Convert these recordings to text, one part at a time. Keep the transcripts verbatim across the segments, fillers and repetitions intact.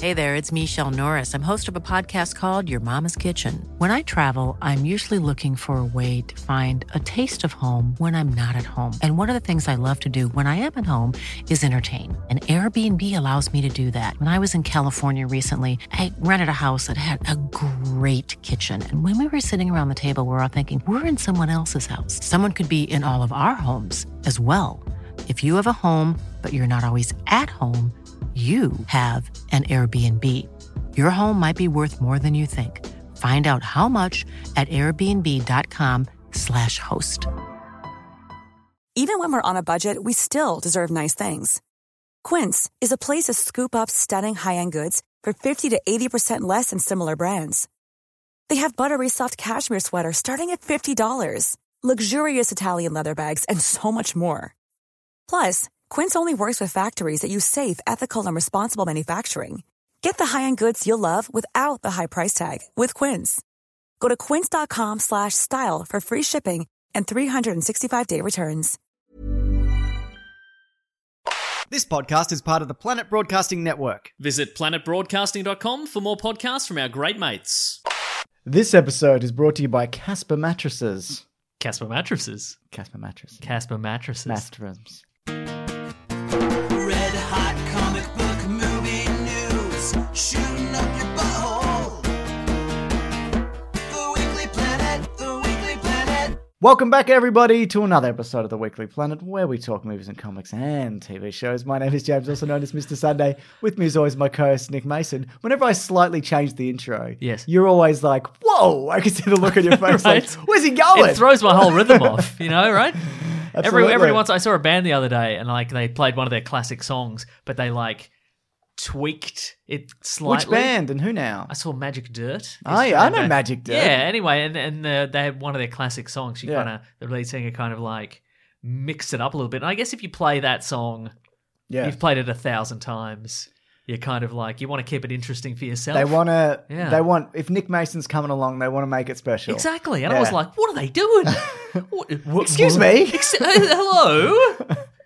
Hey there, it's Michelle Norris. I'm host of a podcast called Your Mama's Kitchen. When I travel, I'm usually looking for a way to find a taste of home when I'm not at home. And one of the things I love to do when I am at home is entertain. And Airbnb allows me to do that. When I was in California recently, I rented a house that had a great kitchen. And when we were sitting around the table, we were all thinking, we're in someone else's house. Someone could be in all of our homes as well. If you have a home, but you're not always at home, you have an Airbnb. Your home might be worth more than you think. Find out how much at airbnb.com slash host. Even when we're on a budget, we still deserve nice things. Quince is a place to scoop up stunning high-end goods for fifty to eighty percent less than similar brands. They have buttery soft cashmere sweaters starting at fifty dollars, luxurious Italian leather bags, and so much more. Plus, Quince only works with factories that use safe, ethical, and responsible manufacturing. Get the high-end goods you'll love without the high price tag with Quince. Go to quince.com slash style for free shipping and three sixty-five day returns. This podcast is part of the Planet Broadcasting Network. Visit planet broadcasting dot com for more podcasts from our great mates. This episode is brought to you by Casper Mattresses. Casper Mattresses. Casper Mattresses. Casper Mattresses. Mattresses. Red hot comic book movie news, shooting up your butthole. The Weekly Planet, the Weekly Planet. Welcome back, everybody, to another episode of the Weekly Planet, where we talk movies and comics and T V shows. My name is James, also known as Mister Sunday. With me, as always, my co-host Nick Mason. Whenever I slightly change the intro, yes, you're always like, "Whoa!" I can see the look on your face, right? Like, "Where's he going?" It throws my whole rhythm off, you know, right? Absolutely. Every every once I saw a band the other day, and like they played one of their classic songs, but they like tweaked it slightly. Which band and who now? I saw Magic Dirt. Oh yeah, I know Magic Dirt. Yeah. Anyway, and and uh, they had one of their classic songs. She Yeah. kind of the lead singer kind of like mixed it up a little bit. And I guess if you play that song, Yeah. you've played it a thousand times. You're kind of like you want to keep it interesting for yourself. They want to. Yeah. They want. If Nick Mason's coming along, they want to make it special. Exactly. And Yeah. I was like, what are they doing? What- what- Excuse what- me. Ex- uh, hello?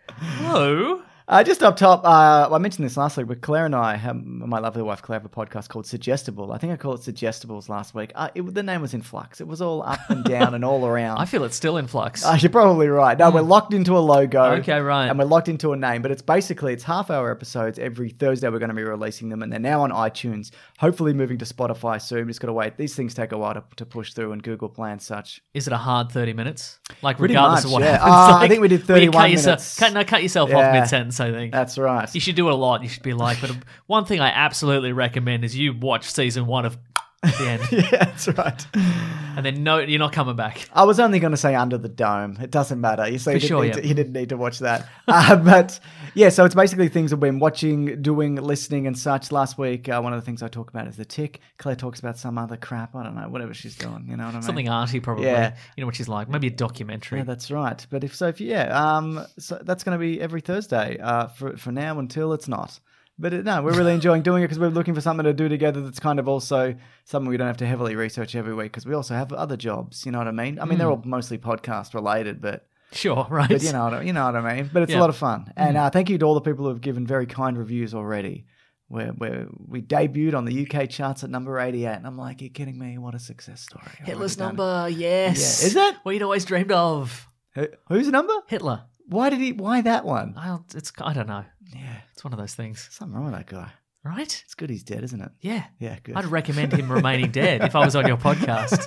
Hello? Uh, just up top, uh, I mentioned this last week, but Claire and I, have, my lovely wife Claire, have a podcast called Suggestible. I think I called it Suggestibles last week. Uh, it, the name was in flux. It was all up and down and all around. I feel it's still in flux. Uh, you're probably right. No, we're locked into a logo. Okay, right. And we're locked into a name, but it's basically, it's half-hour episodes. Every Thursday we're going to be releasing them, and they're now on iTunes, hopefully moving to Spotify soon. We just got to wait. These things take a while to, to push through, and Google Play and such. Is it a hard thirty minutes? Like, Pretty regardless much, of what yeah. happens? Uh, I like, think we did will you thirty-one cut yourself, minutes. Cut, no, cut yourself Yeah. off mid-sentence, I think. That's right. You should do it a lot. You should be like, but one thing I absolutely recommend is you watch season one of the end. Yeah, that's right. And then no, you're not coming back. I was only going to say Under the Dome. It doesn't matter. You see, For you, didn't sure, need yeah. to, you didn't need to watch that. uh, but yeah, so it's basically things we've been watching, doing, listening, and such. Last week, uh, one of the things I talk about is The Tick. Claire talks about some other crap. I don't know, whatever she's doing. You know what I mean? Something arty, probably. Yeah. You know what she's like. Maybe a documentary. Yeah, that's right. But if so, if yeah, um, so that's going to be every Thursday uh, for for now until it's not. But it, no, we're really enjoying doing it because we're looking for something to do together that's kind of also something we don't have to heavily research every week because we also have other jobs. You know what I mean? I mean, they're all mostly podcast related, but Sure, right. but you know what I, you know what I mean. But it's Yeah. a lot of fun. And uh, thank you to all the people who have given very kind reviews already. Where where we debuted on the U K charts at number eighty-eight, and I'm like, you're kidding me? What a success story! Hitler's I've already done number, yes. Yeah. Is it? What you'd always dreamed of. it. Who- Whose number? Hitler. Why did he? Why that one? I don't, it's, I don't know. Yeah, It's one of those things. something wrong with that guy. Right? It's good he's dead, isn't it? Yeah. Yeah, good. I'd recommend him remaining dead if I was on your podcast.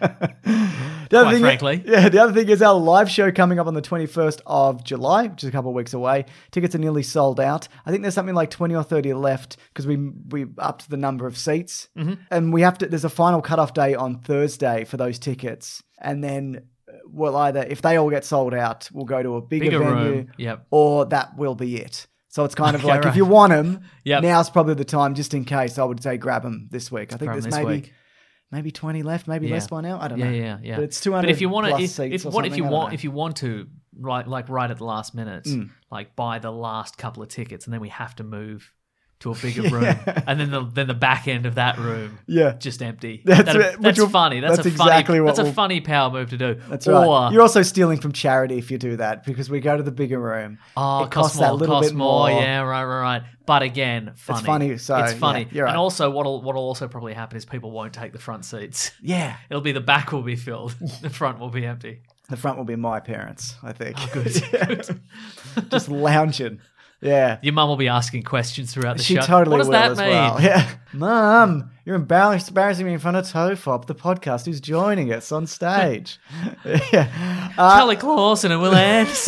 The other Quite thing, frankly. yeah. The other thing is our live show coming up on the twenty-first of July, which is a couple of weeks away. Tickets are nearly sold out. I think there's something like twenty or thirty left because we we upped the number of seats, mm-hmm. and we have to. There's a final cutoff day on Thursday for those tickets, and then we'll either if they all get sold out, we'll go to a bigger, Bigger venue, room, yep. or that will be it. So it's kind of Okay, like right. if you want them, Yep. now's probably the time. Just in case, I would say grab them this week. I think Grab 'em there's this maybe. week. Maybe twenty left, maybe Yeah. less by now. I don't Yeah, know. yeah, yeah. But it's two hundred But if you want plus to, if, seats if, or what if you something, I don't want, know. if you want to, right, like right at the last minute, Mm. like buy the last couple of tickets, and then we have to move to a bigger room, and then the then the back end of that room, Yeah. just empty. That's That- it, which that's will- funny. That's, that's a funny. exactly what that's a will- funny power move to do. That's or, right. You're also stealing from charity if you do that because we go to the bigger room. Oh, it costs more, that little costs bit more. more. Yeah, right, right, right. But again, funny. funny, so, it's funny. yeah, you're right. And also, what'll what'll also probably happen is people won't take the front seats. Yeah. It'll be the back will be filled, the front will be empty. The front will be my parents, I think. Oh, good. Yeah. Just lounging. Yeah. Your mum will be asking questions throughout the She show. totally what does will that as mean? well. Yeah. Mum, you're embarrassed, embarrassing me in front of Tofop, the podcast who's joining us on stage. yeah. Uh, Charlie Clausen and Will Ants.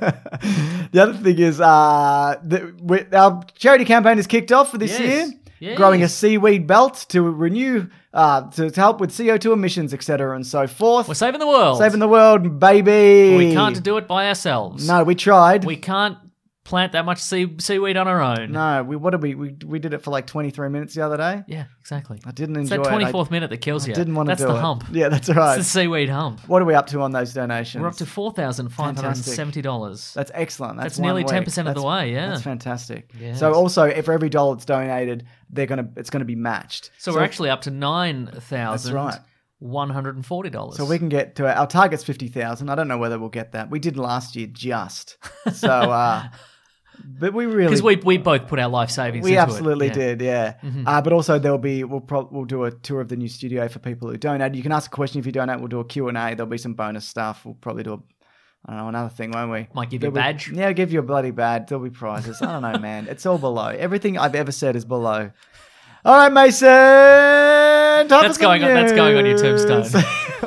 the other thing is, uh, the, we, our charity campaign is kicked off for this Yes. year. Yes. Growing a seaweed belt to renew, uh, to, to help with C O two emissions, et cetera, and so forth. We're saving the world. Saving the world, baby. We can't do it by ourselves. No, we tried. We can't plant that much sea- seaweed on our own. No, we what did we, we we did it for like twenty-three minutes the other day. Yeah, exactly. I didn't It's enjoy that it. I- twenty-fourth minute that kills I you. didn't want to That's do the it. hump. Yeah, that's right. It's the seaweed hump. What are we up to on those donations? We're up to four thousand five hundred seventy dollars. That's excellent. That's, That's nearly one ten week. percent of the That's- way, yeah. that's fantastic. Yes. So also, if for every dollar that's donated, they're gonna it's gonna be matched. So, we're actually up to nine thousand right. one hundred and forty dollars. So we can get to our target's fifty thousand. I don't know whether we'll get that. We did last year just. So, uh, but we really because we we both put our life savings. We into absolutely it. Yeah. did, yeah. Uh, but also there'll be we'll pro- we'll do a tour of the new studio for people who donate. You can ask a question if you donate. We'll do a Q and A. There'll be some bonus stuff. We'll probably do a I don't know another thing, won't we? Might give you a There'll be- badge. yeah, give you a bloody badge. There'll be prizes. I don't know, man. It's all below. Everything I've ever said is below. All right, Mason. That's going on- that's going on your tombstone.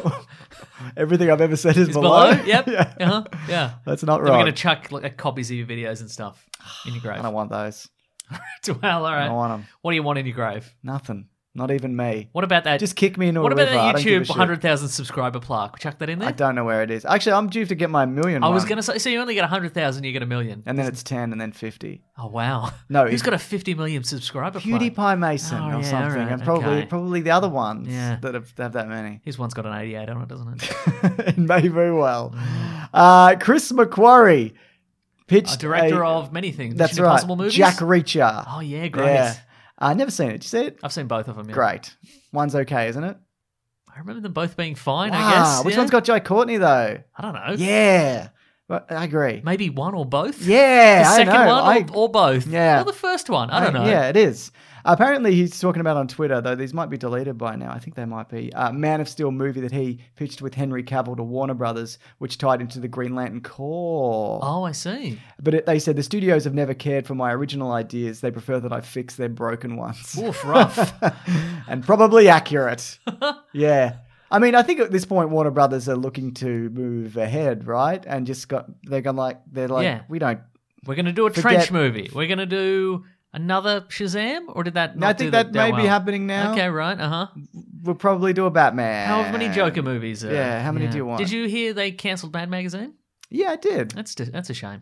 Everything I've ever said is It's below. below. Yep. yeah. Uh-huh. Yeah. That's not Then right. we're going to chuck like, copies of your videos and stuff in your grave. I don't want those. Well, all right. I don't want them. What do you want in your grave? Nothing. Not even me. What about that? Just kick me into What a about river. I that don't give a YouTube shit. one hundred thousand subscriber plaque? Chuck that in there. I don't know where it is. Actually, I'm due to get my million. I was one. going to say, so you only get one hundred thousand, you get a million. And then it's ten, and then fifty. Oh, wow. No, Who's it's- got a fifty million subscriber plaque? PewDiePie Mason Oh, or yeah, something, alright, and probably okay. probably the other ones Yeah. that have, have that many. His one's got an eighty-eight on it, doesn't it? It may very well. Uh, Chris McQuarrie pitched A director a- of many things. That's Mission right. Impossible movies. Jack Reacher. Oh, yeah, great. Yeah. I never seen it. Did you see it? I've seen both of them. Yeah. Great. One's okay, isn't it? I remember them both being fine, Wow. I guess. Which yeah. one's got Jai Courtney though? I don't know. Yeah. But I agree. Maybe one or both? Yeah, The I second know. one I- or, or both? Yeah. Or the first one? I don't know. Yeah, it is. Apparently, he's talking about on Twitter, though these might be deleted by now. I think they might be. Uh, Man of Steel movie that he pitched with Henry Cavill to Warner Brothers, which tied into the Green Lantern core. Oh, I see. But it, they said the studios have never cared for my original ideas. They prefer that I fix their broken ones. Oof, rough. And probably accurate. Yeah. I mean, I think at this point Warner Brothers are looking to move ahead, right? And just got they're going like they're like Yeah. we don't. We're going to do a Forget- trench movie. We're going to do another Shazam? Or did that No, not I think do that may well? be happening now. Okay, right. Uh-huh. We'll probably do a Batman. How many Joker movies? Are, Yeah, how many do you want? Did you hear they cancelled Mad Magazine? Yeah, I did. That's that's a shame.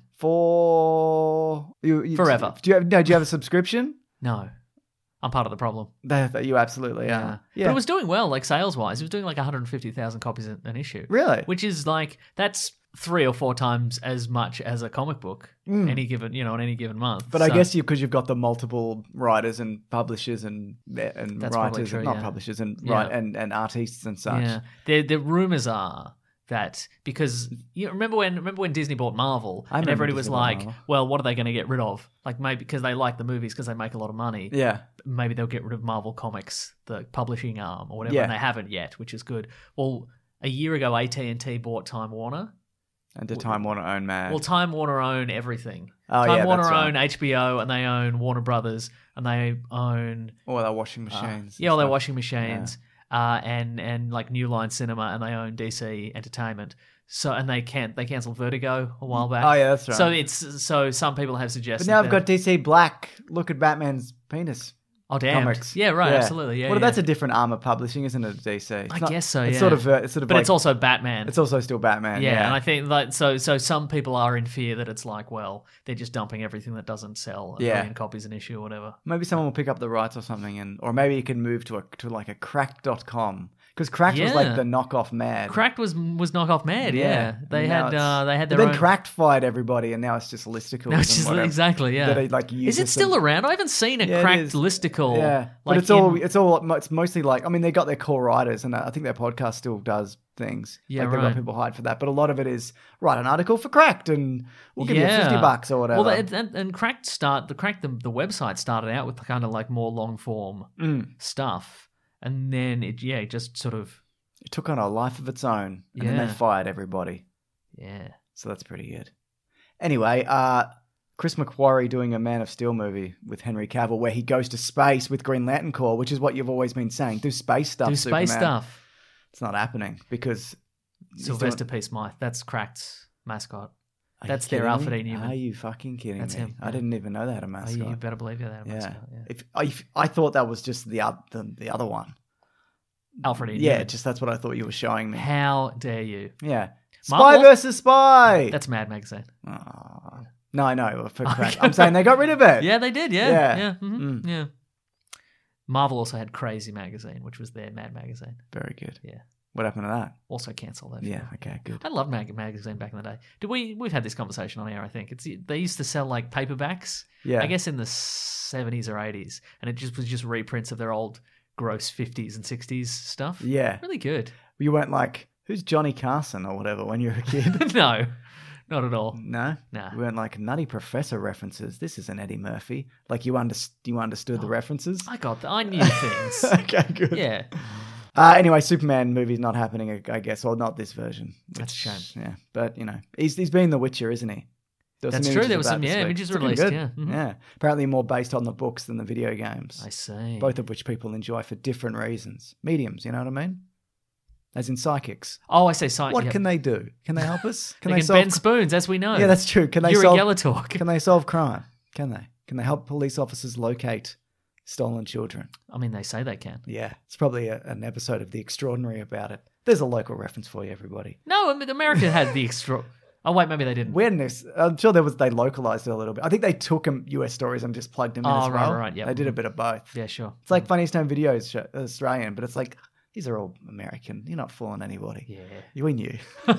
For you, you, Forever. Do you have no? Do you have a subscription? No. I'm part of the problem. That, that you absolutely Yeah. are. But it was doing well, like sales-wise. It was doing like one hundred fifty thousand copies an an issue. Really? Which is like, that's three or four times as much as a comic book any given, you know, in any given month. Mm. But I So- guess you because you've got the multiple writers and publishers and and That's probably writers, true, and not yeah. publishers and Yeah. right and, and artists and such. Yeah, the the rumors are that because you remember when remember when Disney bought Marvel I and remember everybody was Disney bought like, Marvel. well, what are they going to get rid of? Like maybe because they like the movies because they make a lot of money. Yeah. Maybe they'll get rid of Marvel Comics, the publishing arm or whatever, Yeah. and they haven't yet, which is good. Well, a year ago, A T and T bought Time Warner. And did Time Warner own Mad? Well, Time Warner own everything. Oh, Time yeah, Warner that's right. own H B O and they own Warner Brothers and they own or their washing machines. yeah, all their and stuff. washing machines, uh, and and like New Line Cinema, and they own D C Entertainment. So and they can't they cancelled Vertigo a while back. Oh, yeah, that's right. So it's so some people have But suggested. now I've that- got D C Black. Look at Batman's penis. Oh, damn. Comics. Yeah, right, absolutely, yeah, Well, yeah. that's a different arm of publishing, isn't it, D C? It's I not- guess so, It's yeah. sort of, uh, it's sort of But like, it's also Batman. it's also still Batman. yeah, Yeah, and I think like so so some people are in fear that it's like, well, they're just dumping everything that doesn't sell a Yeah. million copies an issue or whatever. maybe someone will pick up the rights or something, and or maybe you can move to a to like a cracked dot com because Cracked was Yeah. like the knockoff Mad. Cracked was was knockoff Mad, yeah. They and now had it's- uh, they had but their then own. Cracked fired everybody, and now it's just listicles. No, it's and just whatever. exactly, yeah. That it, like, is uses it still some- around? I haven't seen a Yeah, it cracked is. listicle. Yeah, but like it's all in- it's all it's mostly like I mean they got their core writers, and I think their podcast still does things. Yeah, like they've right. got people hired for that, but a lot of it is write an article for Cracked, and we'll give you Yeah. fifty bucks or whatever. Well, and, and, and Cracked start the Cracked the, the website started out with kind of like more long form Mm. stuff, and then it yeah it just sort of It took on a life of its own, and then Yeah. they fired everybody. yeah. So that's pretty good. Anyway, uh, Chris McQuarrie doing a Man of Steel movie with Henry Cavill where he goes to space with Green Lantern Corps, which is what you've always been saying. Do space stuff, Do space Superman. stuff. It's not happening because he's Sylvester doing- P. Smythe. That's Cracked mascot. Are you That's their kidding Alfred me? E. Newman. Are you fucking kidding That's me? him, I yeah. didn't even know they had a Oh, mascot. you, you better believe you're that yeah. mascot. Yeah. If I, I thought that was just the, oth- the the other one. Alfred E. Yeah, Newman. just that's what I thought you were showing me. How dare you? Yeah. Spy Marvel? versus Spy. That's Mad Magazine. Aw. No, I know. For crack. I'm saying they got rid of it. Yeah, they did. Yeah, Yeah. yeah, mhm, Mm. yeah. Marvel also had Crazy Magazine, which was their Mad Magazine. Very good. Yeah, What happened to that? also cancelled that. Yeah. Okay. Good. I loved Mag Magazine back in the day. Did we? We've had this conversation on air. I think it's they used to sell like paperbacks. Yeah. I guess in the seventies or eighties, and it just was just reprints of their old gross fifties and sixties stuff. Yeah. Really good. You weren't like, who's Johnny Carson or whatever when you were a kid? No, not at all. No. Nah. You weren't like Nutty Professor references. This isn't Eddie Murphy. Like you under you understood the references. I got that. I knew things. Okay. Good. Yeah. Uh, anyway, Superman movie's not happening, I- I guess, or not this version. That's a which- shame. Yeah, but you know, he's he's been The Witcher, isn't he? There was That's some true, images there was of that some, this yeah, week. images It's looking released, good. yeah. Mhm. Yeah, apparently more based on the books than the video games. I see. Both of which people enjoy for different reasons. Mediums, you know what I mean? As in psychics. Oh, I say science. What yeah. can they do? Can they help us? Can they, they, can solve? bend spoons, as we know. Yeah, that's true. Can they Yuri solve? Geller Can they solve crime? Can they? Can they help police officers locate stolen children? I mean, they say they can. Yeah, it's probably a, an episode of The Extraordinary about it. There's a local reference for you, everybody. No, I mean, America had the extra. Oh wait, maybe they didn't. Weirdness. I'm sure there was they localized it a little bit. I think they took um, U S stories and just plugged them in Oh, as right, well. right, right, yeah. They did a bit of both. Yeah, sure. It's like Funniest Home Videos, show, Australian, but it's like these are all American. You're not fooling anybody. Yeah. We knew.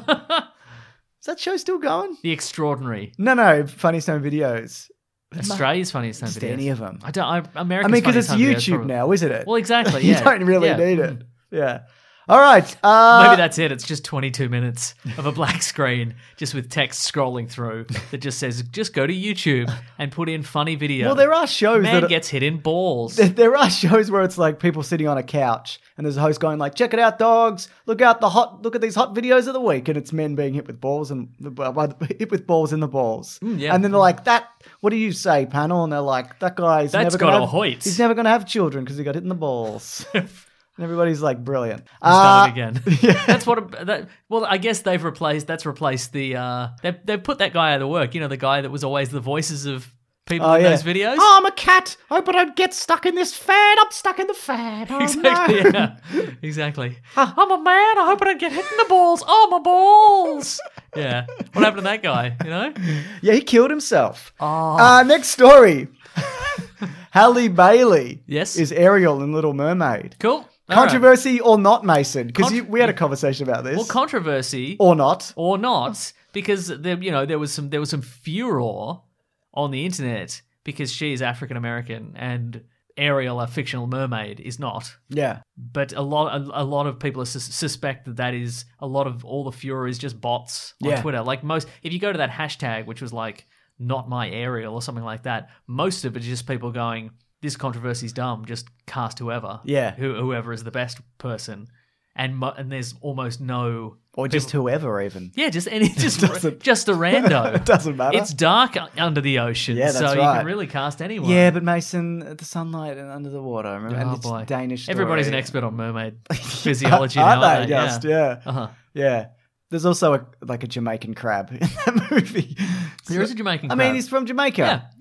Is that show still going? The Extraordinary. No, no. Funniest Home Videos. Australia's funniest home Just videos. any of them. I don't. I, I America's mean, because it's funniest home videos YouTube probably- now, isn't it? Well, exactly. you Yeah. don't really Yeah. need it. Yeah. All right. Uh, Maybe that's it. It's just twenty-two minutes of a black screen, just with text scrolling through that just says, "Just go to YouTube and put in funny video." Well, there are shows Man that are, gets hit in balls. There, there are shows where it's like people sitting on a couch and there's a host going like, "Check it out, dogs! Look out the hot! Look at these hot videos of the week!" And it's men being hit with balls and well, hit with balls in the balls. Mm, yeah. And then they're like, "That? What do you say, panel?" And they're like, "That guy's That's never got gonna a have, hoit." He's never going to have children because he got hit in the balls." And everybody's like, "Brilliant." He's Uh, done it again. yeah. That's what. A, that, well, I guess they've replaced. That's replaced the. Uh, they've they've put that guy out of work. You know, the guy that was always the voices of people Oh, in yeah. those videos. Oh, I'm a cat. I hope I don't get stuck in this fan. I'm stuck in the fan. Oh, Exactly. no. Yeah. Exactly. I'm a man. I hope I don't get hit in the balls. Oh, my balls. Yeah. What happened to that guy? You know. Yeah, he killed himself. Oh. Uh, next story. Halle Bailey Yes. is Ariel in Little Mermaid. Cool. All right. Controversy or not, Mason? Because Contr- we had a conversation about this. Well, controversy or not. or not, because there, you know, there was some there was some furor on the internet because she is African American and Ariel, a fictional mermaid, is not. Yeah. But a lot, a, a lot of people sus- suspect that that is a lot of all the furor is just bots on Yeah. Twitter. Like most, if you go to that hashtag, which was like "not my Ariel" or something like that, most of it is just people going, "This controversy's dumb. Just cast whoever, Yeah. who, whoever is the best person." And mo- and there's almost no, Or just whoever, even. yeah, just any, just doesn't- just a rando. It doesn't matter. It's dark under the ocean, Yeah, so that's you right. can really cast anyone. Yeah, but Mason, the sunlight and under the water. Remember? and Oh it's boy, Danish story. Everybody's an expert on mermaid physiology Aren't now, they? aren't Just, they? yeah. Uh-huh. Yeah. There's also a, like a Jamaican crab in that movie. There is a Jamaican I crab. mean, he's from Jamaica. Yeah.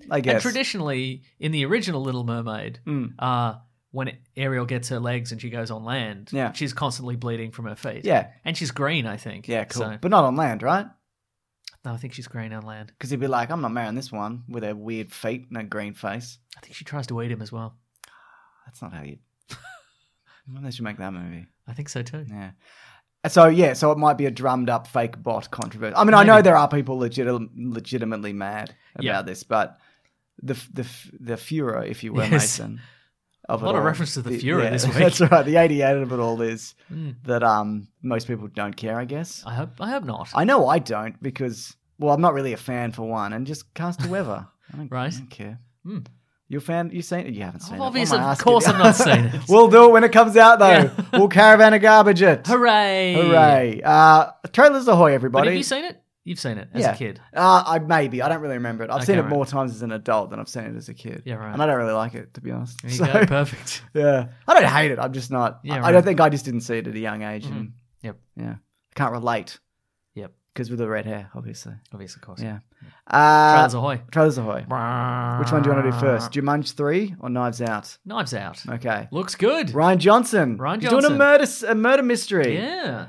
I guess. And traditionally, in the original Little Mermaid, Mm. uh, when Ariel gets her legs and she goes on land, Yeah. she's constantly bleeding from her feet. Yeah. And she's green, I think. Yeah, cool. So, But not on land, right? no, I think she's green on land. Because he'd be like, I'm not marrying this one with her weird feet and a green face. I think she tries to eat him as well. That's not how you... Maybe they should make that movie. I think so too. Yeah. So, yeah, so it might be a drummed up fake bot controversy. I mean, I know Maybe. there are people legit- legitimately mad about Yeah. this, but the the the furor, if you will, Yes. Mason. Of A it lot of all. reference to the The- Fuhrer yeah, this week. That's right. The eighty-eight of it all is Mm. that um most people don't care, I guess. I hope I hope not. I know I don't because, well, I'm not really a fan for one, and just cast whoever. I don't, Right. I don't care. Mm. You a fan? You seen it? You haven't seen it. What am Obviously, I of asking course you? I've not seen it. We'll do it when it comes out, though. Yeah. We'll caravan of garbage it. Hooray! Hooray. Uh, trailers ahoy, But everybody. have you seen it? You've seen it as yeah. a kid. Uh, I maybe. I don't really remember it. I've Okay, seen it right. more times as an adult than I've seen it as a kid. Yeah, right. And I don't really like it, to be honest. There you So, go. Perfect. yeah. I don't hate it. I'm just not. Yeah, I, I right. don't think I just didn't see it at a young age. And, Yep. yeah. I can't relate. Yep. Because with the red hair, obviously. Obviously, of course. Yeah. Uh, Trailers ahoy. Trailers ahoy. Which one do you want to do first? Jumanji three or Knives Out? Knives Out. Okay. Looks good. Ryan Johnson. Ryan He's doing a Johnson. murder, a murder mystery. Yeah.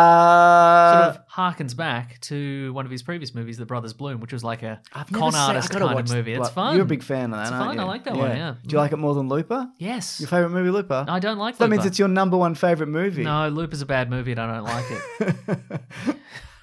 Uh, sort of harkens back to one of his previous movies, The Brothers Bloom, which was like a I've never con seen- artist I gotta kind watch- of movie. It's like, fun. You're a big fan of that, It's aren't fun. you? I like that one, yeah. Do you like it more than Looper? Yes. Your favorite movie, Looper? I don't like That Looper. means it's your number one favorite movie. No, Looper's a bad movie and I don't like it.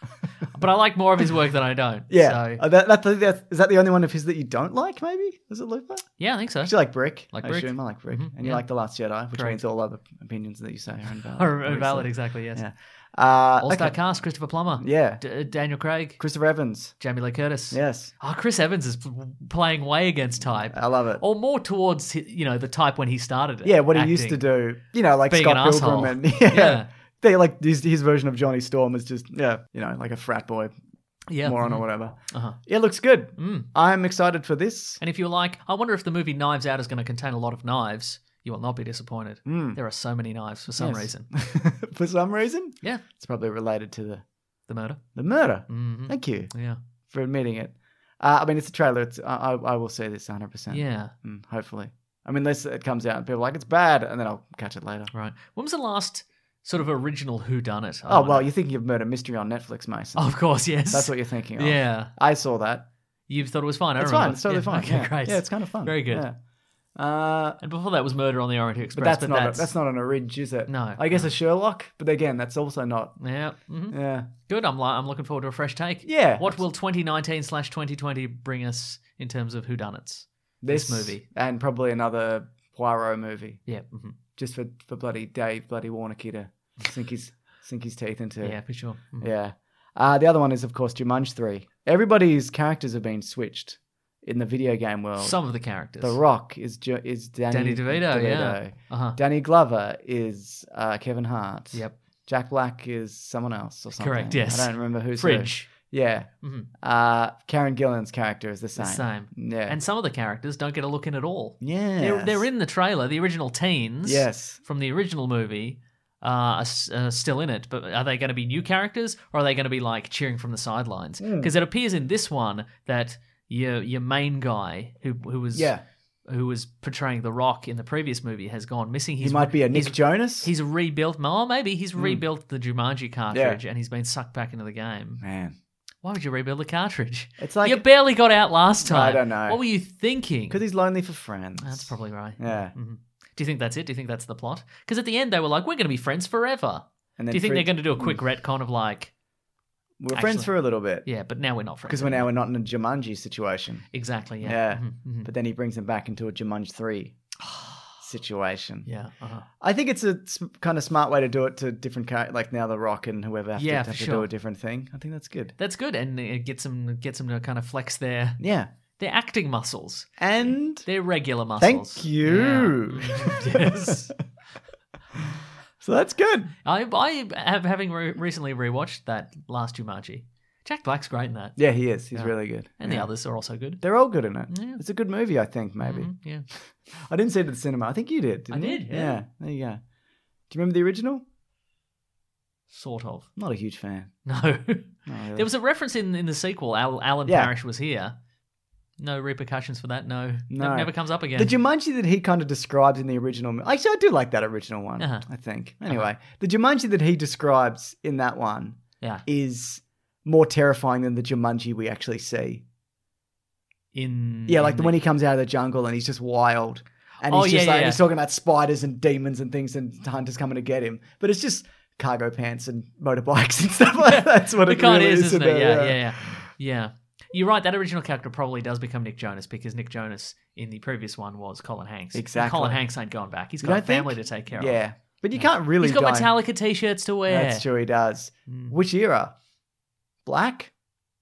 But I like more of his work than I don't. Yeah. So, Uh, that, that, that, is that the only one of his that you don't like, maybe? Is it Looper? yeah, I think so. Do you like Brick? Like I Brick. assume I like Brick. Mhm, And you yeah. like The Last Jedi, which Correct. means all other opinions that you say are invalid. Or obviously. valid, exactly, yes. Yeah. Uh, All-star okay. cast, Christopher Plummer. Yeah. D- Daniel Craig. Christopher Evans. Jamie Lee Curtis. Yes. Oh, Chris Evans is p- playing way against type. I love it. Or more towards, hi- you know, the type when he started it. Yeah, what he used to acting. do. You know, like Being Scott an Pilgrim asshole. and yeah. Yeah. They like his, his version of Johnny Storm is just yeah, you know, like a frat boy Yeah. moron mhm. or whatever. Uh-huh. Yeah, it looks good. Mm. I'm excited for this. And if you're like, I wonder if the movie Knives Out is going to contain a lot of knives, you will not be disappointed. Mm. There are so many knives for some Yes. reason. For some reason, Yeah. it's probably related to the The murder. the murder. hmm Thank you Yeah. for admitting it. Uh, I mean, it's a trailer. It's I, I, I will see this one hundred percent. Yeah. Mm, hopefully. I mean, unless it comes out and people are like it's bad, and then I'll catch it later. Right. When was the last sort of original whodunit? I Oh well, wonder? you're thinking of Murder Mystery on Netflix, Mason. Oh, of course, yes. That's what you're thinking of. Yeah. I saw that. You thought it was fine. I It's remember. fine. It's totally Yeah, fine. Okay, yeah. great. Yeah, it's kind of fun. Very good. Yeah. Uh, And before that was Murder on the Orient but Express. that's not A, that's not on a ridge, is it? No, I guess a Sherlock, but again, that's also not. Yeah. mhm. Yeah. Good. I'm li- I'm looking forward to a fresh take. Yeah. What will twenty nineteen slash twenty twenty bring us in terms of whodunits? This, This movie. and probably another Poirot movie, Yeah. mhm. just for, for bloody Dave, bloody Warnocky to sink his sink his teeth into. Yeah, for sure. Mhm. Yeah. Uh, the other one is, of course, Jumanji three. Everybody's characters have been switched in the video game world. Some of the characters. The Rock is jo- is Danny, Danny DeVito, yeah. Uh-huh. Danny Glover is uh, Kevin Hart. Yep. Jack Black is someone else or something. Correct, yes. I don't remember who's Fridge. who. Yeah. Mhm. Uh, Karen Gillan's character is the same. The same. Yeah. And some of the characters don't get a look in at all. yeah. They're, they're in the trailer. The original teens Yes. from the original movie uh, are s- uh, still in it. But are they going to be new characters or are they going to be like cheering from the sidelines? Hmm. Because it appears in this one that your your main guy who who was Yeah. who was portraying the Rock in the previous movie has gone missing. He He's might be a Nick he's, Jonas. He's rebuilt. Oh, maybe he's rebuilt the Jumanji cartridge Yeah. and he's been sucked back into the game. Man. Why would you rebuild the cartridge? It's like- you barely got out last time. I don't know. What were you thinking? Because he's lonely for friends. That's probably right. Yeah. Mhm. Do you think that's it? Do you think that's the plot? Because at the end they were like, "We're going to be friends forever." And then Do you think Frid- they're going to do a quick retcon of like, We're friends actually- for a little bit. yeah, but now we're not friends Because we're now anymore. we're not in a Jumanji situation. Exactly. Yeah. Yeah. Mhm, mhm. But then he brings him back into a Jumanji three situation. Yeah. Uh-huh. I think it's a s- kind of smart way to do it to different characters, like now The Rock and whoever have, Yeah, to, have for to do sure. a different thing. I think that's good. That's good, and it gets them gets them to kind of flex their Yeah. their acting muscles, And their regular muscles. thank you. Yeah. Mhm. Yes. So that's good. I I have having re- recently rewatched that last Jumanji. Jack Black's great in that, Yeah, he is. He's Yeah. really good. and Yeah. the others are also good. They're all good in it. Yeah. It's a good movie, I think, maybe. Mhm, Yeah. I didn't see it at the cinema. I think you did, didn't I you? did, yeah. There you go. Do you remember the original? Sort of. I'm not a huge fan. No. Not really. There was a reference in, in the sequel. Al, Alan Yeah. Parrish was here. no repercussions for that. No, No. It never comes up again. The Jumanji that he kind of describes in the original... mo- Actually, I do like that original one, Uh-huh. I think. Anyway, the Jumanji that he describes in that one yeah, is more terrifying than the Jumanji we actually see. in Yeah, like in the, when he comes out of the jungle and he's just wild. And Oh, he's yeah, just yeah, like, yeah. he's talking about spiders and demons and things and hunters coming to get him. But it's just cargo pants and motorbikes and stuff like that. That's what It it, kind really of is, is, isn't isn't it? Yeah, yeah, yeah, yeah. You're right. That original character probably does become Nick Jonas because Nick Jonas in the previous one was Colin Hanks. And Exactly. Colin Hanks ain't going back. He's You got a don't think? family to take care of. Yeah. But you can't really He's got die- Metallica t-shirts to wear. That's true, he does. Which era? Black?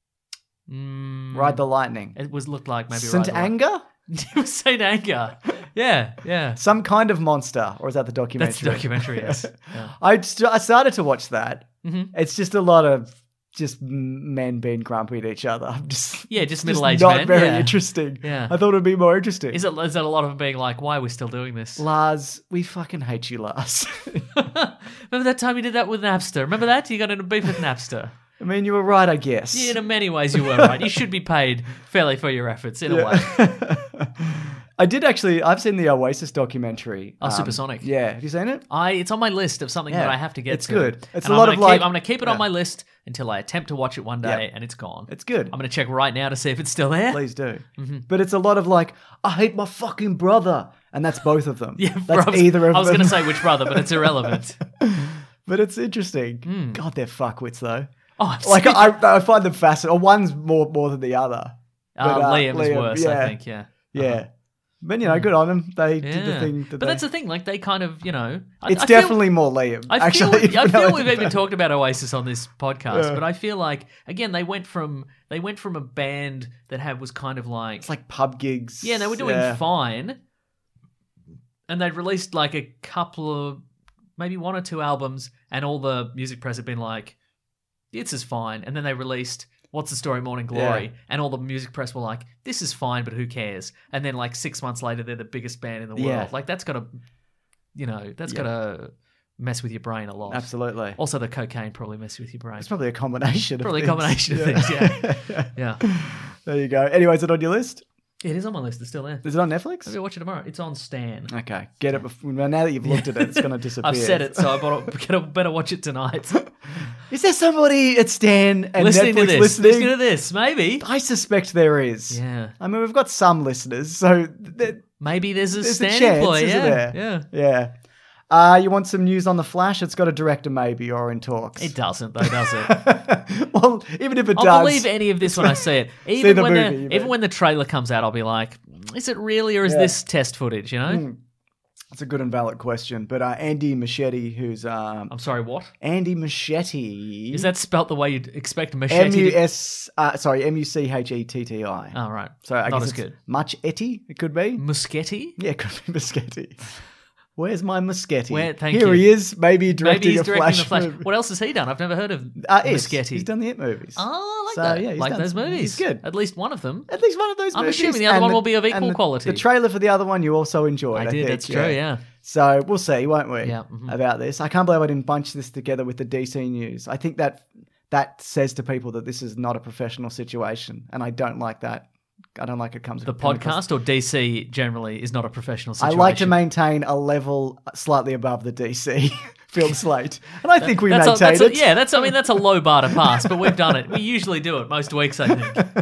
Mm, Ride the Lightning. It was looked like maybe Saint Ride the Light- Anger? It was Saint Anger. Yeah, yeah. Some kind of monster, or is that the documentary? That's the documentary. Yes. Yeah. I st- I started to watch that. Mhm. It's just a lot of just m- men being grumpy at each other. I'm just Yeah, just just middle-aged not men. very yeah. interesting. Yeah. I thought it'd be more interesting. Is it? Is that a lot of them being like, "Why are we still doing this?" Lars, we fucking hate you, Lars. Remember that time you did that with Napster? Remember that you got in a beef with Napster? I mean, you were right, I guess. Yeah, in many ways you were right. You should be paid fairly for your efforts in a way. I did actually. I've seen the Oasis documentary. Oh, Supersonic. Yeah, have you seen it? I it's on my list of something Yeah, that I have to get it's to. good. It's And a I'm lot gonna of, like- keep, I'm going to keep it yeah. on my list until I attempt to watch it one day, Yep. and it's gone. It's good. I'm going to check right now to see if it's still there. Please do. Mm-hmm. But it's a lot of like, I hate my fucking brother, and that's both of them. Yeah, that's I was, either of I was them. going to say which brother, but it's irrelevant. But it's interesting. God, they're fuckwits though. Oh, Like I, I find them fascinating. Or one's more more than the other. uh, But, uh, Liam, is Liam, worse, yeah. I think. Yeah. Yeah. But you know, good on them. They did the Yeah. thing. That but they, that's the thing. Like they kind of, you know, I, it's I feel- definitely more Liam. I actually, feel, I if you know feel what we've I even mean. talked about Oasis on this podcast, Yeah. but I feel like again they went from they went from a band that had was kind of like It's like pub gigs. yeah they were doing yeah. fine, and they'd released like a couple of maybe one or two albums, and all the music press had been like, "This is fine," and then they released What's the Story, Morning Glory, Yeah. and all the music press were like, "This is fine, but who cares?" And then like six months later, they're the biggest band in the world. Yeah. Like that's gotta, you know, that's Yeah. gotta mess with your brain a lot. Absolutely. Also, the cocaine probably messes with your brain. It's probably a combination. Probably a of combination things. of things, yeah. Yeah. There you go. Anyway, is it on your list? It is on my list. It's still there. Is it on Netflix? Maybe I'll watch it tomorrow. It's on Stan. Okay, get it before. Now that you've looked at it, it's going to disappear. I've said it, so I better, better watch it tonight. Is there somebody at Stan and listening Netflix to this. listening? Listening to this. Maybe. I suspect there is. Yeah. I mean, we've got some listeners, so th- Maybe there's a there's Stan a chance, employee. isn't Yeah. there? Yeah. Yeah. Uh, you want some news on The Flash? It's got a director, maybe, or in talks. It doesn't, though, does it? Well, even if it I'll does, believe any of this when I see it. Even the when movie, the but- even when the trailer comes out, I'll be like, is it really, or is Yeah. this test footage? You know? Mm. It's a good and valid question. But uh, Andy Machete, who's um, I'm sorry. What Andy Machete, is that spelt the way you'd expect M machete? U to... S, uh, sorry, M U C H E T T I. Oh right. So I Not guess as it's good. Much Etty, it could be. Muschetti? Yeah, it could be Muschetti. Where's my Muschetti? Where- thank Here you. he is, maybe directing Maybe he's a directing Flash the Flash. movie. What else has he done? I've never heard of Uh, It. Muschetti. He's done the It movies. Oh, I like So, that. yeah, he's like done- those movies. he's good. At least one of them. At least one of those I'm movies. assuming the other and one will be of and equal the- quality. The trailer for the other one you also enjoyed, I, I did. think, That's true. Yeah. So we'll see, won't we? Yeah, mhm. About this. I can't believe I didn't bunch this together with the D C news. I think that that says to people that this is not a professional situation, and I don't like that. I don't like it comes The coming across- podcast or D C generally is not a professional I situation. like to maintain a level slightly above the D C film slate, and I think we That's a, maintain that's a, it. yeah, that's. I mean, that's a low bar to pass, but we've done it. We usually do it most weeks, I think.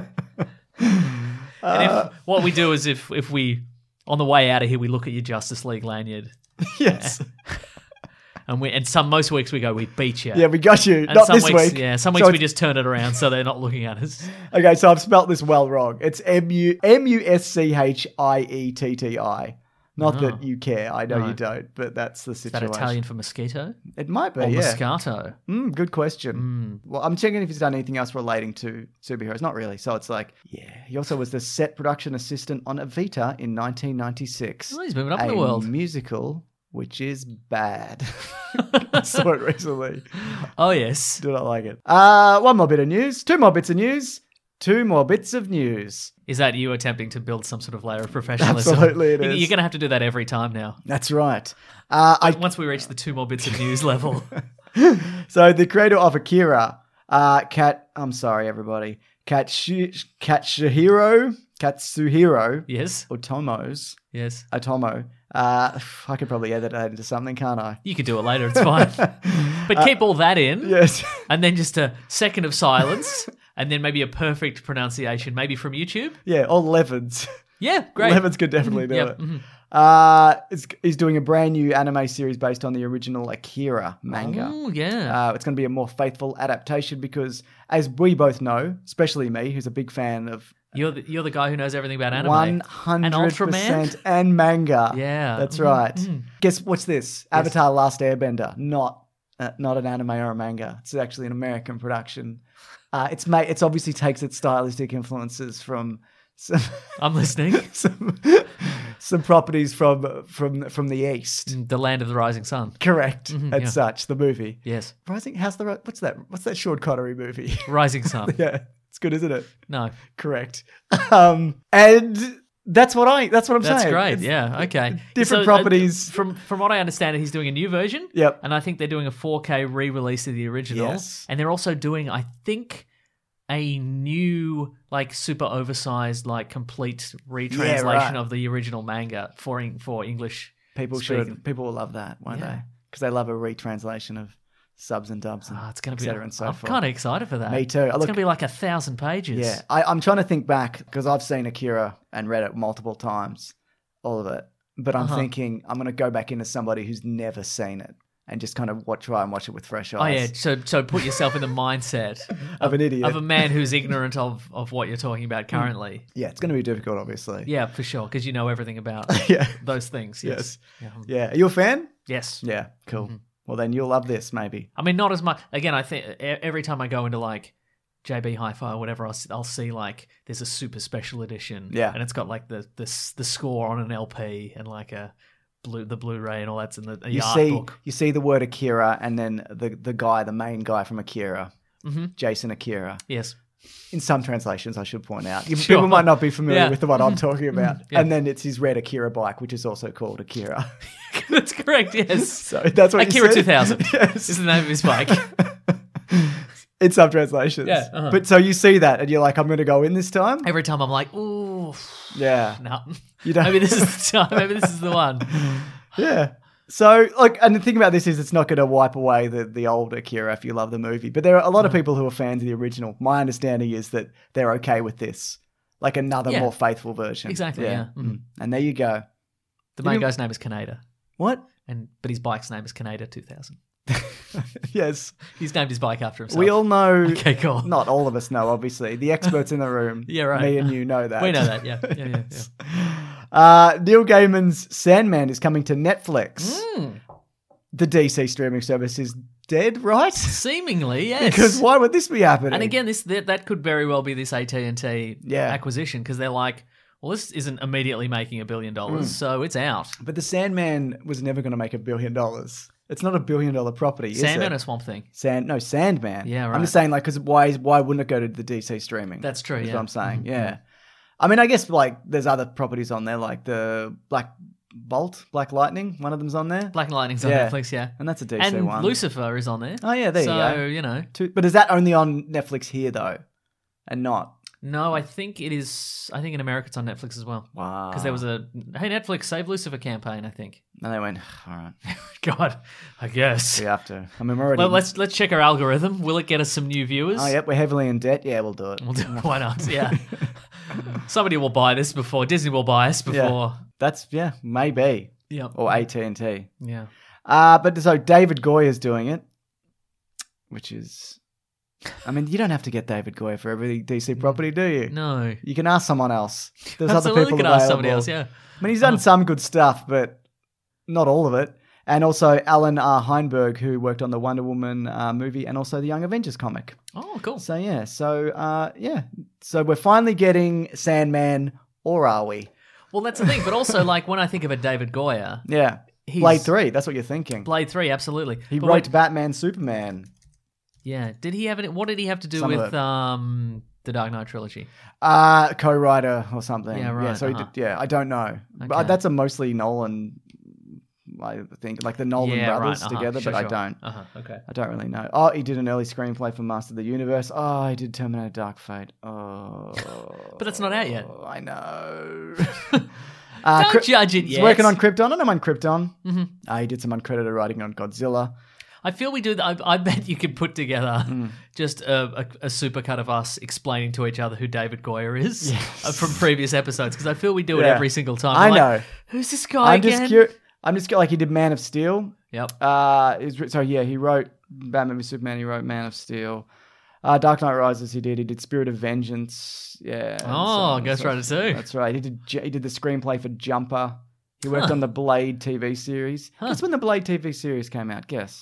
And if what we do is if if we on the way out of here we look at your Justice League lanyard, Yes. and we and some most weeks we go we beat you. Yeah, we got you. And Not some this weeks, week. yeah, some So weeks we it's- just turn it around so they're not looking at us. Okay, so I've spelt this well wrong. It's M U M U S C H I E T T I. Not that you care. I know Oh. No. you don't, but that's the Is that situation. Italian for mosquito It might be, or yeah. moscato? Mm, good question. Well, I'm checking if he's done anything else relating to superheroes. Not really. So it's like, yeah. He also was the set production assistant on Evita in nineteen ninety-six. Oh, he's moving up in a the world. musical, which is bad. I saw it recently. Oh yes. Do not like it. Uh, one more bit of news. Two more bits of news. Two more bits of news. Is that you attempting to build some sort of layer of professionalism? Absolutely it You- is. You're going to have to do that every time now. That's right. Uh, I Once we reach the two more bits of news level. So the creator of Akira, uh, Kat, I'm sorry, everybody, Katsuhiro Katsuhiro Yes. Otomo's Yes. Otomo. Uh, I could probably edit that into something, can't I? You could do it later. It's fine. But keep all that in. Yes. And then just a second of silence. And then maybe a perfect pronunciation, maybe from YouTube. Yeah, or Levins. Yeah, great. Levins could definitely do Yep, it. mhm. Uh, it's, he's doing a brand new anime series based on the original Akira manga. Oh, yeah. Uh, it's going to be a more faithful adaptation because, as we both know, especially me, who's a big fan of You're the, you're the guy who knows everything about anime. one And hundred Ultraman? percent and manga. Yeah. That's Mhm, right. mhm. Guess what's this? Avatar: Last Airbender. Not uh, not an anime or a manga. It's actually an American production. Uh, it's made. It's obviously takes its stylistic influences from some I'm listening. some, some properties from from from the East. The Land of the Rising Sun. Correct. Mhm, and yeah. such. The movie. Yes. Rising. How's the ri- what's that? What's that Sean Connery movie? Rising Sun. Yeah, it's good, isn't it? No. Correct. Um, and that's what I. That's what I'm That's saying. great. It's Yeah. Okay. Different uh, properties. from from what I understand, he's doing a new version. Yep. And I think they're doing a four K re-release of the original. Yes. And they're also doing, I think, a new, like, super oversized, like, complete retranslation right. of the original manga for en- for English. People speaking. should. People will love that, won't Yeah. they? Because they love a retranslation of subs and dubs and Ah, it's going et to be. cetera and so I'm forth. kind of excited for that. Me too. I It's look- going to be like a thousand pages. Yeah, I, I'm trying to think back because I've seen Akira and read it multiple times, all of it. But I'm Uh-huh. thinking I'm going to go back into somebody who's never seen it and just kind of watch, try and watch it with fresh Oh yeah, eyes. so so put yourself in the mindset Of an idiot. of a man who's ignorant of, of what you're talking about currently. Yeah, it's going to be difficult, obviously. Yeah, for sure, because you know everything about Yeah. those things. Yes. Yes. Yeah. Yeah. Are you a fan? Yes. Yeah. Cool. Mm-hmm. Well, then you'll love this, maybe. I mean, not as much. Again, I think e- every time I go into like J B Hi-Fi or whatever, I'll, s- I'll see like there's a super special edition. Yeah. and it's got like the the s- the score on an L P and like a blue the Blu-ray and all that's in the, the You art see, book. you see the word Akira, and then the the guy, the main guy from Akira, Mm-hmm. Jason Akira. Yes. In some translations, I should point out, You- Sure. people might not be familiar Yeah. with the one I'm talking about. Yeah. And then it's his red Akira bike, which is also called Akira. That's correct. Yes. So that's what Akira you said? two thousand Yes. is the name of his bike. In some translations. Yeah, uh-huh. But so you see that, and you're like, I'm going to go in this time. Every time I'm like, ooh, Yeah. no. You don't- Maybe this is the time. Maybe this is the one. Yeah. So, like, and the thing about this is it's not going to wipe away the, the old Akira if you love the movie. But there are a lot of people who are fans of the original. My understanding is that they're okay with this. Like another Yeah. more faithful version. Exactly, yeah. Mhm. Mm. And there you go. The main You- guy's name is Kaneda, What? and but his bike's name is Kaneda two thousand. Yes. He's named his bike after himself. We all know. Okay, cool. Not all of us know, obviously. The experts in the room. Yeah, right. Me and you know that. We know that. Yeah, yeah, yeah. yeah. Uh, Neil Gaiman's Sandman is coming to Netflix. Mm. The D C streaming service is dead, right? Seemingly, yes. Because why would this be happening? And again, this that, that could very well be this A T and T Yeah. acquisition because they're like, well, this isn't immediately making a billion dollars, so it's out. But the Sandman was never going to make a billion dollars. It's not a billion dollar property, is Sandman it? or Swamp Thing? Sand, no, Sandman. Yeah, I'm right. just saying, like, because why, why wouldn't it go to the D C streaming? That's true, Is yeah. what I'm saying. Mhm, Yeah. I mean, I guess, like, there's other properties on there, like the Black Bolt, Black Lightning. One of them's on there. Black Lightning's on Yeah. Netflix, yeah. And that's a D C And one. Lucifer is on there. Oh, yeah, there you so, go. you know. Two- But is that only on Netflix here, though? And not? No, I think it is. I think in America it's on Netflix as well. Wow. Because there was a Hey Netflix, save Lucifer campaign, I think. And they went, all right, God, I guess. we have to. I mean, we're already. Well, let's let's check our algorithm. Will it get us some new viewers? Oh, yep, we're heavily in debt. Yeah, we'll do it. We'll do, why not? Yeah. Somebody will buy this before Disney will buy us Yeah. before. That's, yeah, maybe. Yeah. Or A T and T. Yeah. Uh, but so David Goyer's doing it, which is, I mean, you don't have to get David Goyer for every D C property, do you? No. You can ask someone else. There's other Absolutely people could available. ask somebody else. Yeah. I mean, he's done some good stuff, but not all of it. And also Alan R. Heinberg, who worked on the Wonder Woman uh, movie and also the Young Avengers comic. Oh, cool. So yeah, so uh, yeah, so we're finally getting Sandman, or are we? Well, that's the thing. But also, like when I think of a David Goyer, Yeah, He's- Blade Three. That's what you're thinking. Blade Three, absolutely. he But wrote wait, Batman, Superman. yeah. Did he have any? What did he have to do Some of with it. um the Dark Knight trilogy? Uh, co-writer or something. Yeah, right, Yeah, so he uh-huh. did, yeah, I don't know. But Okay. that's a mostly Nolan. I think, like the Nolan yeah, brothers right. uh-huh. together, sure, but sure. I don't. Uh-huh. Okay. I don't really know. Oh, he did an early screenplay for Master of the Universe. Oh, he did Terminator Dark Fate. Oh. But that's not out yet. I know. uh, Don't Cry- judge it He's yet. working on Krypton, and I'm on Krypton. Mm-hmm. Uh, he did some uncredited writing on Godzilla. I feel we do that. I, I bet you could put together Mm. just a, a, a supercut of us explaining to each other who David Goyer is uh, from previous episodes, because I feel we do it Yeah. every single time. I We're know. like, who's this guy I'm again? just curious. I'm just like he did Man of Steel. Yep. Uh, he's, so yeah, he wrote Batman v Superman. He wrote Man of Steel. Uh, Dark Knight Rises. He did. He did Spirit of Vengeance. Yeah. and Oh, so- Ghost so- Rider two. That's right. He did. He did the screenplay for Jumper. He worked Huh. on the Blade T V series. Huh. Guess when the Blade T V series came out? Guess.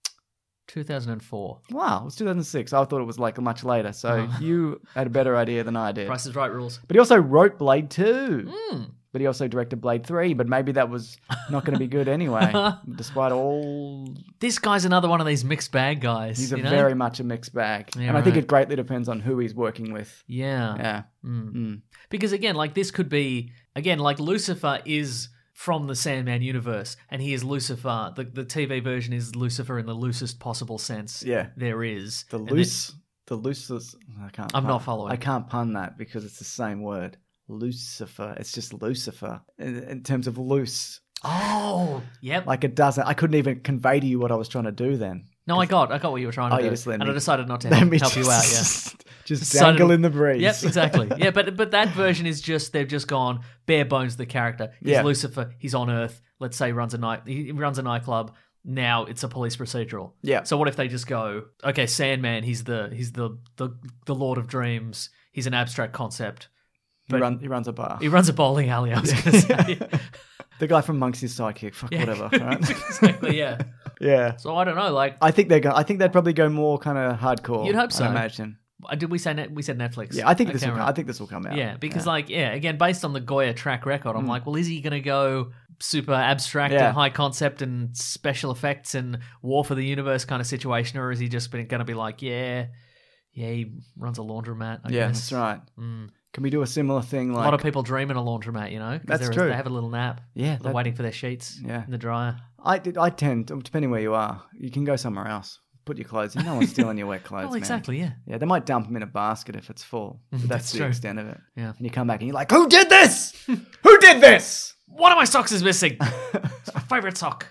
two thousand four. Wow, it was two thousand six. I thought it was like much later. So Oh. you had a better idea than I did. Price is Right rules. But he also wrote Blade two. Mm. But he also directed Blade three. But maybe that was not going to be good anyway, despite all. This guy's another one of these mixed bag guys. He's a you know? very much a mixed bag. Yeah, and I think right. it greatly depends on who he's working with. Yeah. Yeah. Mm. Mm. Because again, like this could be again, like Lucifer is from the Sandman universe, and he is Lucifer. The the T V version is Lucifer in the loosest possible sense. Yeah. there is The And loose, the loosest. I can't. I'm pun- not following. I can't pun that because it's the same word. Lucifer. It's just Lucifer in, in terms of loose. then- oh, yep. Like it doesn't. I couldn't even convey to you what I was trying to do then. no, I got, I got what you were trying to Oh, do, you just let and me- I decided not to Let help, me help you out. Yeah. just- Just Decided- dangle in the breeze. Yep, exactly. Yeah, but but that version is just they've just gone bare bones the character. He's Yeah. Lucifer. He's on Earth. Let's say he runs a night. He runs a nightclub. Now it's a police procedural. Yeah. So what if they just go, okay, Sandman. He's the he's the the the Lord of Dreams. He's an abstract concept. He, But run, he runs a bar. he runs a bowling alley. I was going to say. The guy from Monk's his sidekick. Fuck Yeah. whatever. Right? exactly. Yeah. yeah. So I don't know. Like, I think they're. Go- I think they'd probably go more kind of hardcore. You'd hope so. I imagine. uh, did we say net, we said Netflix? Yeah, I think this. can't Will, remember. I think this will come out. Yeah, because like yeah, again, based on the Goya track record, I'm Mm. like, well, is he going to go super abstract Yeah. and high concept and special effects and War for the Universe kind of situation, or is he just going to be like, yeah, yeah, he runs a laundromat? I yeah, guess. that's right. Mm. Can we do a similar thing? Like A lot of people dream in a laundromat, you know. 'cause That's they're- true. They have a little nap. Yeah, They're that- waiting for their sheets Yeah. in the dryer. I did. I tend, depending where you are, you can go somewhere else. Put your clothes in. No one's stealing your wet clothes. Oh, man. exactly. Yeah. Yeah, they might dump them in a basket if it's full. But that's, That's the true. extent of it. Yeah. And you come back and you're like, who did this? Who did this? One of my socks is missing. It's my favorite sock.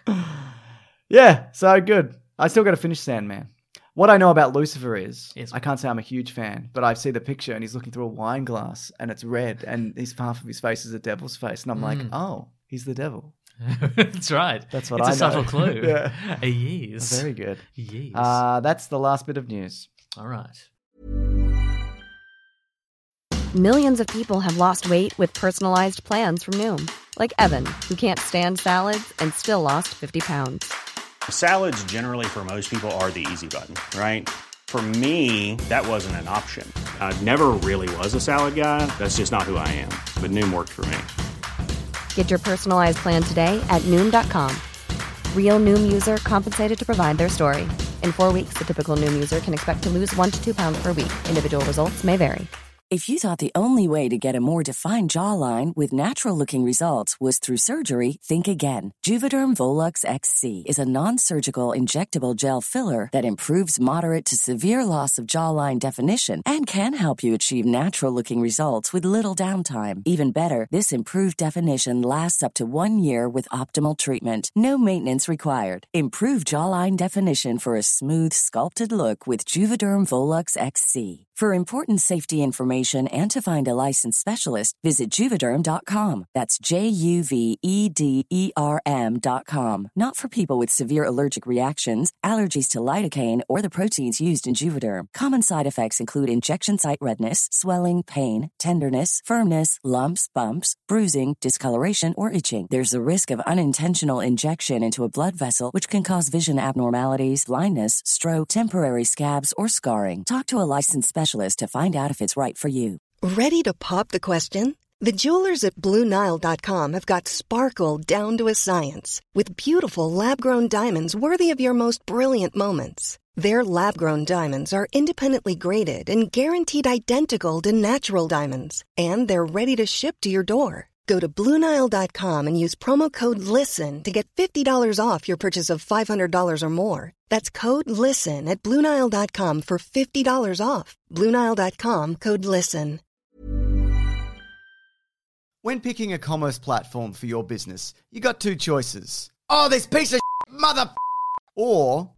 Yeah, so good. I still got to finish Sandman. What I know about Lucifer is, Yes. I can't say I'm a huge fan, but I see the picture and he's looking through a wine glass and it's red and his half of his face is a devil's face. And I'm like, oh, he's the devil. That's right. That's what it's I a subtle know. clue. Yeah. Yes. Very good. Yes. Uh, that's the last bit of news. All right. Millions of people have lost weight with personalized plans from Noom, like Evan, who can't stand salads and still lost fifty pounds. Salads generally for most people are the easy button, right? For me, that wasn't an option. I never really was a salad guy. That's just not who I am. But Noom worked for me. Get your personalized plan today at Noom dot com. Real Noom user compensated to provide their story. In four weeks, the typical Noom user can expect to lose one to two pounds per week. Individual results may vary. If you thought the only way to get a more defined jawline with natural-looking results was through surgery, think again. Juvederm Volux X C is a non-surgical injectable gel filler that improves moderate to severe loss of jawline definition and can help you achieve natural-looking results with little downtime. Even better, this improved definition lasts up to one year with optimal treatment. No maintenance required. Improve jawline definition for a smooth, sculpted look with Juvederm Volux X C. For important safety information and to find a licensed specialist, visit Juvederm dot com. That's J U V E D E R M dot com. Not for people with severe allergic reactions, allergies to lidocaine, or the proteins used in Juvederm. Common side effects include injection site redness, swelling, pain, tenderness, firmness, lumps, bumps, bruising, discoloration, or itching. There's a risk of unintentional injection into a blood vessel, which can cause vision abnormalities, blindness, stroke, temporary scabs, or scarring. Talk to a licensed specialist to find out if it's right for you. Ready to pop the question? The jewelers at Blue Nile dot com have got sparkle down to a science with beautiful lab-grown diamonds worthy of your most brilliant moments. Their lab-grown diamonds are independently graded and guaranteed identical to natural diamonds, and they're ready to ship to your door. Go to Blue Nile dot com and use promo code LISTEN to get fifty dollars off your purchase of five hundred dollars or more. That's code LISTEN at Blue Nile dot com for fifty dollars off. Blue Nile dot com, code LISTEN. When picking a commerce platform for your business, you got two choices. Oh, this piece of mother or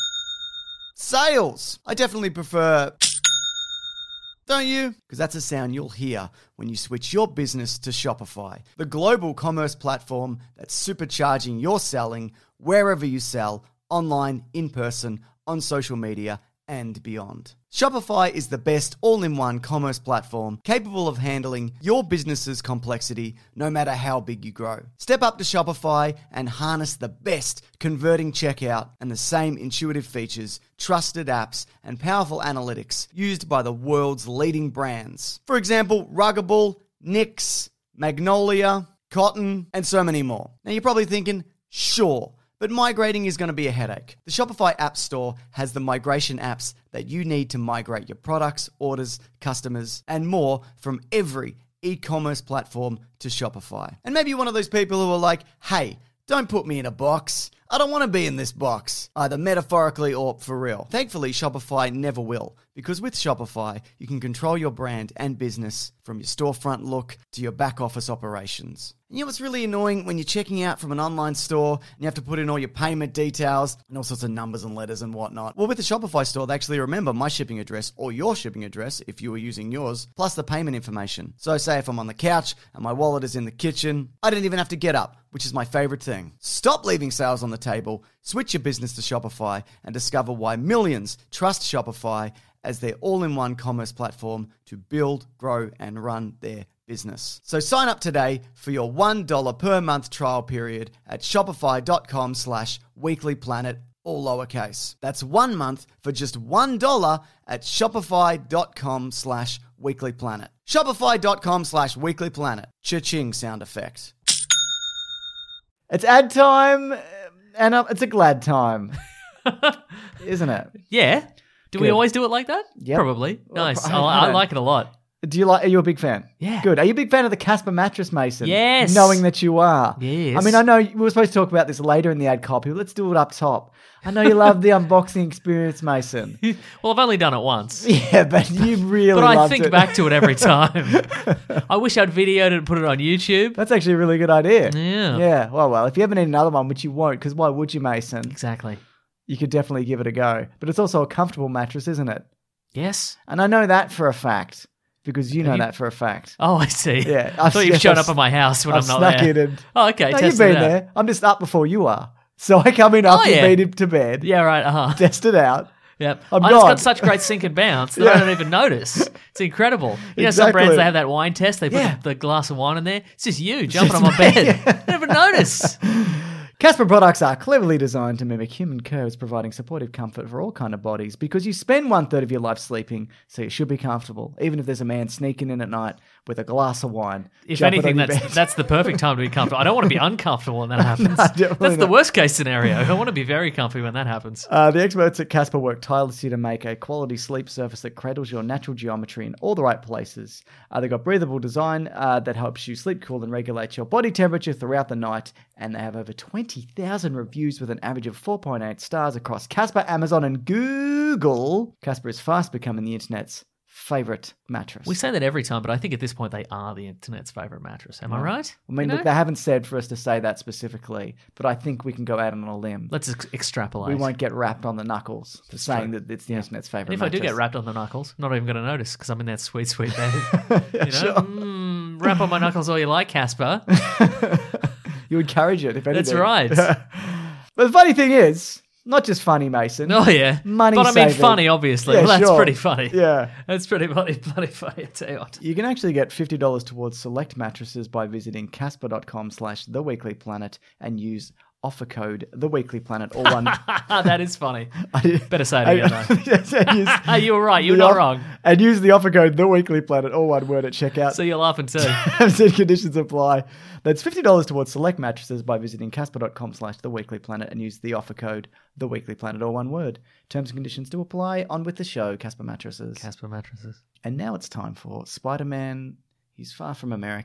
sales. I definitely prefer... Don't you? Because that's a sound you'll hear when you switch your business to Shopify, the global commerce platform that's supercharging your selling wherever you sell, online, in person, on social media, and beyond. Shopify is the best all-in-one commerce platform capable of handling your business's complexity no matter how big you grow. Step up to Shopify and harness the best converting checkout and the same intuitive features, trusted apps, and powerful analytics used by the world's leading brands. For example, Ruggable, Nix, Magnolia, Cotton, and so many more. Now you're probably thinking, sure, but migrating is going to be a headache. The Shopify App Store has the migration apps that you need to migrate your products, orders, customers, and more from every e-commerce platform to Shopify. And maybe you're one of those people who are like, hey, don't put me in a box. I don't want to be in this box, either metaphorically or for real. Thankfully, Shopify never will, because with Shopify, you can control your brand and business from your storefront look to your back office operations. And you know what's really annoying? When you're checking out from an online store and you have to put in all your payment details and all sorts of numbers and letters and whatnot. Well, with the Shopify store, they actually remember my shipping address or your shipping address if you were using yours, plus the payment information. So say if I'm on the couch and my wallet is in the kitchen, I don't even have to get up, which is my favorite thing. Stop leaving sales on the table, switch your business to Shopify, and discover why millions trust Shopify as their all-in-one commerce platform to build, grow, and run their business. So sign up today for your one dollar per month trial period at shopify.com slash weeklyplanet, all lowercase. That's one month for just one dollar at shopify.com slash weeklyplanet. Shopify.com slash weeklyplanet. Cha-ching sound effect. It's ad time, and uh, it's a glad time, isn't it? Yeah. Do Good. we always do it like that? Yep. Probably. Well, Nice. I- I, I I don't- like it a lot. Do you like? Are you a big fan? Yeah. Good. Are you a big fan of the Casper mattress, Mason? Yes. Knowing that you are. Yes. I mean, I know we were supposed to talk about this later in the ad copy, but let's do it up top. I know you love the unboxing experience, Mason. Well, I've only done it once. Yeah, but you really But I loved think it. back to it every time. I wish I'd videoed it and put it on YouTube. That's actually a really good idea. Yeah. Yeah. Well, well, if you ever need another one, which you won't, because why would you, Mason? Exactly. You could definitely give it a go. But it's also a comfortable mattress, isn't it? Yes. And I know that for a fact. Because you know you- that for a fact. Oh, I see. Yeah, I I've- thought you've yes, shown I've- up at my house when I've I'm not snuck there. in and- Oh, okay. No, test you've it been out. there. I'm just up before you are. So I come in after Oh, yeah. you've been to bed, Yeah, right. Uh-huh. test it out. Yep. I'm I just gone. got such great sync and bounce that Yeah. I don't even notice. It's incredible. You know, some Exactly. brands, they have that wine test. They put Yeah. the, the glass of wine in there. It's just you jumping on just my me. bed. I don't even notice. Casper products are cleverly designed to mimic human curves, providing supportive comfort for all kind of bodies. Because you spend one third of your life sleeping, so you should be comfortable. Even if there's a man sneaking in at night with a glass of wine. If jumping anything, on your that's bed. that's the perfect time to be comfortable. I don't want to be uncomfortable when that happens. definitely that's the not. worst case scenario. I want to be very comfy when that happens. Uh, the experts at Casper work tirelessly to make a quality sleep surface that cradles your natural geometry in all the right places. Uh, they've got breathable design uh, that helps you sleep cool and regulate your body temperature throughout the night. And they have over twenty thousand reviews with an average of four point eight stars across Casper, Amazon, and Google. Casper is fast becoming the internet's favorite mattress. We say that every time, but I think at this point they are the internet's favorite mattress. Am I right? I mean, You look, know? they haven't said for us to say that specifically, but I think we can go out on a limb. Let's ex- extrapolate. We won't get wrapped on the knuckles for saying that it's the internet's favorite And if I do mattress. get wrapped on the knuckles, I'm not even going to notice because I'm in that sweet, sweet bed. you know, sure. mm, wrap on my knuckles all you like, Casper. You encourage it, if anything. That's right. But the funny thing is, not just funny, Mason. Oh yeah, Money But I mean, saving. funny, obviously. Yeah, well, that's sure. pretty funny. Yeah. that's pretty bloody, bloody funny. I tell you what. You can actually get fifty dollars towards select mattresses by visiting casper.com slash theweeklyplanet and use offer code theweeklyplanet, all one. that is funny. I did- Better say it I- again, though. yes, and use You were right. You were the not off- wrong. And use the offer code theweeklyplanet, all one word at checkout. So you're laughing too. Terms and conditions apply. That's fifty dollars towards select mattresses by visiting casper.com slash theweeklyplanet and use the offer code theweeklyplanet, all one word. Terms and conditions do apply. On with the show, Casper Mattresses. Casper mattresses. And now it's time for Spider-Man. He's Far From America.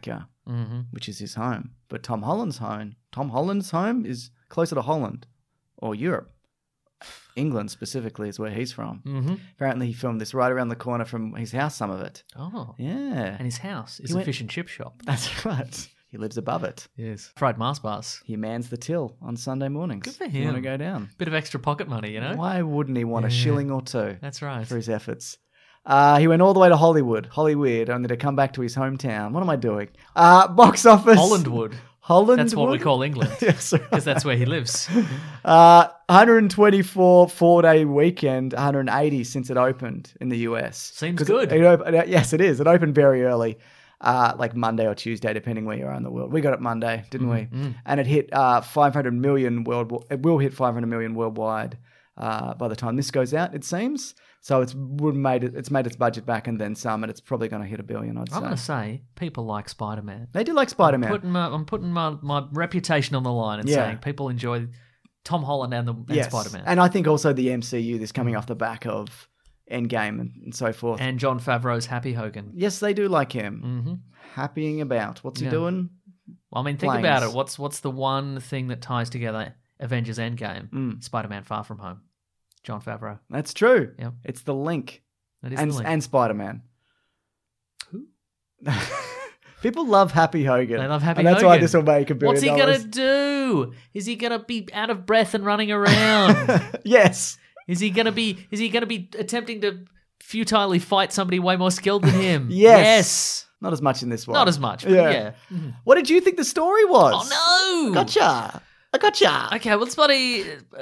Mm-hmm. which is his home. But Tom Holland's home, Tom Holland's home is closer to Holland or Europe. England specifically is where he's from. Mm-hmm. Apparently he filmed this right around the corner from his house, some of it. Oh. Yeah. And his house is He a went- fish and chip shop. That's right. He lives above it. Yes. Fried Mars bars. He mans the till on Sunday mornings. Good for If you want to him. go down. Bit of extra pocket money, you know? Why wouldn't he want a Yeah. shilling or two That's right. for his efforts? Uh, he went all the way to Hollywood, Hollywood, only to come back to his hometown. What am I doing? Uh, box office. Hollandwood. Holland. That's what we call England. Yes, Because that's where he lives. Uh, one hundred twenty-four four-day weekend, one hundred eighty since it opened in the U S. Seems 'Cause good. It, it op- yes, it is. It opened very early, uh, like Monday or Tuesday, depending where you are in the world. We got it Monday, didn't we? Mm-hmm. And it hit uh, five hundred million world. It will hit five hundred million worldwide uh, by the time this goes out. It seems. So it's would made it. It's made its budget back and then some, and it's probably going to hit a billion. I'd I'm going to say say people like Spider-Man. they do like Spider-Man. Putting my, I'm putting my, my reputation on the line and Yeah. saying people enjoy Tom Holland and, the, and yes, Spider-Man. and I think also the M C U. This coming off the back of Endgame and, and so forth. And John Favreau's Happy Hogan. Yes, they do like him. Mm-hmm. Happying about. What's he Yeah. doing? Well, I mean, think Planes. about it. What's what's the one thing that ties together Avengers Endgame? Mm. Spider-Man Far From Home. John Favreau. That's true. Yep. It's the link. That is And, the link. and Spider-Man. Who? People love Happy Hogan. They love Happy And that's Hogan. why this will make a billion What's he going dollars. to do? Is he going to be out of breath and running around? Yes. Is he going to be is he going to be attempting to futilely fight somebody way more skilled than him? Yes. Yes. Not as much in this one. Not as much, but yeah. What did you think the story was? Oh no. Gotcha. I gotcha. Okay, well, it's bloody uh,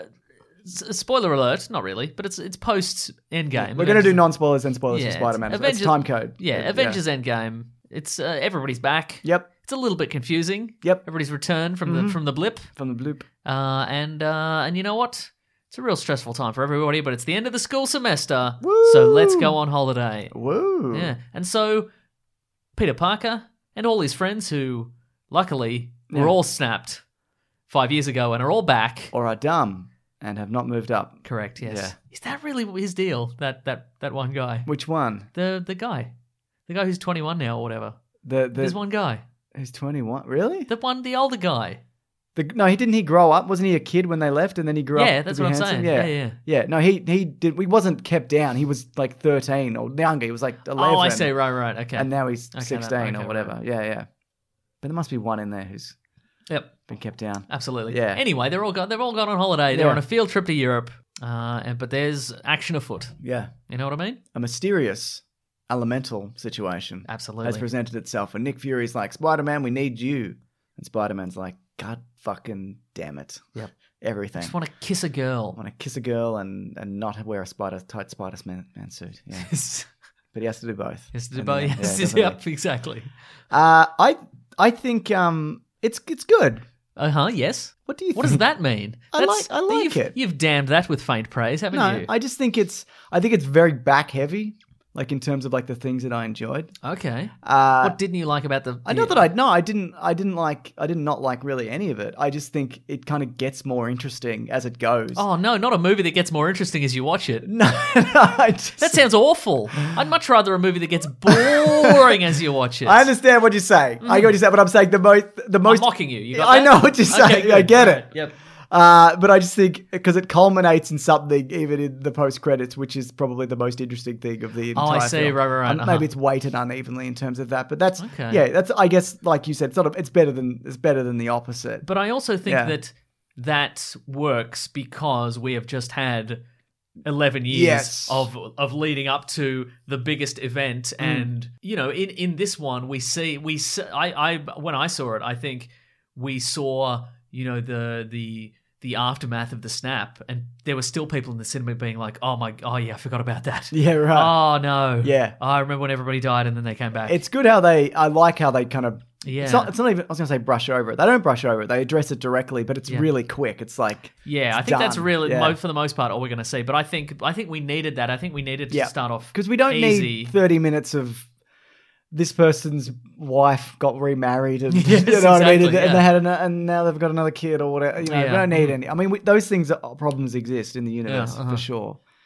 s- spoiler alert. Not really, but it's it's post Endgame. We're going to do non-spoilers and spoilers Yeah, for Spider-Man. Avengers- It's time code. Yeah, Avengers Endgame. It's uh, everybody's back. Yep. It's a little bit confusing. Yep. Everybody's returned from the from the blip. From the bloop. Uh, and uh, and you know what? It's a real stressful time for everybody, but it's the end of the school semester, Woo! so let's go on holiday. Woo. Yeah, and so Peter Parker and all his friends, who luckily were Yeah. all snapped five years ago and are all back. Or are dumb and have not moved up. Correct. Yes. Yeah. Is that really his deal? That that that one guy, Which one? the the guy, the guy who's twenty-one now or whatever. The, the There's one guy, Who's twenty-one? Really? the one, the older guy. The, no, he didn't. He grow up. Wasn't he a kid when they left, and then he grew up? Yeah, to that's be what I'm handsome? saying. Yeah. Yeah, yeah. yeah. No, he he did. He wasn't kept down. He was like thirteen or younger. He was like eleven. Oh, I see. Right, right. Okay. And now he's Okay, that- sixteen okay, or whatever. right. Yeah, yeah. But there must be one in there who's Yep. been kept down. Absolutely. Yeah. Anyway, they're all gone. They've all gone on holiday. They're Yeah. on a field trip to Europe. Uh, and but there's action afoot. Yeah. You know what I mean? A mysterious elemental situation Absolutely. has presented itself. And Nick Fury's like, Spider-Man, we need you. And Spider-Man's like, God fucking damn it. Yep. Everything. Just want to kiss a girl. want to kiss a girl and, and not wear a spider tight Spider-Man man suit. Yeah. Yes. But he has to do both. Yes, And but then- yes, yeah, yes, doesn't he? yep, exactly. Uh, I I think um it's it's good. Uh huh. Yes. What do you What think? does that mean? I like- I like you've, it. You've damned that with faint praise, haven't No, you? I just think it's I think it's very back heavy, like in terms of like the things that I enjoyed. Okay. Uh, what didn't you like about the? I know that I no, I didn't. I didn't like. I did not like really any of it. I just think it kind of gets more interesting as it goes. Oh no, not a movie that gets more interesting as you watch it. no, I just, That sounds awful. I'd much rather a movie that gets boring as you watch it. I understand what you're saying. I get what you're saying, but I'm saying the most. The I'm most. mocking you. You got I that? know what you're saying. Okay, good. I get it. Alright, Yep. Uh, but I just think because it culminates in something, even in the post credits, which is probably the most interesting thing of the entire Oh, I see. film. Right, right, right. And Uh-huh. maybe it's weighted unevenly in terms of that, but that's Okay. yeah. That's I guess like you said, it's sort of it's better than it's better than the opposite. But I also think Yeah. that that works because we have just had eleven years Yes. of of leading up to the biggest event, Mm. and you know, in, in this one, we see we s- I I when I saw it, I think we saw you know the the the aftermath of the snap, and there were still people in the cinema being like, "Oh my, oh yeah, I forgot about that." Yeah, right. Oh no. Yeah. Oh, I remember when everybody died, and then they came back. It's good how they. I like how they kind of. Yeah. It's not, it's not even. I was going to say brush over it. They don't brush over it. They address it directly, but it's Yeah. really quick. It's like. Yeah, it's I think that's done. really Yeah. mo- for the most part all we're going to see. But I think I think we needed that. I think we needed to Yeah. start off Because we don't easy. need thirty minutes of this person's wife got remarried and Yes, you know what I mean, exactly, and, and yeah. they had an, and now they've got another kid or whatever. You know, Yeah. we don't need Mhm. any. I mean, we, those things are, problems exist in the universe Yeah, uh-huh. for sure.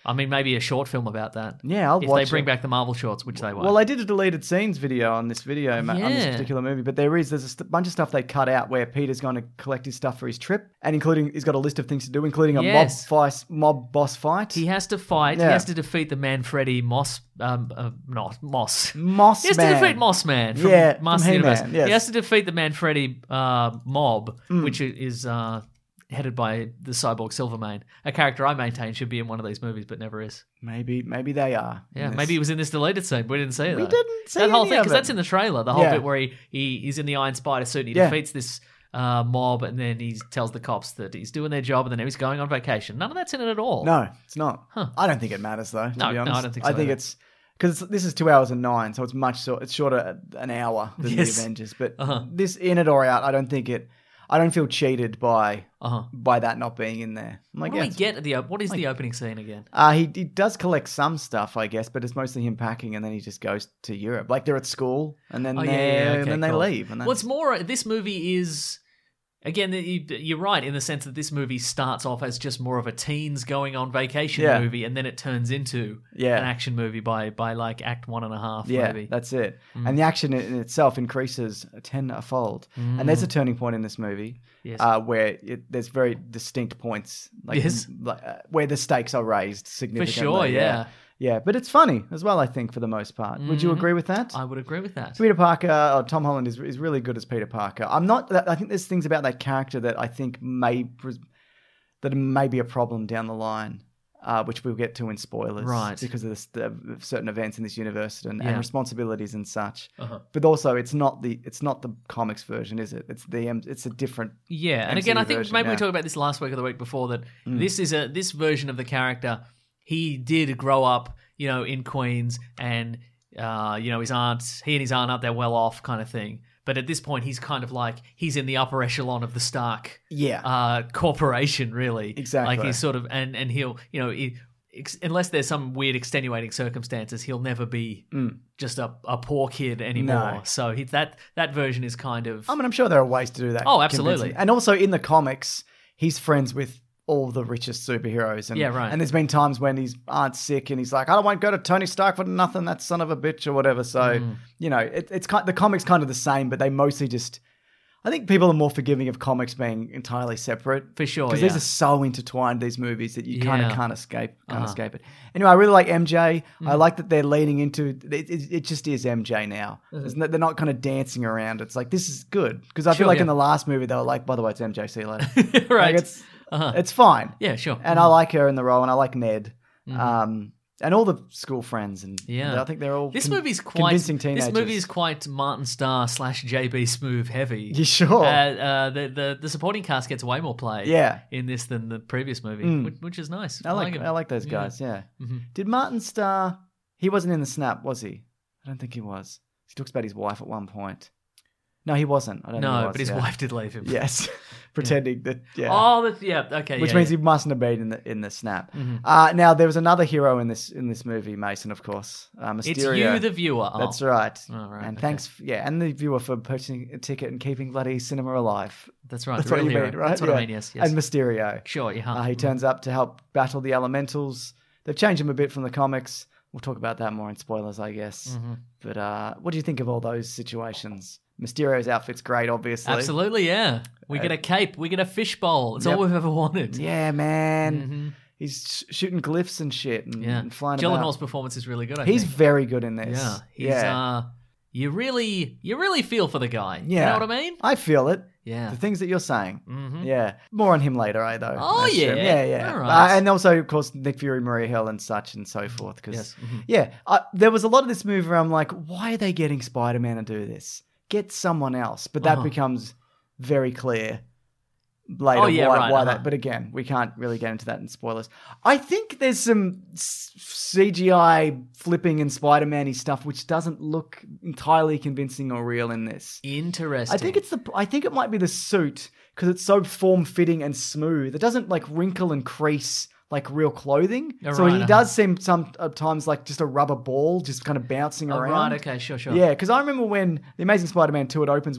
I mean, maybe a short film about that. Yeah, I'll if watch they bring it. back the Marvel shorts, which they won't. Well, I did a deleted scenes video on this video ma- on this Yeah. particular movie, but there is there's a st- bunch of stuff they cut out where Peter's going to collect his stuff for his trip, and including he's got a list of things to do, including a Yes. mob fight, mob boss fight. he has to fight. Yeah. He has to defeat the Manfredi Moss. Um, uh, not Moss. Moss He has Man. to defeat Moss Man from Yeah, from Master He-Man, Universe. yes. He has to defeat the Manfredi uh, mob, Mm. which is uh, headed by the cyborg Silvermane, a character I maintain should be in one of these movies, but never is. Maybe maybe they are. in Yeah, this. maybe he was in this deleted scene. We didn't see it. We though. didn't see that whole any thing of because it. that's in the trailer. The whole Yeah. bit where he, he he's in the Iron Spider suit and he Yeah. defeats this uh, mob, and then he tells the cops that he's doing their job, and then he's going on vacation. None of that's in it at all. No, it's not. Huh. I don't think it matters though. To No, be no, I honest. don't think I so think either. it's because this is two hours and nine, so it's much short. It's shorter an hour than Yes. the Avengers. But Uh-huh. this in it or out, I don't think it. I don't feel cheated by Uh-huh. by that not being in there. I'm like, What do yeah, we it's- get at the op- what is the opening scene again? Uh, he, he does collect some stuff, I guess, but it's mostly him packing, and then he just goes to Europe. Like they're at school, and then Oh they, yeah, yeah, yeah, and okay, then they cool. leave. And that's, What's more, this movie is again. you- You're right in the sense that this movie starts off as just more of a teens going on vacation Yeah. movie, and then it turns into Yeah. an action movie by by like act one and a half. yeah, maybe. that's it. Mm. And the action in itself increases tenfold. And there's a turning point in this movie Mm. Yes. uh, where it, there's very distinct points, like, Yes. like uh, where the stakes are raised significantly. sure, yeah. yeah. But it's funny as well, I think, for the most part. Would you Mhm. agree with that? I would agree with that. Peter Parker, or Tom Holland is is really good as Peter Parker. I'm not. I think there's things about that character that I think may pres- that may be a problem down the line, uh, which we'll get to in spoilers, Right. Because of this, the, certain events in this universe and, Yeah. and responsibilities and such. Uh-huh. But also, it's not the it's not the comics version, is it? It's the M- it's a different. Yeah, and M C U again, I think version, maybe we yeah. Mm. talked about this last week or the week before that this is a this version of the character. He did grow up, you know, in Queens, and uh, you know, his aunt, he and his aunt aren't that well off, kind of thing. But at this point, he's kind of like he's in the upper echelon of the Stark, Yeah. uh, corporation, really. Exactly. Like he's sort of, and and he'll, you know, he, ex- unless there's some weird extenuating circumstances, he'll never be just a, a poor kid anymore. Mm. No. So he, that that version is kind of I mean, I'm sure there are ways to do that. Oh, absolutely. convincingly. And also in the comics, he's friends with all the richest superheroes. And, Yeah, right. And there's been times when his aunt's sick and he's like, I don't want to go to Tony Stark for nothing, that son of a bitch or whatever. So, Mm. you know, it, it's kind the comics kind of the same, but they mostly just, I think people are more forgiving of comics being entirely separate. For sure, Because yeah. these are so intertwined, these movies, that you kind Yeah. of can't escape, can't Uh-huh. escape it. Anyway, I really like M J. I Mm. like that they're leaning into, it, it, it just is M J now. Mm-hmm. There's no- they're not kind of dancing around. It's like, this is good. Because I Sure, feel like yeah. in the last movie, they were like, by the way, it's M J, see you later. right. Like it's, Uh-huh. it's fine. Yeah, sure. And I like her in the role, and I like Ned. Um, and all the school friends. And Yeah. I think they're all This con- movie's quite convincing teenagers. This movie is quite Martin Starr slash J B Smoove heavy. You sure? Uh, uh, the, the the supporting cast gets way more play. Yeah. in this than the previous movie, Mm. which, which is nice. I like, him. I like those Yeah. guys, yeah. Mhm. Did Martin Starr, he wasn't in the snap, was he? I don't think he was. He talks about his wife at one point. No, he wasn't. I don't know. No, he was, but his yeah. wife did leave him. Yes, pretending that. Yeah. Oh, that's, yeah. Okay. Which yeah, means yeah. he mustn't have been in the in the snap. Mhm. Uh, now there was another hero in this in this movie, Mason, of course. Uh, Mysterio. It's you, the viewer. Oh. That's right. Oh, right, And okay. thanks, yeah, and the viewer for purchasing a ticket and keeping bloody cinema alive. That's right. That's the what real you hero. mean, right? That's what Yeah. I mean. Yes. Yes. And Mysterio. Sure. Yeah. Uh, he turns up to help battle the elementals. They've changed him a bit from the comics. We'll talk about that more in spoilers, I guess. Mm-hmm. But uh, what do you think of all those situations? Mysterio's outfit's great, obviously. Absolutely. Yeah. We get a cape. We get a fishbowl. It's Yep. all we've ever wanted. Yeah, man. Mhm. He's sh- shooting glyphs and shit and, Yeah. and flying Gyllenhaal's about. performance is really good. I He's think. very good in this. Yeah. He's, yeah. Uh, you really, you really feel for the guy. yeah. You know what I mean? I feel it. Yeah. The things that you're saying. Mhm. Yeah. More on him later, eh, though. Oh, That's yeah. true. Yeah, yeah. All right. Uh, and also, of course, Nick Fury, Maria Hill, and such and so forth. Cause, Yes. Mhm. Yeah. Uh, there was a lot of this movie where I'm like, why are they getting Spider-Man to do this? Get someone else. But that Uh-huh. becomes very clear later Oh, yeah, why, right, why uh-huh. that. But again, we can't really get into that in spoilers. I think there's some s- C G I flipping and Spider-Man-y stuff which doesn't look entirely convincing or real in this. Interesting. I think it's the. I think it might be the suit because it's so form-fitting and smooth. It doesn't like wrinkle and crease like real clothing. Oh, so right, he uh-huh. does seem sometimes like just a rubber ball, just kind of bouncing Oh, around. right. Okay. Sure. Sure. Yeah, because I remember when the Amazing Spider-Man two, it opens with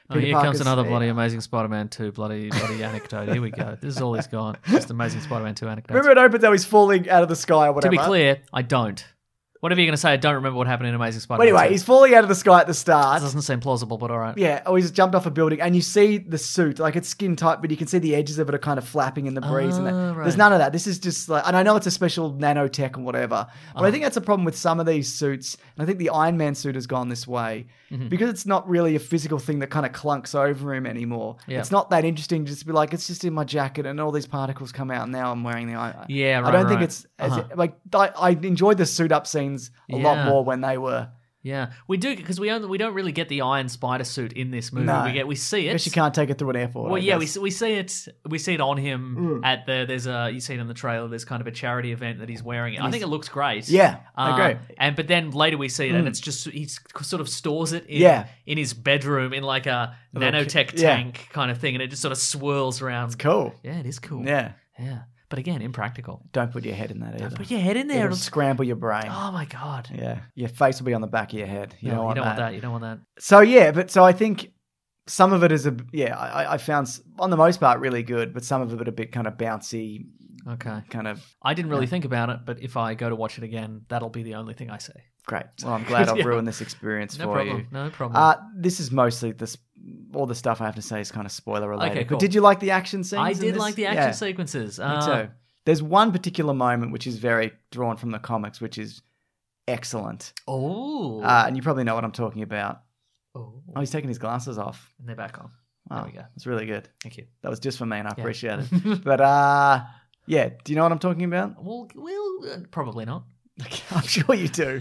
Oh, Peter here comes Parker's- another bloody Amazing Spider-Man two bloody bloody anecdote. Here we go. This is all he's got. Just Amazing Spider-Man two anecdotes. Remember it opens how he's falling out of the sky or To whatever. be clear, I don't. Whatever you're going to say, I don't remember what happened in Amazing But Spider-Man anyway, two. he's falling out of the sky at the That start. doesn't seem plausible, but all right. Yeah, or he's jumped off a building, and you see the suit, like it's skin tight, but you can see the edges of it are kind of flapping in the breeze. and that. Ah, right. There's none of that. This is just like, and I know it's a special nanotech and whatever, but I think that's a problem with some of these suits. And I think the Iron Man suit has gone this way Mm-hmm. because it's not really a physical thing that kind of clunks over him anymore. Yeah. It's not that interesting to just be like, it's just in my jacket, and all these particles come out, and now I'm wearing the Iron. Yeah, I right, don't think right. it's as, Uh-huh. like I, I enjoyed the suit up scenes a Yeah. lot more when they were. Yeah, we do because we only, we don't really get the Iron Spider suit in this movie. No. We get we see I it. guess you can't take it through an airport. Well, I yeah, we guess. see- we see it. We see it on him Mm. at the. There's a you see it in the trailer. There's kind of a charity event that he's wearing. I think it looks great. Yeah, I Um, agree. And but then later we see it, and Mm. it's just he sort of stores it in, Yeah. in his bedroom in like a A little nanotech ki- yeah. tank kind of thing, and it just sort of swirls around. It's cool. Yeah, it is cool. Yeah. yeah. But again, impractical. Don't put your head in that either. Put your head in there. It'll It'll- scramble your brain. Oh my god. Yeah, your face will be on the back of your head. You No, don't want you don't that. want that. You don't want that. So yeah, but so I think some of it is a yeah. I, I found s- on the most part really good, but some of it a bit kind of bouncy. Okay. Kind of. I didn't really Yeah. think about it, but if I go to watch it again, that'll be the only thing I say. Great. Well, I'm glad I've Yeah. ruined this experience No for problem. you. No problem. Uh, this is mostly this. All the stuff I have to say is kind of spoiler related. Okay, cool. But did you like the action scenes? I in did this? like the action Yeah. sequences. Me Uh, too. There's one particular moment which is very drawn from the comics, which is excellent. Oh. Uh, and you probably know what I'm talking about. Oh. Oh, he's taking his glasses off. And they're back on. Wow, There we go. It's really good. Thank you. That was just for me, and I Yeah. appreciate it. But uh, yeah, do you know what I'm talking about? Well, well, uh, probably not. I'm sure you do.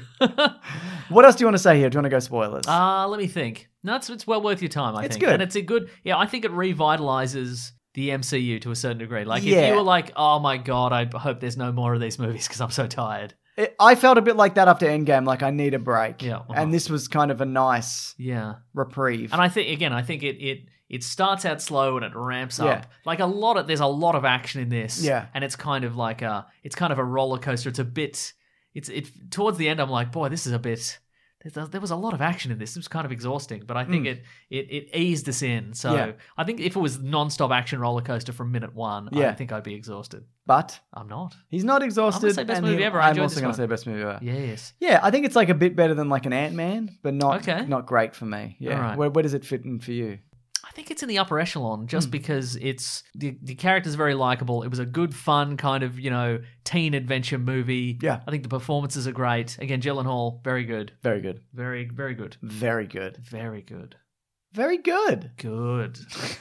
What else do you want to say here? Do you want to go spoilers? Uh, let me think. No, it's, it's well worth your time, I It's think. good. And it's a good, yeah, I think it revitalizes the M C U to a certain degree. Like, if Yeah. you were like, oh my God, I hope there's no more of these movies because I'm so tired. It- I felt a bit like that after Endgame, like I need a break. Yeah, uh-huh. And this was kind of a nice Yeah. reprieve. And I think, again, I think it, it, it starts out slow and it ramps up. Yeah. Like a lot of, there's a lot of action in this. Yeah. And it's kind of like a, it's kind of a roller coaster. It's a bit, it's, it, towards the end, I'm like, boy, this is a bit, There's- there was a lot of action in this. It was kind of exhausting, but I think Mm. it, it it eased us in. So Yeah. I think if it was non-stop action roller coaster from minute one, I Yeah. don't think I'd be exhausted. But I'm not. he's not exhausted. say best and movie he- ever. I I'm enjoyed also this going one. to say best movie ever. Yes. Yeah, I think it's like a bit better than like an Ant-Man, but not Okay. not great for me. Yeah. All right. Where, where does it fit in for you? I think it's in the upper echelon just Hmm. because it's the the character's very likable. It was a good, fun kind of, you know, teen adventure movie. Yeah. I think the performances are great. Again, Gyllenhaal, very good. Very good. Very, very good. Very good. Very good. Very good. Good.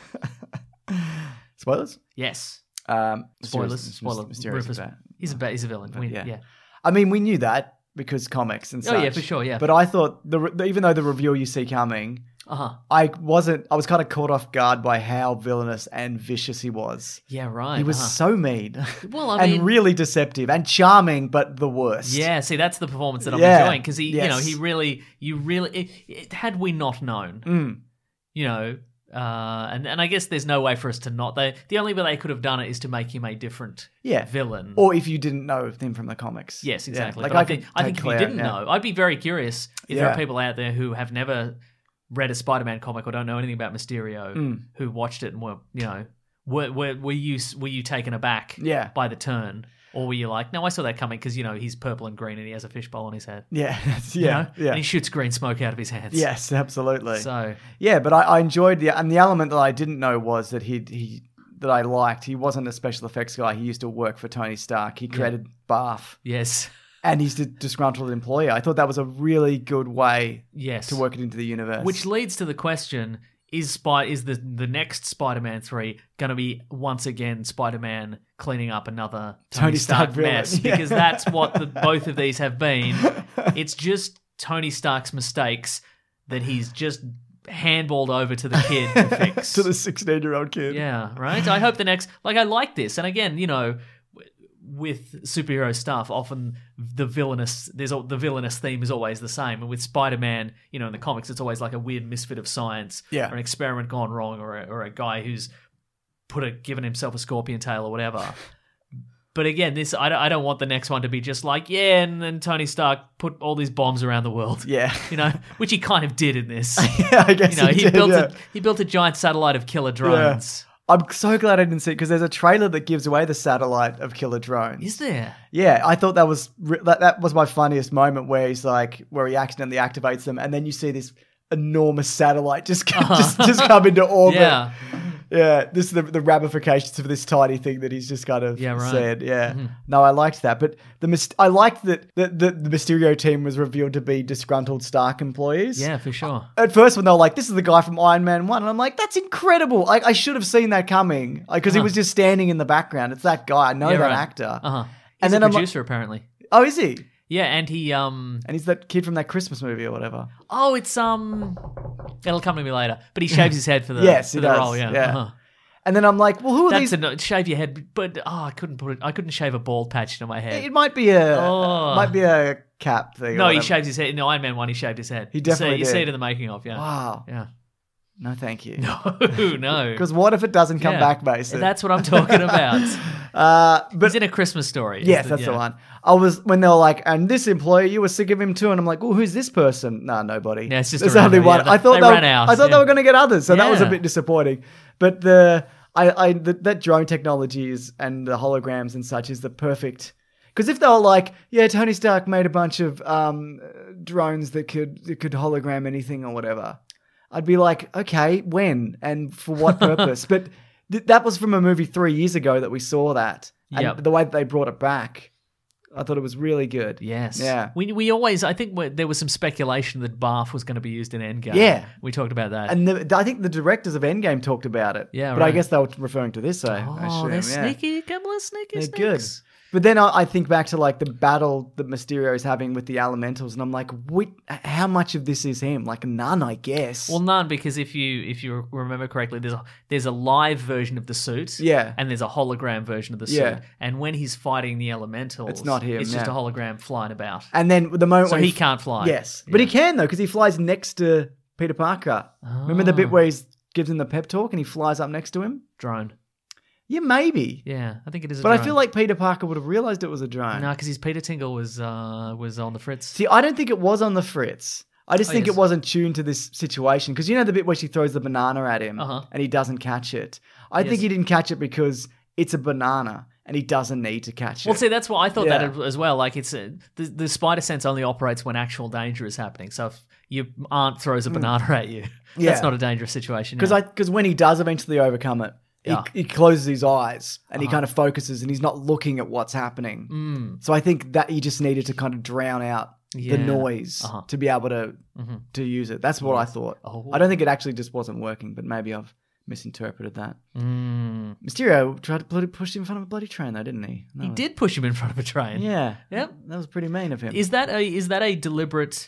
Spoilers? Yes. Um, Spoilers. Mysterious- Spoiler. Mysterious Rufus. is bad. He's a ba- he's a villain. We- yeah. yeah. I mean, we knew that because comics and Oh, such. yeah, for sure, yeah. But I thought, the, the even though the reveal you see coming, Uh-huh. I wasn't, I was kind of caught off guard by how villainous and vicious he was. Yeah, right. He was uh-huh. so mean. Well, I and mean- really deceptive and charming, but the worst. Yeah, see, that's the performance that I'm Yeah. enjoying because he, you know, Yes. he really, you really, it, it, had we not known, Mm. you know, uh, and and I guess there's no way for us to not. They the only way they could have done it is to make him a different Yeah. villain. Or if you didn't know him from the comics. Yes, Yeah. exactly. Like But I, I think, could I think take if you Claire, didn't yeah. know, I'd be very curious if there Yeah. are people out there who have never read a Spider-Man comic or don't know anything about Mysterio Mm. who watched it and were, you know, were were, were you were you taken aback Yeah. by the turn? Or were you like, no, I saw that coming because, you know, he's purple and green and he has a fishbowl on his head. Yeah. You yeah. know? Yeah. And he shoots green smoke out of his hands. Yes, absolutely. So, Yeah, but I, I enjoyed the and the element that I didn't know was that he he that I liked. He wasn't a special effects guy. He used to work for Tony Stark. He created Bath, yes. and he's a disgruntled employee. I thought that was a really good way Yes. to work it into the universe. Which leads to the question, is Spy is the the next Spider-Man three going to be once again Spider-Man cleaning up another Tony, Tony Stark Stark, villain. mess? Yeah. Because that's what the, both of these have been. It's just Tony Stark's mistakes that he's just handballed over to the kid to fix. to the sixteen-year-old kid. Yeah, right? I hope the next... Like, I like this. And again, you know, w- with superhero stuff, often the villainous... There's al- the villainous theme is always the same. And with Spider-Man, you know, in the comics, it's always like a weird misfit of science. Yeah. Or an experiment gone wrong, or a, or a guy who's put a given himself a scorpion tail or whatever. But again, this I don't, I don't want the next one to be just like, yeah, and then Tony Stark put all these bombs around the world. Yeah. You know, which he kind of did in this. Yeah, I guess You know, he he, did, built yeah. a he built a giant satellite of killer drones. I'm so glad I didn't see it because there's a trailer that gives away the satellite of killer drones. Is there? Yeah, I thought that was re- that, that was my funniest moment where he's like, where he accidentally activates them, and then you see this enormous satellite just just just come into orbit. Yeah. Yeah, this is the, the ramifications of this tiny thing that he's just kind of Yeah, right. said. Yeah, no, I liked that, but the myst- I liked that the, the the Mysterio team was revealed to be disgruntled Stark employees. Yeah, for sure. At first, when they were like, "This is the guy from Iron Man one," and I'm like, "That's incredible!" Like, I should have seen that coming, because he was just standing in the background. It's that guy. I know Yeah, that right. actor. Uh-huh. He's And a then I'm like- producer, apparently. Oh, is he? Yeah, and he um And he's that kid from that Christmas movie or whatever. oh, it's um it'll come to me later. But he shaves his head for the Yes, for he the does. role, yeah. Yeah. Uh-huh. And then I'm like, well, who are That's these? a no, shave your head, but oh, I couldn't put it. I couldn't shave a bald patch to my head. It might be a Oh. might be a cap thing. or no, he whatever. shaves his head. In the Iron Man one, he shaved his head. He definitely you see, did. You see it in the making of, yeah. Wow. Yeah. No, thank you. No, no. Because what if it doesn't come Yeah. back, Mason? That's what I'm talking about. uh, but He's in A Christmas Story. yes, Is that's the yeah. one. I was when they were like, and this employee, you were sick of him too, and I'm like, well, who's this person? Nah, nobody. Yeah, it's just There's a only random- one. yeah, they- I thought they they, ran were, out, I thought yeah. they were going to get others, so that was a Yeah. bit disappointing. But the I, I the, that drone technology is and the holograms and such is the perfect. Because if they were like, yeah, Tony Stark made a bunch of um, drones that could that could hologram anything or whatever, I'd be like, okay, when and for what purpose? But th- that was from a movie three years ago that we saw that, and Yep. the way that they brought it back, I thought it was really good. Yes. Yeah. We we always, I think we- there was some speculation that Barf was going to be used in Endgame. Yeah. We talked about that. And the, I think the directors of Endgame talked about it. Yeah, but I right. guess they were referring to this. I, oh, I assume, they're yeah. sneaky. A couple of sneaky They're snakes. good. But then I, I think back to like the battle that Mysterio is having with the Elementals, and I'm like, what, how much of this is him? Like none, I guess. Well, none, because if you if you remember correctly, there's a, there's a live version of the suit, Yeah. and there's a hologram version of the Yeah. suit. And when he's fighting the elementals, It's not him, It's just yeah. a hologram flying about. and then the moment So when he f- can't fly. Yes, but he Yeah. can though because he flies next to Peter Parker. Remember the Oh. bit where he gives him the pep talk and he flies up next to him? Drone. Yeah, maybe. Yeah, I think it is. A But I drone. feel like Peter Parker would have realized it was a drone. no, because his Peter Tingle was uh, was on the fritz. See, I don't think it was on the fritz. I just Oh, think yes. it wasn't tuned to this situation. Because you know the bit where she throws the banana at him Uh-huh. and he doesn't catch it? I Yes. think he didn't catch it because it's a banana and he doesn't need to catch Well, it. see, that's what I thought Yeah. that as well. Like, it's a, the the spider sense only operates when actual danger is happening. So if your aunt throws a banana at you, Mm. Yeah. that's not a dangerous situation. Because yeah. I because when he does eventually overcome it, he, Yeah. Uh-huh. he closes his eyes and he kind of focuses and he's not looking at what's happening. Mm. So I think that he just needed to kind of drown out Yeah. the noise Uh-huh. to be able to Mhm. to use it. That's what I thought. Oh. I don't think it actually just wasn't working, but maybe I've misinterpreted that. Mm. Mysterio tried to bloody push him in front of a bloody train, though, didn't he? He No. did push him in front of a train. Yeah. Yep. That was pretty mean of him. Is that a is that a deliberate?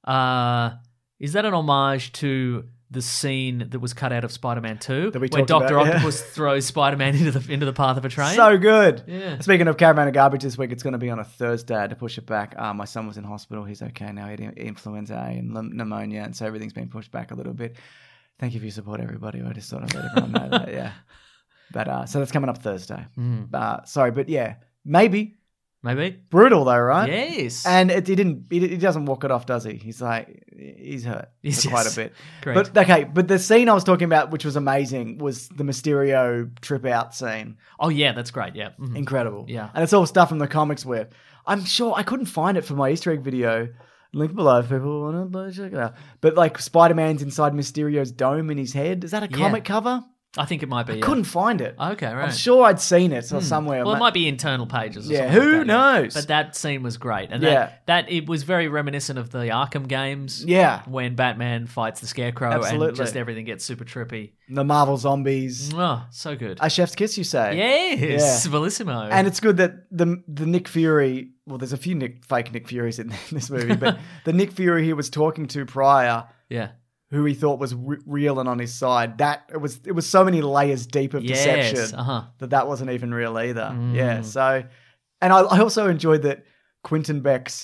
Uh, is that an homage to the scene that was cut out of Spider-Man Two, That we when talked Doctor about, yeah. Octopus throws Spider-Man into the into the path of a train? So good. Yeah. Speaking of Caravan of Garbage this week, it's going to be on a Thursday. I had to push it back. Uh, my son was in hospital. He's okay now. He had influenza A and lym- pneumonia, and so everything's been pushed back a little bit. Thank you for your support, everybody. I just thought I'd let everyone know that. Yeah. But uh, so that's coming up Thursday. Mm. Uh, sorry, but yeah, maybe Maybe. brutal though, right? Yes. And it, he didn't. He, he doesn't walk it off, does he? He's like, he's hurt Yes, for quite yes. a bit. Correct. But okay, but the scene I was talking about, which was amazing, was the Mysterio trip out scene. Oh yeah, that's great. Yeah. Mhm. Incredible. Yeah. And it's all stuff from the comics where I'm sure I couldn't find it for my Easter egg video. Link below if people want to check it out. But like Spider-Man's inside Mysterio's dome in his head. Is that a Yeah. comic cover? I think it might be. I yeah. couldn't find it. Okay, right. I'm sure I'd seen it or somewhere. Well, it Ma- might be internal pages. Or Yeah, something who like that, yeah. knows? But that scene was great, and Yeah. that, that it was very reminiscent of the Arkham games. Yeah. when Batman fights the Scarecrow, Absolutely. and just everything gets super trippy. The Marvel Zombies. Oh, so good. A chef's kiss, you say? yes, Yeah. Bellissimo. And it's good that the the Nick Fury, well, there's a few Nick, fake Nick Furies in this movie, but the Nick Fury he was talking to prior, yeah, who he thought was re- real and on his side, that it was it was so many layers deep of Yes, deception uh-huh. that that wasn't even real either. Mm. Yeah, so, and I, I also enjoyed that Quentin Beck's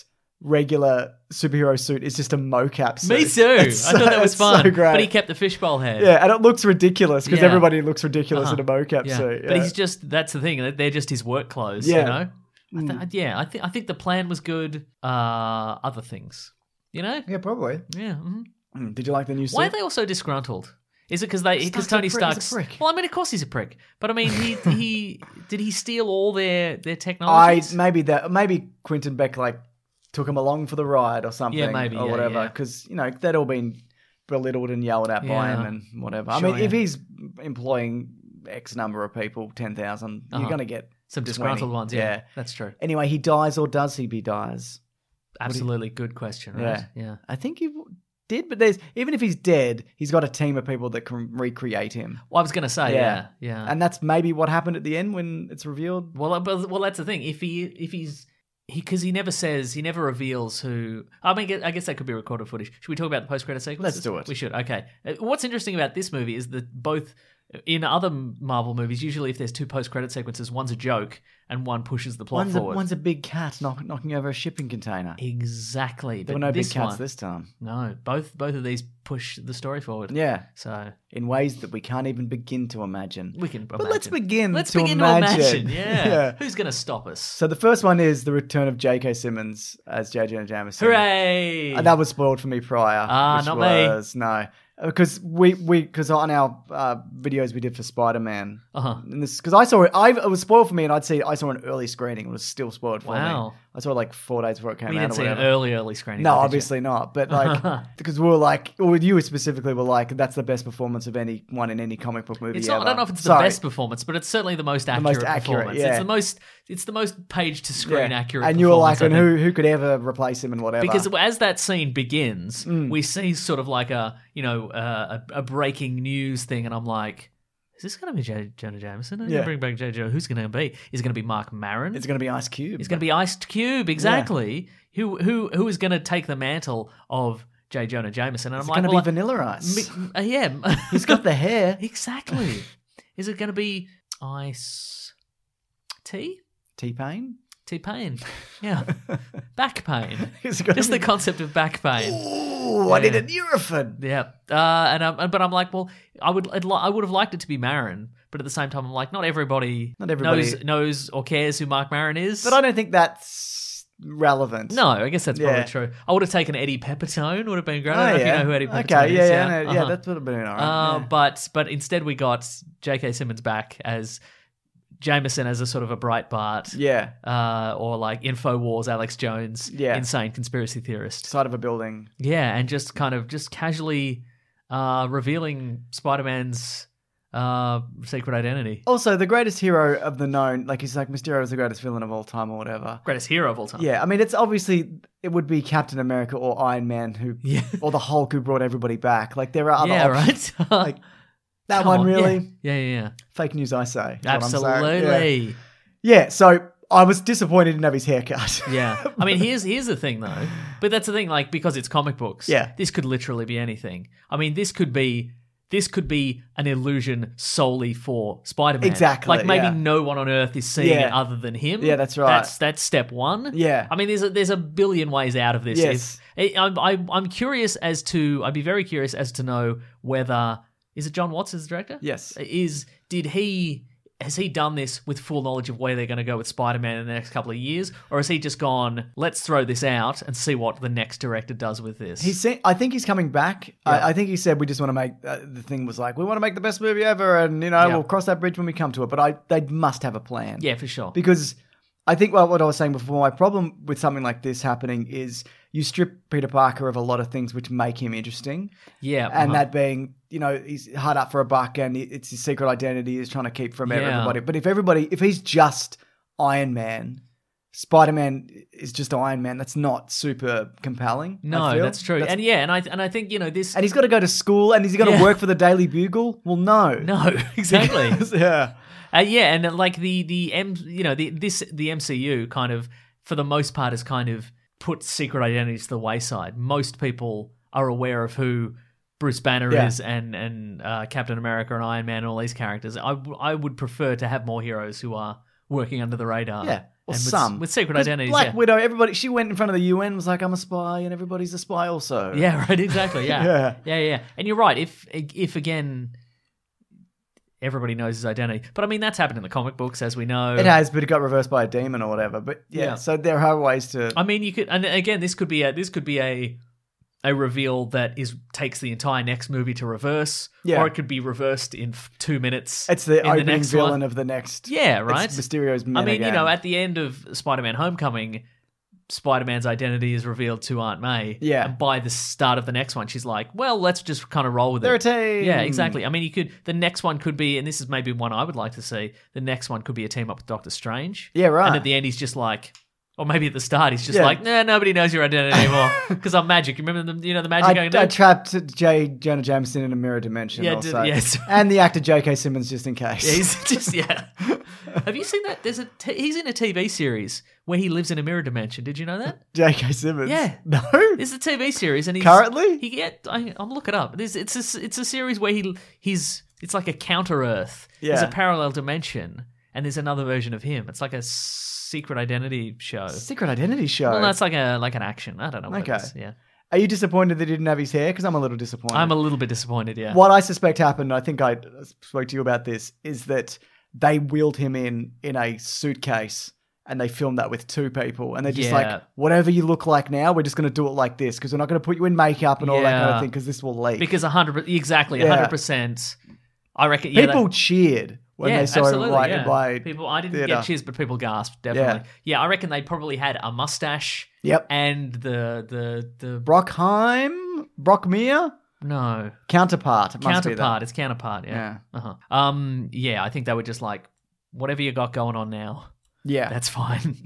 regular superhero suit is just a mocap suit. Me too. It's I thought that was it's so fun. great. But he kept the fishbowl head. Yeah, and it looks ridiculous because Yeah. everybody looks ridiculous Uh-huh. in a mocap Yeah. suit. But yeah. he's just, that's the thing. They're just his work clothes, Yeah. you know? I th- yeah, I, th- I think the plan was good. Uh, other things, you know? yeah, probably. Yeah. mhm. Mm, Did you like the new suit? Why are they all so disgruntled? Is it because they because Stark's a Tony prick, he's a Stark's? prick. Well, I mean, of course he's a prick. But I mean, he he did he steal all their their I technologies? maybe that maybe Quentin Beck like took him along for the ride or something, Yeah, maybe, or yeah, whatever. yeah. Because you know they'd all been belittled and yelled at by Yeah. him and whatever. I Sure, mean, if yeah. he's employing X number of people, ten thousand, Uh-huh. you're gonna get Some twenty. disgruntled ones. Yeah, that's true. Anyway, he dies or does he be dies? Absolutely good question. Right? Yeah. Yeah. I think he w- did, but there's even if he's dead, he's got a team of people that can recreate him. Well, I was gonna say, yeah, yeah. And that's maybe what happened at the end when it's revealed. Well, uh, but, well, that's the thing. If he if he's he because he never says he never reveals who. I mean, I guess that could be recorded footage. Should we talk about the post credit sequences? Let's do it. We should. Okay. Uh, What's interesting about this movie is that both in other Marvel movies, usually if there's two post credit sequences, one's a joke and one pushes the plot One's a, forward. one's a big cat knock, knocking over a shipping container. Exactly. There But were no this big cats one, this time. No, both both of these push the story forward. Yeah, So in ways that we can't even begin to imagine. we can. But let's imagine. begin. Let's to begin imagine. to imagine. Yeah. Who's going to stop us? So the first one is the return of J K. Simmons as J. Jonah Jameson. Hooray! Uh, That was spoiled for me prior. Ah, which not me. was, No, because we we because on our uh, videos we did for Spider Man, Uh-huh. and this because I saw it. I it was spoiled for me, and I'd see I saw an early screening. It was still spoiled for Wow. me. I saw it like four days before it came We out. didn't or see an whatever. early, early screening. No, did you? obviously not. But like, because we were like, or you specifically were like, that's the best performance of any one in any comic book movie It's not, ever. I don't know if it's the Sorry. best performance, but it's certainly the most accurate, most accurate, performance. yeah. It's the most. It's the most page to screen Yeah. accurate. And you were like, performance, I and think. who who could ever replace him and whatever? Because as that scene begins, Mm. we see sort of like a you know uh, a, a breaking news thing, and I'm like, is this going to be J. Jonah Jameson? I'm Yeah. gonna bring back J. Jonah. Who's going to be? Is it going to be Mark Maron? it's going to be Ice Cube. It's going to be Ice Cube, exactly. Who who who is going to take the mantle of J. Jonah Jameson? And It's I'm like, going to well, be Vanilla Ice. Mi- uh, yeah, He's got the hair. exactly. Is it going to be Ice T? T Pain. T pain, yeah, back pain. Is it gonna Just be- the concept of back pain. Ooh, I Yeah. need a Nurofen. Yeah, uh, and um, but I'm like, well, I would, I'd li- I would have liked it to be Maron, but at the same time, I'm like, not everybody, Not everybody- knows knows or cares who Mark Maron is. But I don't think that's relevant. no, I guess that's probably Yeah. true. I would have taken Eddie Pepitone. Would have been great. I Oh, don't know if yeah. you know who Eddie Pepitone okay, yeah, is. yeah, no, yeah, Uh-huh. that would have been alright. Uh, yeah. But but instead we got J K. Simmons back as Jameson as a sort of a Breitbart, yeah, uh, or like Infowars Alex Jones, Yeah. insane conspiracy theorist. side of a building. Yeah, and just kind of just casually uh, revealing Spider-Man's uh, secret identity. Also, the greatest hero of the known, like he's like Mysterio is the greatest villain of all time or whatever. Greatest hero of all time. Yeah, I mean, it's obviously it would be Captain America or Iron Man who, Yeah. or the Hulk who brought everybody back. Like there are other Yeah, options. right? Like that Come one, on, really Yeah, yeah, yeah. fake news. I say yeah. is what I'm saying. Absolutely. Yeah. Yeah, so I was disappointed he didn't have his haircut. Yeah. I mean, here's here's the thing though. But that's the thing, like, because it's comic books, Yeah. this could literally be anything. I mean, this could be this could be an illusion solely for Spider-Man. Exactly, Like maybe yeah. no one on Earth is seeing Yeah. it other than him. Yeah, that's right. That's that's step one. Yeah. I mean, there's a, there's a billion ways out of this. Yes. If, I'm I, I'm curious as to I'd be very curious as to know whether is it John Watts as the director? Yes. Is did he has he done this with full knowledge of where they're going to go with Spider-Man in the next couple of years, or has he just gone, let's throw this out and see what the next director does with this? He's saying, I think he's coming back. I, I think he said we just want to make uh, the thing was like we want to make the best movie ever, and you know Yeah. we'll cross that bridge when we come to it. But I they must have a plan. yeah, for sure. Because I think well, what I was saying before, my problem with something like this happening is you strip Peter Parker of a lot of things which make him interesting. Yeah, And uh-huh. that being, you know, he's hard up for a buck and it's his secret identity he's trying to keep from Yeah. everybody. But if everybody, if he's just Iron Man, Spider-Man is just Iron Man, that's not super compelling. I No, feel. that's true. That's- and yeah, and I and I think, you know, this and he's got to go to school and he's got to Yeah. work for the Daily Bugle. Well, no. No, exactly. yeah. Uh, yeah, and uh, like the the M, you know, the this the M C U kind of for the most part has kind of put secret identities to the wayside. Most people are aware of who Bruce Banner Yeah. is and and uh, Captain America and Iron Man and all these characters. I w- I would prefer to have more heroes who are working under the radar. Yeah. Or and with, some. with secret 'Cause identities. Black yeah. Widow, everybody, she went in front of the U N and was like, I'm a spy, and everybody's a spy also. Yeah, right, exactly. Yeah. Yeah. yeah. Yeah, And you're right. If if again everybody knows his identity. But I mean that's happened in the comic books, as we know. It has, but it got reversed by a demon or whatever. But yeah, Yeah. so there are ways to I mean you could and again this could be a this could be a a reveal that is takes the entire next movie to reverse. Yeah. Or it could be reversed in f- two minutes. It's the in opening next villain one. of the next. Yeah, right. It's Mysterio's men I mean, again. you know, at the end of Spider-Man Homecoming, Spider-Man's identity is revealed to Aunt May. Yeah. And by the start of the next one, she's like, well, let's just kind of roll with They're it. a team. Yeah, exactly. I mean, you could, the next one could be, and this is maybe one I would like to see, the next one could be a team up with Doctor Strange. Yeah, right. And at the end, he's just like, or maybe at the start, he's just Yeah. like, nah, nobody knows your identity anymore because I'm magic. You remember the, you know, the magic I, going I on? trapped J. Jonah Jameson in a mirror dimension Yeah, also. did- yes. And the actor J K. Simmons just in case. Yeah, he's just, yeah. Have you seen that? There's a, t- he's in a T V series where he lives in a mirror dimension. Did you know that? J K. Simmons? Yeah. No? It's a T V series, and he's Currently? he yeah. I, I'll look it up. There's, it's a it's a series where he he's it's like a counter Earth. There's Yeah. a parallel dimension, and there's another version of him. It's like a secret identity show. Secret Identity show. Well, that's like a like an action. I don't know. What Okay. It is. Yeah, Are you disappointed that he didn't have his hair? Because I'm a little disappointed. I'm a little bit disappointed. Yeah. What I suspect happened, I think I spoke to you about this, is that they wheeled him in in a suitcase and they filmed that with two people. And they're just Yeah. like, whatever you look like now, we're just going to do it like this because we're not going to put you in makeup and all that kind Yeah. of thing because this will leak. Because a hundred exactly Yeah. a hundred percent. I reckon. Yeah, people that- cheered when yeah, they saw absolutely, him like yeah. by people. I didn't theater. get cheers, but people gasped definitely. Yeah. I reckon they probably had a mustache. Yep. And the the the Brockheim? Brockmere? no Counterpart. It must be counterpart. that. It's counterpart. Yeah. Yeah. Uh-huh. Um. Yeah. I think they were just like, whatever you got going on now, Yeah. that's fine.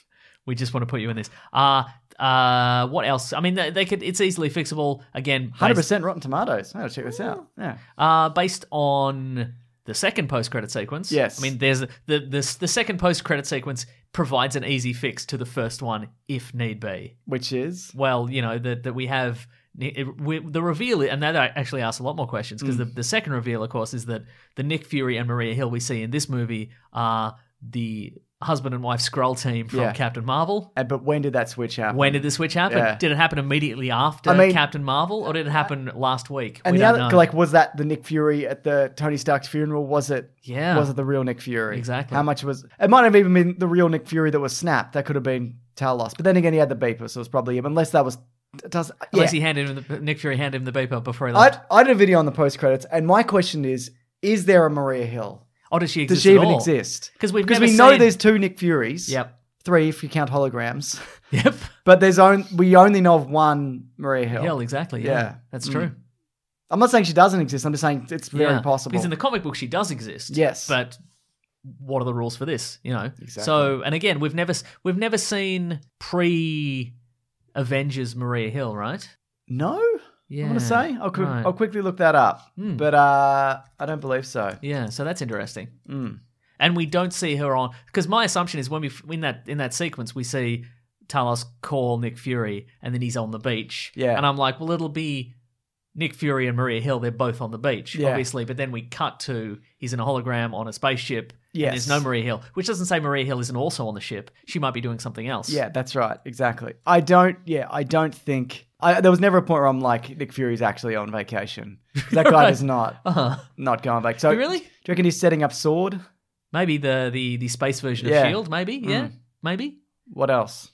We just want to put you in this. Uh uh. What else? I mean, they, they could. It's easily fixable. Again, one hundred based, percent Rotten Tomatoes. I gotta check this out. Yeah. uh, based on the second post-credit sequence. Yes. I mean, there's the the the second post-credit sequence provides an easy fix to the first one if need be. Which is? Well, you know that that we have it, we, the reveal, and that actually asks a lot more questions because Mm. the the second reveal, of course, is that the Nick Fury and Maria Hill we see in this movie are the husband and wife Skrull team from Yeah. Captain Marvel. And, but when did that switch happen? When did the switch happen? Yeah. Did it happen immediately after I mean- Captain Marvel, or did it happen last week? And we the don't other, know. like, was that the Nick Fury at the Tony Stark's funeral? Was it? Yeah. Was it the real Nick Fury? Exactly. How much was? It might have even been the real Nick Fury that was snapped. That could have been Talos. But then again, he had the beeper, so it was probably him. Unless that was. It does, yeah. Unless he handed him the, Nick Fury handed him the beeper before he left. I I did a video on the post credits, and my question is: is there a Maria Hill? Or does she Does exist she at even all? exist? Because we've Because never we know seen- there's two Nick Furies. Yep. Three if you count holograms. Yep. But there's on, we only know of one Maria Hill. Hill, exactly. Yeah, Yeah. that's Mm. true. I'm not saying she doesn't exist. I'm just saying it's very Yeah. possible. Because in the comic book, she does exist. Yes. But what are the rules for this? You know. Exactly. So, and again, we've never we've never seen pre Avengers Maria Hill, right? No? Yeah. I'm going to say. I'll, qu- Right. I'll quickly look that up. Hmm. But uh, I don't believe so. Yeah. So that's interesting. Mm. And we don't see her on because my assumption is when we in that in that sequence we see Talos call Nick Fury and then he's on the beach. Yeah. And I'm like, well, it'll be Nick Fury and Maria Hill. They're both on the beach, Yeah. obviously. But then we cut to he's in a hologram on a spaceship. Yes. And there's no Maria Hill, which doesn't say Maria Hill isn't also on the ship. She might be doing something else. Yeah, that's right. Exactly. I don't, yeah, I don't think, I, there was never a point where I'm like, Nick Fury's actually on vacation. That guy Right. is not, Uh-huh. not going back. So, Oh, really? Do you reckon he's setting up Sword? Maybe the the the space version of Yeah. Shield. Maybe. Yeah. Mm. Maybe. What else?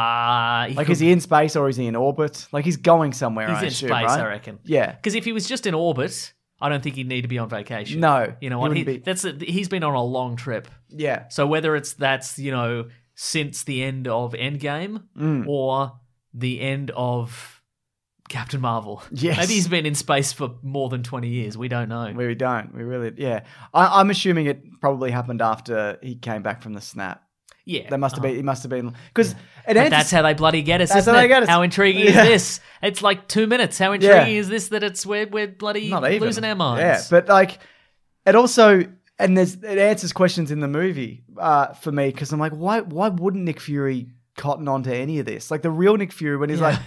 Uh, he Like, could- is he in space or is he in orbit? Like, he's going somewhere, He's I in assume, space, right? I reckon. Yeah. Because if he was just in orbit, I don't think he'd need to be on vacation. No, you know he what? He, wouldn't be. That's a, he's been on a long trip. Yeah. So whether it's that's you know since the end of Endgame Mm. or the end of Captain Marvel, Yes. maybe he's been in space for more than twenty years. We don't know. We don't. We really, yeah. I, I'm assuming it probably happened after he came back from the snap. Yeah, There must have uh-huh. been, he must have been, because it But answers- that's how they bloody get us, That's isn't how it? they get us. How intriguing Yeah. is this? It's like two minutes. How intriguing is this that it's we're we're bloody Not even. losing our minds? Yeah, but like, it also, and there's it answers questions in the movie uh, for me because I'm like, why why wouldn't Nick Fury cotton on to any of this? Like the real Nick Fury when he's Yeah. like,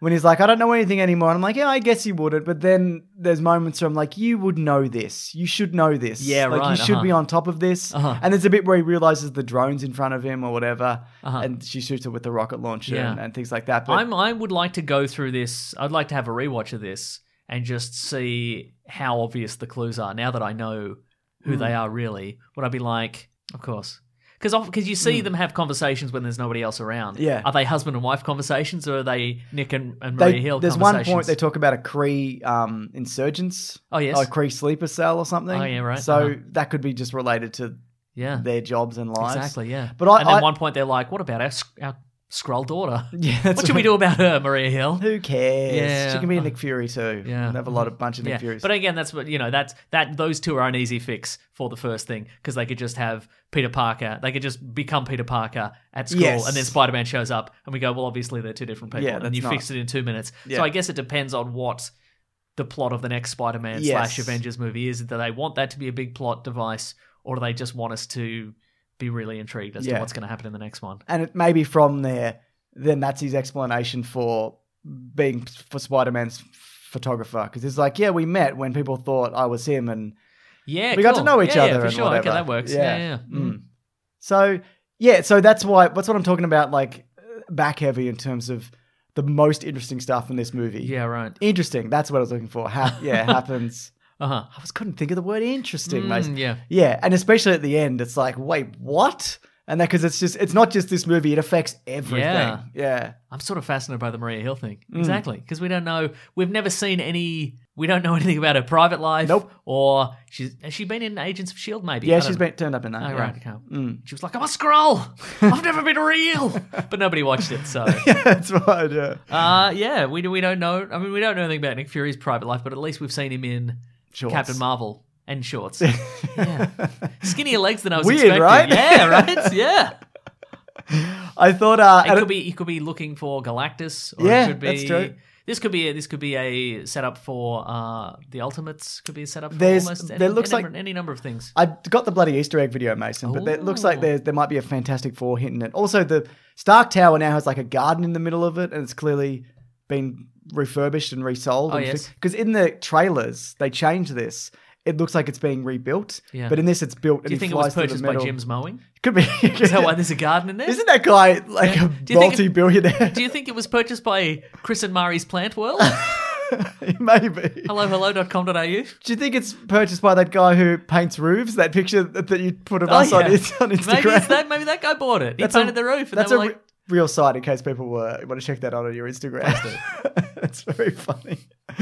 when he's like, I don't know anything anymore. And I'm like, yeah, I guess you wouldn't. But then there's moments where I'm like, you would know this. You should know this. Yeah, like, right, you should uh-huh. be on top of this. Uh-huh. And there's a bit where he realizes the drone's in front of him or whatever. Uh-huh. And she shoots it with the rocket launcher Yeah. and, and things like that. But I'm, I would like to go through this. I'd like to have a rewatch of this and just see how obvious the clues are. Now that I know who Mm. they are really, would I be like, of course. Because because you see them have conversations when there's nobody else around. Mm. Yeah. Are they husband and wife conversations or are they Nick and, and Maria They, Hill there's one conversations? point they talk about a Kree um, insurgents. Oh, yes. A Kree sleeper cell or something. Oh, yeah, right. So Uh-huh. that could be just related to yeah. their jobs and lives. Exactly, yeah. But I, and then I- one point they're like, what about our, our Skrull daughter? Yeah, that's what should we right. do about her, Maria Hill? Who cares? Yeah. She can be a Nick Fury too. Yeah. And have a lot of bunch of Nick Yeah, Furies. but again, that's what you know. That's that. Those two are an easy fix for the first thing because they could just have Peter Parker. They could just become Peter Parker at school, Yes. and then Spider Man shows up, and we go, well, obviously they're two different people, Yeah, and that's you not- fixed it in two minutes. Yeah. So I guess it depends on what the plot of the next Spider Man Yes. slash Avengers movie is. Do they want that to be a big plot device, or do they just want us to be really intrigued as Yeah. to what's going to happen in the next one? and it maybe from there, then that's his explanation for being for Spider-Man's photographer. Because it's like, yeah, we met when people thought I was him, and Yeah, we got to cool. know each Yeah, other yeah, for and sure. whatever. Okay, that works. Yeah, yeah. yeah. Mm. So yeah, so that's why that's what I'm talking about. Like back heavy in terms of the most interesting stuff in this movie. Yeah, right. Interesting. That's what I was looking for. Ha- yeah, happens. Uh huh. I just couldn't think of the word interesting. Mm, mate. yeah. Yeah, and especially at the end, it's like, wait, what? And that because it's just it's not just this movie; it affects everything. Yeah. Yeah, I'm sort of fascinated by the Maria Hill thing. Mm. Exactly. Because we don't know, we've never seen any, we don't know anything about her private life. Nope. Or she's, has she been in Agents of S H I E L D maybe? yeah. I She's don't- been turned up in that. Oh, yeah. right. Okay. Mm. She was like, I'm a Skrull. I've never been real. But nobody watched it, so. Yeah, that's right. Yeah. Uh, yeah, we, we don't know. I mean, we don't know anything about Nick Fury's private life, but at least we've seen him in Shorts. Captain Marvel and shorts. Yeah. Skinnier legs than I was Weird, expecting. right? Yeah, right? Yeah. I thought. Uh, It and could be he could be looking for Galactus. Or Yeah, it could be, that's true. This could be a, this could be a setup for uh, the Ultimates. Could be a setup for There's- almost there any, looks any, like- any number of things. I got the bloody Easter egg video, Mason, but it looks like Ooh. there there might be a Fantastic Four hint in it. Also, the Stark Tower now has like a garden in the middle of it, and it's clearly been refurbished and resold. Oh, yes. Because in the trailers they changed this. It looks like it's being rebuilt, Yeah. but in this it's built. Do and you he think it flies was through the purchased by middle. Jim's Mowing? Could be. Is that why there's a garden in there? Isn't that guy like Yeah. a Do you think it- multi-billionaire? Do you think it was purchased by Chris and Murray's Plant World? Maybe. hello hello dot com dot a u? Do you think it's purchased by that guy who paints roofs? That picture that, that you put of Oh, us on, yeah. it, on Instagram. Maybe it's that. Maybe that guy bought it. He That's a- painted the roof, and That's they a were re- like, real site in case people were want to check that out on your Instagram. That's very funny.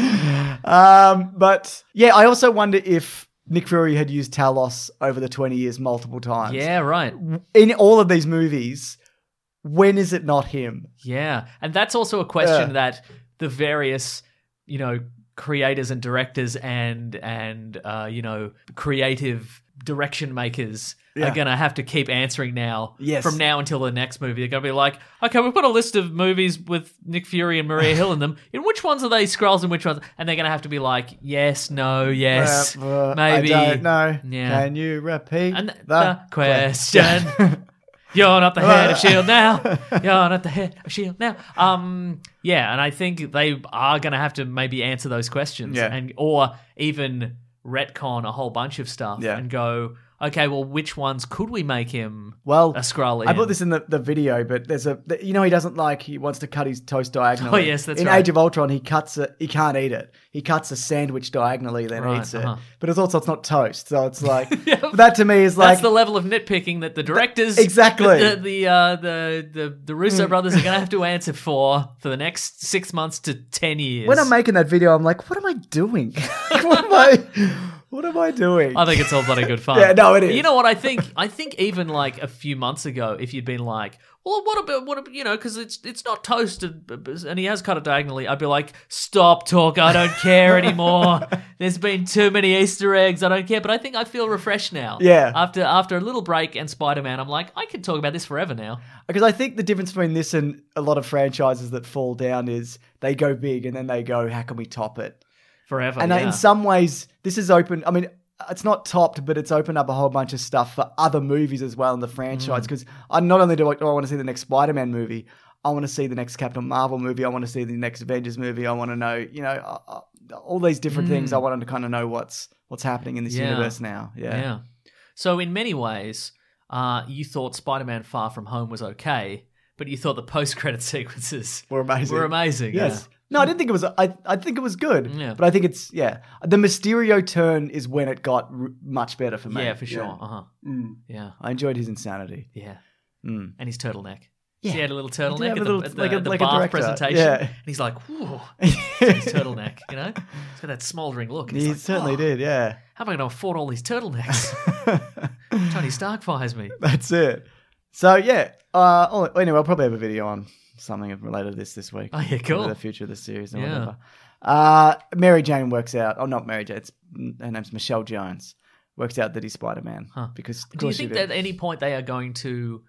Um, but yeah, I also wonder if Nick Fury had used Talos over the twenty years multiple times. yeah, right. In all of these movies, when is it not him? Yeah, and that's also a question Yeah. that the various, you know, creators and directors and and uh, you know, creative direction makers Yeah. are gonna have to keep answering now. Yes. From now until the next movie, they're gonna be like, okay, we've got a list of movies with Nick Fury and Maria Hill in them. In which ones are they Skrulls and which ones? And they're gonna have to be like, yes, no, yes, Uh, uh, maybe. I don't know. Yeah. Can you repeat And the, the question. You're not the head of S H I E L D now. You're not the head of S H I E L D now. Um, yeah, and I think they are going to have to maybe answer those questions, Yeah. and or even retcon a whole bunch of stuff Yeah. and go, okay, well, which ones could we make him Well, a Skrull in? I put this in the, the video, but there's a the- you know he doesn't like he wants to cut his toast diagonally. Oh, yes, that's in right. Age of Ultron, he cuts it. He can't eat it. He cuts a sandwich diagonally, then Right, eats it. uh-huh. But it's also it's not toast, so it's like that to me is like That's the level of nitpicking that the directors, Exactly. the the uh, the, the the Russo brothers are going to have to answer for for the next six months to ten years. when I'm making that video, I'm like, what am I doing? what am I? What am I doing? I think it's all bloody good fun. Yeah, no, it is. You know what I think? I think even like a few months ago, if you'd been like, "Well, what about what? About, you know, because it's it's not toasted, and he has cut it diagonally," I'd be like, "Stop talk! I don't care anymore. There's been too many Easter eggs. I don't care." But I think I feel refreshed now. Yeah. After after a little break and Spider Man, I'm like, I can talk about this forever now. Because I think the difference between this and a lot of franchises that fall down is they go big and then they go, how can we top it? Forever. And uh, yeah. in some ways, this is open. I mean, it's not topped, but it's opened up a whole bunch of stuff for other movies as well in the Mm. franchise. Because I not only do I, do I want to see the next Spider-Man movie, I want to see the next Captain Marvel movie. I want to see the next Avengers movie. I want to know, you know, uh, uh, all these different Mm. things. I wanted to kind of know what's what's happening in this Yeah. universe now. Yeah. Yeah. So in many ways, uh, you thought Spider-Man Far From Home was okay, but you thought the post-credit sequences Were amazing. were amazing. Yes. No, I didn't think it was. I I think it was good. Yeah. But I think it's yeah. The Mysterio turn is when it got r- much better for Yeah, me. yeah for sure. Uh-huh. Mm. Yeah. I enjoyed his insanity. Yeah. Mm. And his turtleneck. Yeah. He had a little He turtleneck did have at a the, little- at the, like a- at the like a bath director. presentation. Yeah. And he's like, whoa. His turtleneck, you know? He's got that smouldering look. And he's He like, certainly "Oh, did. Yeah. How am I going to afford all these turtlenecks? Tony Stark fires me. That's it. So yeah. Uh. oh, Anyway, I'll probably have a video on something related to this this week. Oh, yeah, cool. The future of the series or Yeah. whatever. Uh, Mary Jane works out. Oh, not Mary Jane. It's, her name's Michelle Jones. Works out that he's Spider-Man Huh. because. of Do you course she think did. that at any point they are going to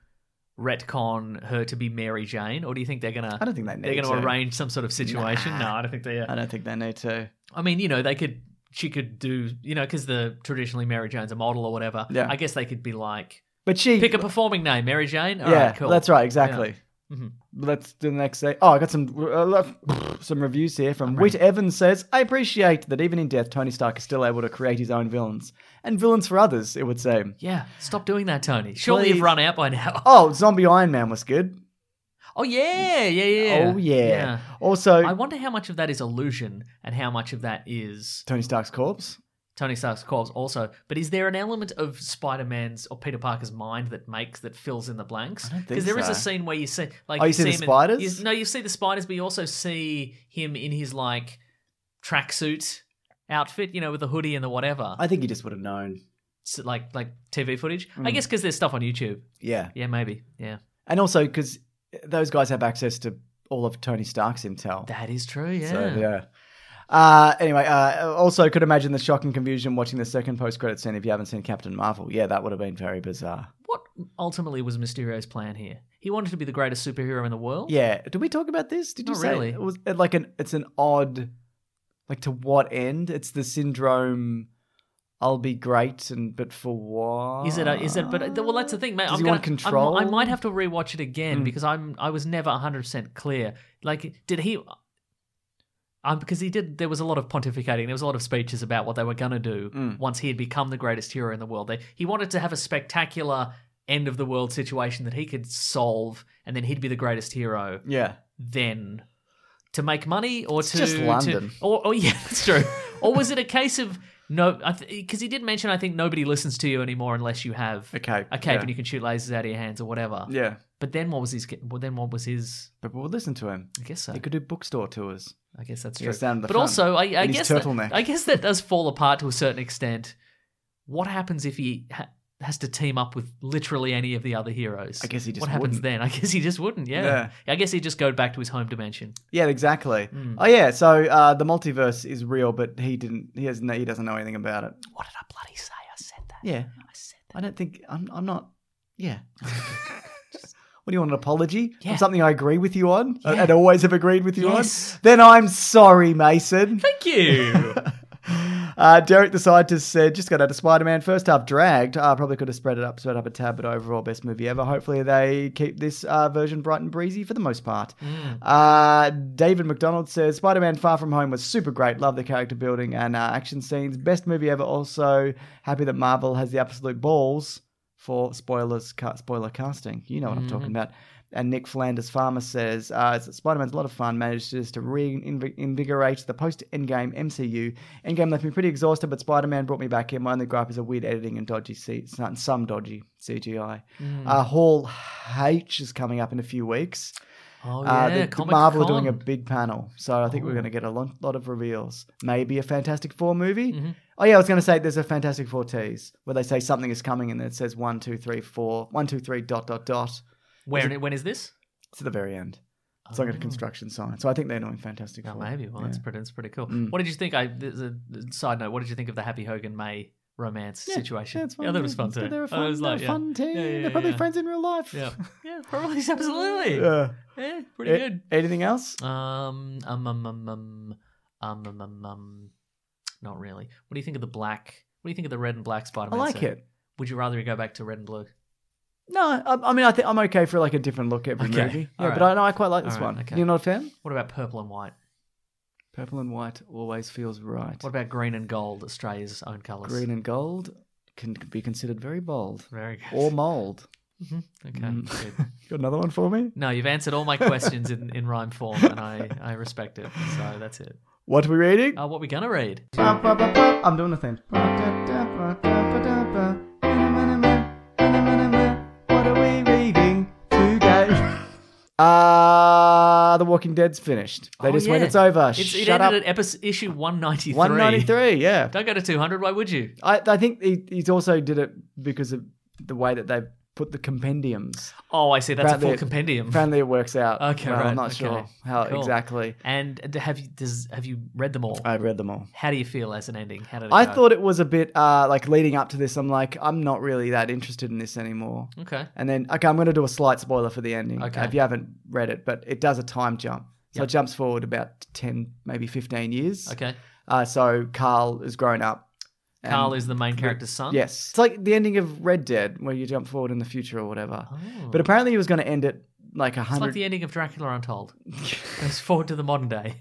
retcon her to be Mary Jane, or do you think they're gonna? I don't think they They're need going to to. arrange some sort of situation. Nah. No, I don't think they. Are. I don't think they need to. I mean, you know, they could. She could do, you know, because the traditionally Mary Jane's a model or whatever. Yeah. I guess they could be like, But she pick a performing name, Mary Jane. All yeah, right, cool. that's right, exactly. Mhm. Let's do the next thing. Oh, I got some uh, some reviews here from Whit Evans says, I appreciate that even in death, Tony Stark is still able to create his own villains. And villains for others, it would seem. Yeah, stop doing that, Tony. Surely Please. you've run out by now. Oh, Zombie Iron Man was good. Oh yeah, yeah, yeah. Oh, yeah. Also, I wonder how much of that is illusion and how much of that is Tony Stark's corpse. Tony Stark's corpse also. But is there an element of Spider-Man's or Peter Parker's mind that makes that fills in the blanks? I don't think Because there is so. a scene where you see like Oh, you see the him in- spiders? you- no, you see the spiders, but you also see him in his like tracksuit outfit, you know, with the hoodie and the whatever. I think he just would have known. So, like like T V footage. Mm. I guess because there's stuff on YouTube. Yeah. Yeah, maybe. Yeah, And also because those guys have access to all of Tony Stark's intel. that is true. Yeah. So, yeah. Uh, anyway, uh, also could imagine the shock and confusion watching the second post-credit scene if you haven't seen Captain Marvel. Yeah, that would have been very bizarre. What ultimately was Mysterio's plan here? He wanted to be the greatest superhero in the world. Yeah. Did we talk about this? Did you Not say really. it was it like an? It's an odd, like to what end? It's the syndrome. I'll be great, and but for what? Is it? A, is it? But well, that's the thing, mate. Does I'm he gonna, want control? I'm- I might have to rewatch it again Mm. because I'm. I was never one hundred percent clear. Like, did he? Um, because he did. There was a lot of pontificating. There was a lot of speeches about what they were gonna do Mm. once he had become the greatest hero in the world. They, he wanted to have a spectacular end of the world situation that he could solve, and then he'd be the greatest hero. Yeah. Then to make money, or It's to just London. to, or, or yeah, that's true. Or was it a case of no? Because he did mention, I think nobody listens to you anymore unless you have A cape. a cape yeah. and you can shoot lasers out of your hands or whatever. Yeah. But then what was his? Well, then what was his? People would listen to him. I guess so. He could do bookstore tours. I guess that's He true. goes down to the but front also, I, I in his guess that, turtleneck. I guess that does fall apart to a certain extent. What happens if he ha- has to team up with literally any of the other heroes? I guess he just What happens wouldn't. then? I guess he just wouldn't. Yeah. Yeah. I guess he'd just go back to his home dimension. Yeah, exactly. Mm. Oh yeah, so uh, the multiverse is real, but he didn't. He has. No, he doesn't know anything about it. What did I bloody say? I said that. Yeah, I said that. I don't think I'm. I'm not. Yeah. What do you want, an apology? Yeah. On something I agree with you on Yeah. and always have agreed with you Yes. on? Then I'm sorry, Mason. Thank you. Uh, Derek the Scientist said, just got out of Spider-Man. First half dragged. Uh, probably could have spread it up, spread up a tab, but overall best movie ever. Hopefully they keep this uh, version bright and breezy for the most part. Mm. Uh, David McDonald says, Spider-Man Far From Home was super great. Love the character building and uh, action scenes. Best movie ever. Also happy that Marvel has the absolute balls for spoilers, ca- spoiler casting. You know what I'm Mm-hmm. talking about. And Nick Flanders Farmer says, uh, Spider-Man's a lot of fun, managed just to reinvigorate the post-Endgame M C U. Endgame left me pretty exhausted, but Spider-Man brought me back in. My only gripe is a weird editing and dodgy C- some dodgy C G I. Mm. Uh, Hall H is coming up in a few weeks. Oh Uh, yeah, the- Comic Marvel are doing a Con. big panel, so I think we're Oh. going to get a lot, lot of reveals. Maybe a Fantastic Four movie. Mhm. Oh yeah, I was going to say there's a Fantastic Four tease where they say something is coming and then it says one, two, three, four, one, two, three, dot, dot, dot. Where? When is this? To the very end. It's like a Oh. construction sign. So I think they're doing Fantastic Oh, Four. maybe. Well, that's Yeah. pretty. That's pretty cool. Mm. What did you think? I there's a side note. What did you think of the Happy Hogan May romance Yeah, situation? Yeah, it's fun. Yeah, that was fun It's too. good. They're a I fun, was they're like, a yeah. fun team. Yeah, yeah, they're probably yeah. friends in real life. Yeah, yeah, probably absolutely. Yeah. Yeah, pretty A- good. Anything else? Um, um, um, um, um, um, um, um, um, not really. What do you think of the black? What do you think of the red and black I Spider-Man? like set? it. Would you rather go back to red and blue? No, I, I mean, I think I'm okay for like a different look every Okay. movie. All Yeah, right. but I know I quite like this All right, one. okay. You're not a fan? What about purple and white? Purple and white always feels right. What about green and gold, Australia's own colours? Green and gold can be considered very bold. Very good. Or mold. Okay. Mm. Good. Got another one for me? No, you've answered all my questions in, in rhyme form, and I, I respect it. So that's it. What are we reading? Uh, what we gonna read? I'm doing the thing. What are we reading today? Uh, The Walking Dead's finished. They Oh, just went, yeah. it's over. It's, it Shut ended up. at episode, issue one ninety-three. one ninety-three, yeah. Don't go to two hundred. Why would you? I, I think he, he's also did it because of the way that they put the compendiums. Oh, I see. That's a Apparently full it- compendium. Apparently it works out. Okay, well, right. I'm not okay. sure how Cool. exactly. And d- have you does have you read them all? I've read them all. How do you feel as an ending? How did it I go? thought it was a bit uh, like leading up to this. I'm like, I'm not really that interested in this anymore. Okay. And then, okay, I'm going to do a slight spoiler for the ending. Okay. If you haven't read it, but it does a time jump. So Yep. it jumps forward about ten, maybe fifteen years. Okay. Uh, so Carl is grown up. and- Carl is the main character's son. Yes. It's like the ending of Red Dead, where you jump forward in the future or whatever. Oh. But apparently he was going to end it like a It's hundred. like the ending of Dracula Untold. Goes forward to the modern day.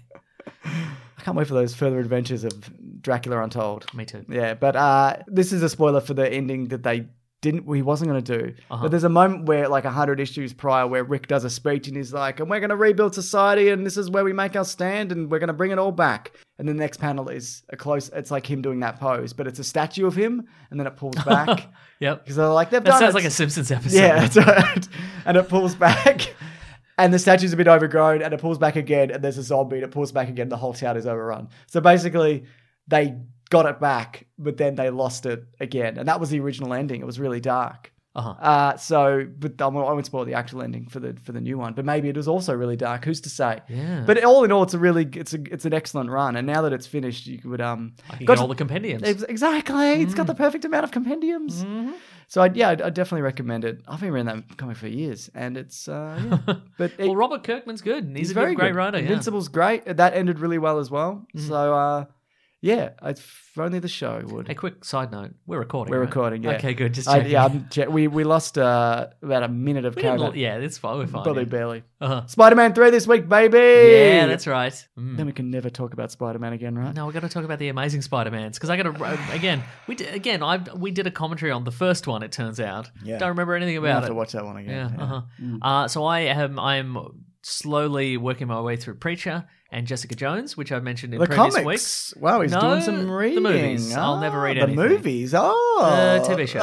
I can't wait for those further adventures of Dracula Untold. Me too. Yeah, but uh, this is a spoiler for the ending that they didn't, he wasn't going to do. Uh-huh. But there's a moment where, like a hundred issues prior, where Rick does a speech and he's like, and we're going to rebuild society and this is where we make our stand and we're going to bring it all back. And the next panel is a close, it's like him doing that pose, but it's a statue of him and then it pulls back. Yep. Because they're like, they've That done sounds it. like a Simpsons episode. Yeah, that's right. And it pulls back. And the statue's a bit overgrown, and it pulls back again, and there's a zombie, and it pulls back again, the whole town is overrun. So basically, they got it back, but then they lost it again. And that was the original ending. It was really dark. Uh-huh. Uh, so, but I won't spoil the actual ending for the for the new one. But maybe it was also really dark. Who's to say? Yeah. But all in all, it's a really it's a it's an excellent run. And now that it's finished, you would um I can got get to- all the compendiums. Ex- Exactly. It's got the perfect amount of compendiums. So I, yeah, I definitely recommend it. I've been reading that comic for years, and it's uh, yeah. But it, Well, Robert Kirkman's good. and He's, he's a very good, great good. writer. Yeah. Invincible's great. That ended really well as well. So uh, yeah, if only the show would. A quick side note: we're recording. We're right? recording. Yeah. Okay, good. Just I, checking. yeah, I'm che- we we lost uh, about a minute of We didn't camera. lo- yeah, it's fine. We're fine. Probably yeah. barely. Uh-huh. Spider-Man three this week, baby. Yeah, that's right. Mm. Then we can never talk about Spider-Man again, right? No, we're going to talk about the Amazing Spider-Mans because I got to again. We did, again. I we did a commentary on the first one. It turns out. Yeah. Don't remember anything We'll have about to it. watch that one again. Yeah. Uh-huh. Uh, so I am. I'm slowly working my way through Preacher and Jessica Jones, which I've mentioned in The previous comics. weeks. Wow, he's No, doing some the reading. movies. I'll never read the anything. movies. Oh, Uh, T V shows is what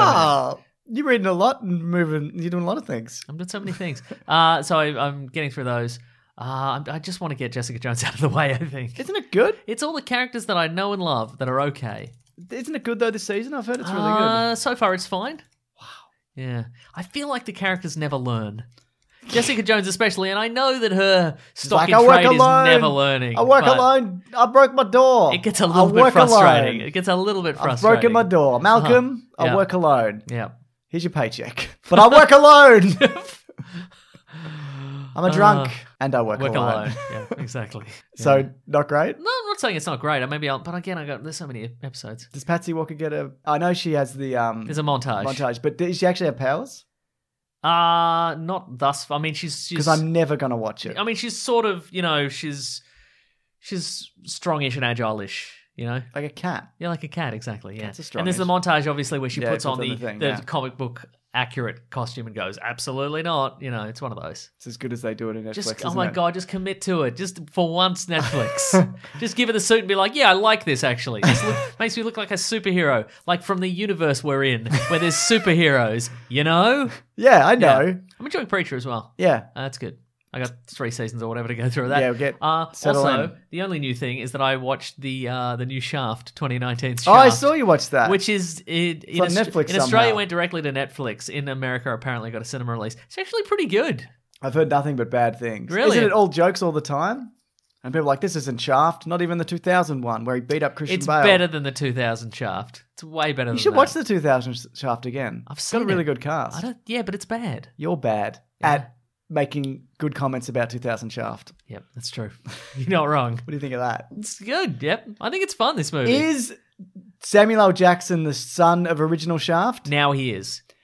I Oh, you're reading a lot and moving. You're doing a lot of things. I'm doing so many things. Uh, so I, I'm getting through those. Uh, I just want to get Jessica Jones out of the way. I think Isn't it good? it's all the characters that I know and love that are okay. Isn't it good though this season? I've heard it's really Uh, so far, it's fine. Wow. Yeah, I feel like the characters never learn. Jessica Jones, especially, and I know that her stock like, in I work trade alone. is never learning. good. I work but alone. I broke my door. It gets a I little bit work frustrating. alone. It gets a little bit I've frustrating. broken my door. Malcolm, Uh-huh. Yeah. I work alone. Yeah. Here's your paycheck. But I work alone. I'm a drunk Uh, and I work, Work alone. alone. Yeah, exactly. So Yeah. not great. No, I'm not saying it's not great. Maybe I'll, but again, I got there's so many episodes. Does Patsy Walker get a? I know she has the um There's a montage. montage, but does she actually have powers? Uh not thus. I mean, she's she's. Because I'm never gonna watch it. I mean, she's sort of, you know, she's she's strongish and agile-ish, you know. Like a cat. Yeah, like a cat, exactly. Yeah. That's a And there's the montage, obviously, where she Yeah, puts puts on on the, the thing, the yeah. comic book accurate costume and goes, absolutely not. You know, it's one of those. It's as good as they do it in Netflix. Just oh isn't my it? god, just commit to it. Just for once, Netflix. Just give her the suit and be like, yeah, I like this actually. This look, makes me look like a superhero, like from the universe we're in, where there's superheroes. You know? Yeah, I Yeah. know. I'm enjoying Preacher as well. Yeah. Uh, that's good. I got three seasons or whatever to go through that. Yeah, we'll get- uh, settle also, in. the only new thing is that I watched the uh, the new Shaft twenty nineteen Shaft. Oh, I saw you watch that. Which is it, in, on Aust- Netflix in Australia somehow. went directly to Netflix. In America, apparently got a cinema release. It's actually pretty good. I've heard nothing but bad things. Really? Isn't it all jokes all the time? And people are like, this isn't Shaft, not even the two thousand one where he beat up Christian It's Bale. better than the two thousand Shaft. It's way better. You than should that. watch the two thousand Shaft again. I've It's seen got a really it. good cast. I don't. Yeah, but it's bad. You're bad Yeah. at making good comments about two thousand Shaft. Yep, that's true. You're not wrong. What do you think of that? It's good. Yep, I think it's fun. This movie. Is Samuel L. Jackson the son of original Shaft? Now he is.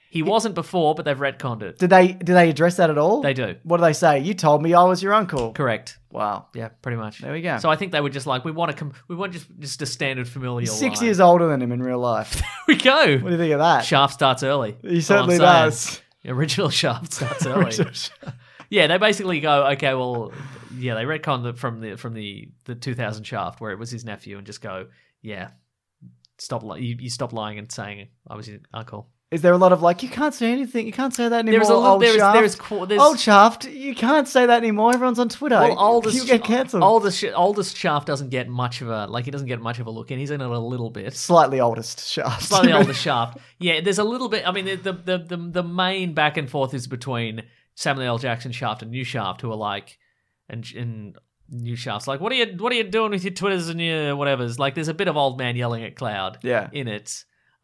He wasn't before, but they've retconned it. Did they did they address that at all? They do. What do they say? You told me I was your uncle. Correct. Wow. Yeah, pretty much. There we go. So I think they were just like, we want to com- we want just just a standard familial He's six line. years older than him in real life. There we go. What do you think of that? Shaft starts early. He That's all I'm certainly saying. does. The original Shaft starts early. Original Shaft. Yeah, they basically go, okay, well, yeah, they retcon the, from the from the, the two thousand Shaft where it was his nephew and just go, yeah, stop li- you, you stop lying and saying I was your uncle. Is there a lot of like, you can't say anything, you can't say that anymore, There's a little, old there's, Shaft? there's, qu- there's, Old Shaft, you can't say that anymore, everyone's on Twitter. well, oldest, You get cancelled. oldest, oldest Shaft doesn't get much of a, like he doesn't get much of a look in. He's in it a little bit. Slightly oldest Shaft. Slightly older Shaft. Yeah, there's a little bit. I mean, the the the the, the main back and forth is between Samuel L. Jackson Shaft and New Shaft, who are like, and and New Shaft's like, what are you what are you doing with your Twitters and your whatever's? Like, there's a bit of old man yelling at Cloud. Yeah. In it.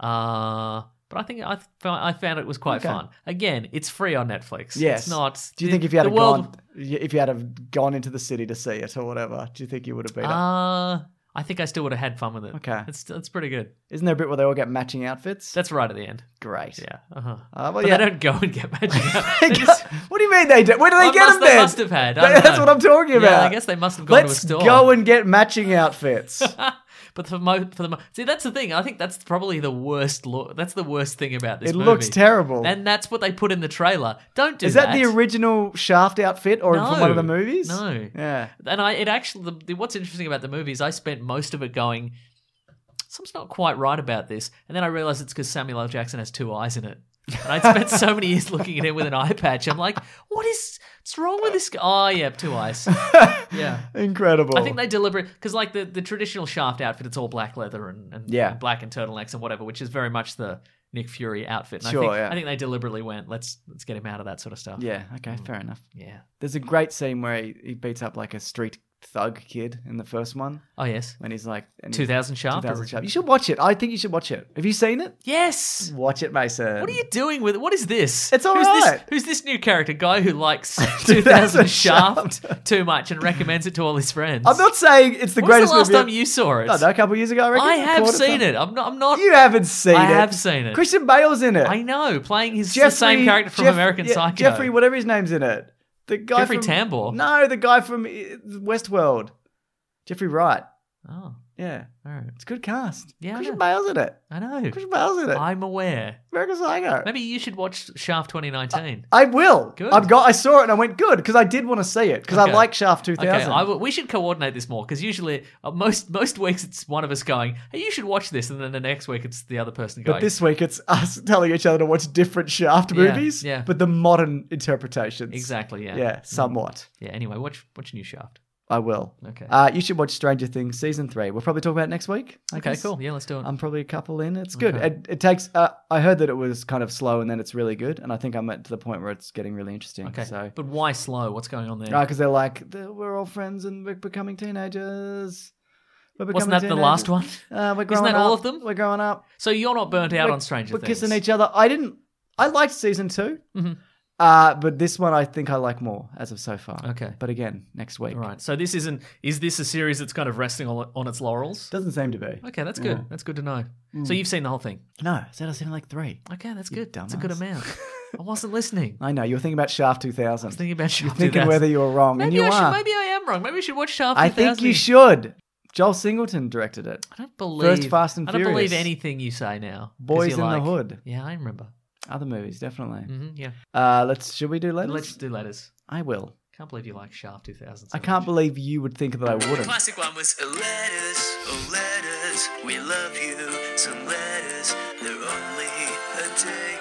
Uh, but I think I found, I found it was quite Okay. fun. Again, it's free on Netflix. Yes. It's not. Do you think if you had the have world, gone, if you had have gone into the city to see it or whatever, do you think you would have been? up? Uh, I think I still would have had fun with it. Okay. It's it's pretty good. Isn't there a bit where they all get matching outfits? That's right at the end. Great. Yeah. Uh-huh. Uh, well, but yeah. they don't go and get magic. They They go- just- what do you mean they do? Where do they Well, get must- them they then? must have had. I don't That's know. what I'm talking Yeah, about. I guess they must have gone to a Let's store. go and get matching outfits. But for mo- for the mo- see, that's the thing. I think that's probably the worst. Lo- that's the worst thing about this. It movie. looks terrible. and that's what they put in the trailer. Don't do Is that. that the original Shaft outfit or No. from one of the movies? No. Yeah. And I, it actually, the, the, what's interesting about the movie is I spent most of it going, something's not quite right about this, and then I realized it's because Samuel L. Jackson has two eyes in it. And I'd spent so many years looking at him with an eye patch. I'm like, what is, what's wrong with this guy? Oh, yeah, two eyes. Yeah. Incredible. I think they deliberate because, like the, the traditional Shaft outfit, it's all black leather and, and, Yeah. and black and turtlenecks and whatever, which is very much the Nick Fury outfit. And Sure, I think, yeah. I think they deliberately went, let's let's get him out of that sort of stuff. Yeah, okay, fair enough. Yeah. There's a great scene where he, he beats up like a street thug kid in the first one Oh yes. when he's like and he's- two thousand Shaft. two thousand or- Shaft. You should watch it. I think you should watch it. Have you seen it? Yes. Watch it, Mason. What are you doing with it? What is this? It's all who's right. This, who's this new character guy who likes two thousand Shaft too much and recommends it to all his friends? I'm not saying it's the When greatest was the last movie. time you saw it? I don't know, a couple of years ago, I reckon. I have Quarter seen time. it. I'm not. I'm not. You haven't seen I it. have seen it. Christian Bale's in it. I know, playing his Jeffrey, the same character from Jeff- American yeah, Psycho. Jeffrey, whatever his name's in it. The guy Jeffrey from, Tambor. No, the guy from uh, Westworld. Jeffrey Wright. Oh, Yeah. all right. It's a good cast. Yeah, I Christian know. Bale's in it. I know. Christian Bale's in it. I'm aware. American Psycho. Maybe you should watch Shaft twenty nineteen. I will. Good. I've got. I saw it and I went good because I did want to see it because Okay. I like Shaft two thousand. Okay, I will, we should coordinate this more because usually uh, most most weeks it's one of us going, "Hey, you should watch this," and then the next week it's the other person going. But this week it's us telling each other to watch different Shaft Yeah, movies, yeah. but the modern interpretations. exactly, yeah, Yeah, somewhat. yeah. Anyway, watch watch New Shaft. I will. Okay. Uh, you should watch Stranger Things season three. We'll probably talk about it next week. I Okay, guess. cool. Yeah, let's do it. I'm probably a couple in. It's good. Okay. It, it takes. Uh, I heard that it was kind of slow and then it's really good, and I think I'm at to the point where it's getting really interesting. okay, So. but why slow? What's going on there? Because they're like, "They're- we're all friends and we're becoming teenagers. We're Wasn't becoming that the last one? Uh, we're Isn't growing that all up. of them? We're growing up. So you're not burnt out we're, on Stranger we're Things. kissing each other. I didn't. I liked season two, Mhm. uh, but this one I think I like more as of so far. Okay. but again, next week. All right. So this isn't. Is this a series that's kind of resting on, on its laurels? Doesn't seem to be. Okay, that's good. Yeah. That's good to know. Mm. So you've seen the whole thing. No, I said I've seen like three. Okay, that's You good. That's a good dumbass. amount. I wasn't listening. I I know you were thinking about Shaft two thousand. was thinking about You're Shaft thinking two thousand. whether you were wrong, Maybe and you I should, are. maybe I am wrong. Maybe we should watch Shaft I two thousand. think you should. Joel Singleton directed it. I don't believe. First Fast and I don't believe Furious. anything you say now. 'cause Boys you're in the like- Hood. Yeah, I remember. Other movies, definitely. hmm yeah. Uh, let's. Should we do letters? Let's do letters. I will. Can't believe you like Shaft two thousand. I can't believe you would think that I wouldn't. Classic one was letters, oh letters, we love you. Some letters, they're only a day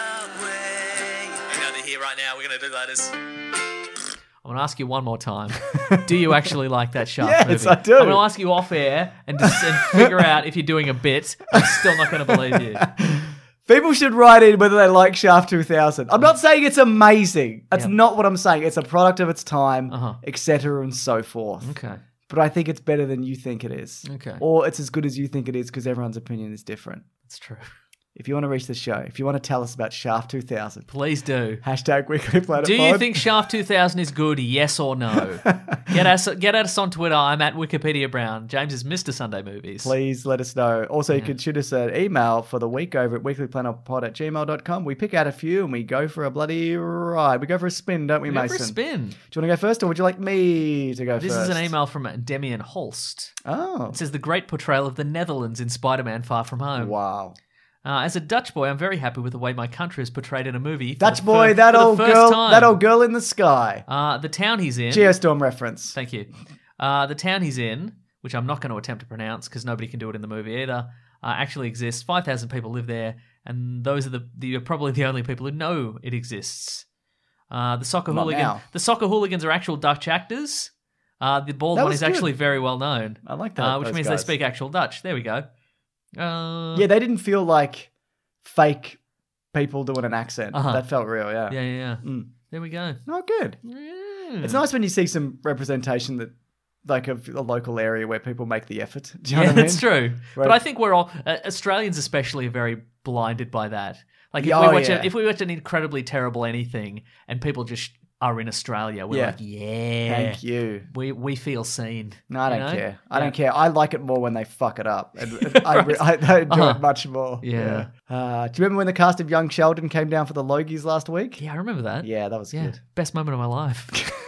away. Hang on, they're here right now. We're gonna do letters. I'm going to ask you one more time. Do you actually like that Shaft Yes, movie? I do. I'm going to ask you off air and, just, and figure out if you're doing a bit. I'm still not going to believe you. People should write in whether they like Shaft two thousand. I'm not saying it's amazing. That's Yep. not what I'm saying. It's a product of its time, Uh-huh. et cetera, and so forth. Okay. But I think it's better than you think it is. Okay. Or it's as good as you think it is because everyone's opinion is different. That's true. if you want to reach the show, if you want to tell us about Shaft two thousand, Please do. hashtag Weekly Planet Do you Pod. think Shaft two thousand is good? Yes or no? Get us get at us on Twitter. I'm at Wikipedia Brown. James is Mister Sunday Movies. Please let us know. Also, you can shoot us an email for the week over at weeklyplanetpod at gmail dot com. We pick out a few and we go for a bloody ride. We go for a spin, don't we, We go Mason? for a spin. Do you want to go first or would you like me to go This first? is an email from Demian Holst. Oh. It says the great portrayal of the Netherlands in Spider-Man Far From Home. Wow. Uh, as a Dutch boy, I'm very happy with the way my country is portrayed in a movie. for Dutch the boy, fir- that for the old first girl, time. that old girl in the sky. Uh, the town he's in. Geostorm reference. Thank you. Uh, the town he's in, which I'm not going to attempt to pronounce because nobody can do it in the movie either, uh, actually exists. five thousand people live there, and those are the, the probably the only people who know it exists. Uh, the soccer Not hooligan, now. the soccer hooligans are actual Dutch actors. Uh, the bald That one was is good. actually very well known. I like that. Uh, which those means guys. they speak actual Dutch. There we go. Uh, Yeah, they didn't feel like fake people doing an accent. Uh-huh. That felt real, yeah. yeah, yeah. yeah. Mm. There we go. Oh, good. Mm. It's nice when you see some representation that, like, of a local area where people make the effort. Do you know Yeah, what I mean? that's true. Right. But I think we're all uh, Australians, especially, are very blinded by that. Like if Yeah, we oh, watch yeah. a, if we watch an incredibly terrible anything, and people just are in Australia, we're Yeah. like, yeah, Thank you. we we feel seen. No, I you don't know? care. I Yeah. don't care. I like it more when they fuck it up. And, and I, re- I, I enjoy Uh-huh. it much more. Yeah. Uh, do you remember when the cast of Young Sheldon came down for the Logies last week? Yeah, I remember that. Yeah, that was Yeah, good. best moment of my life.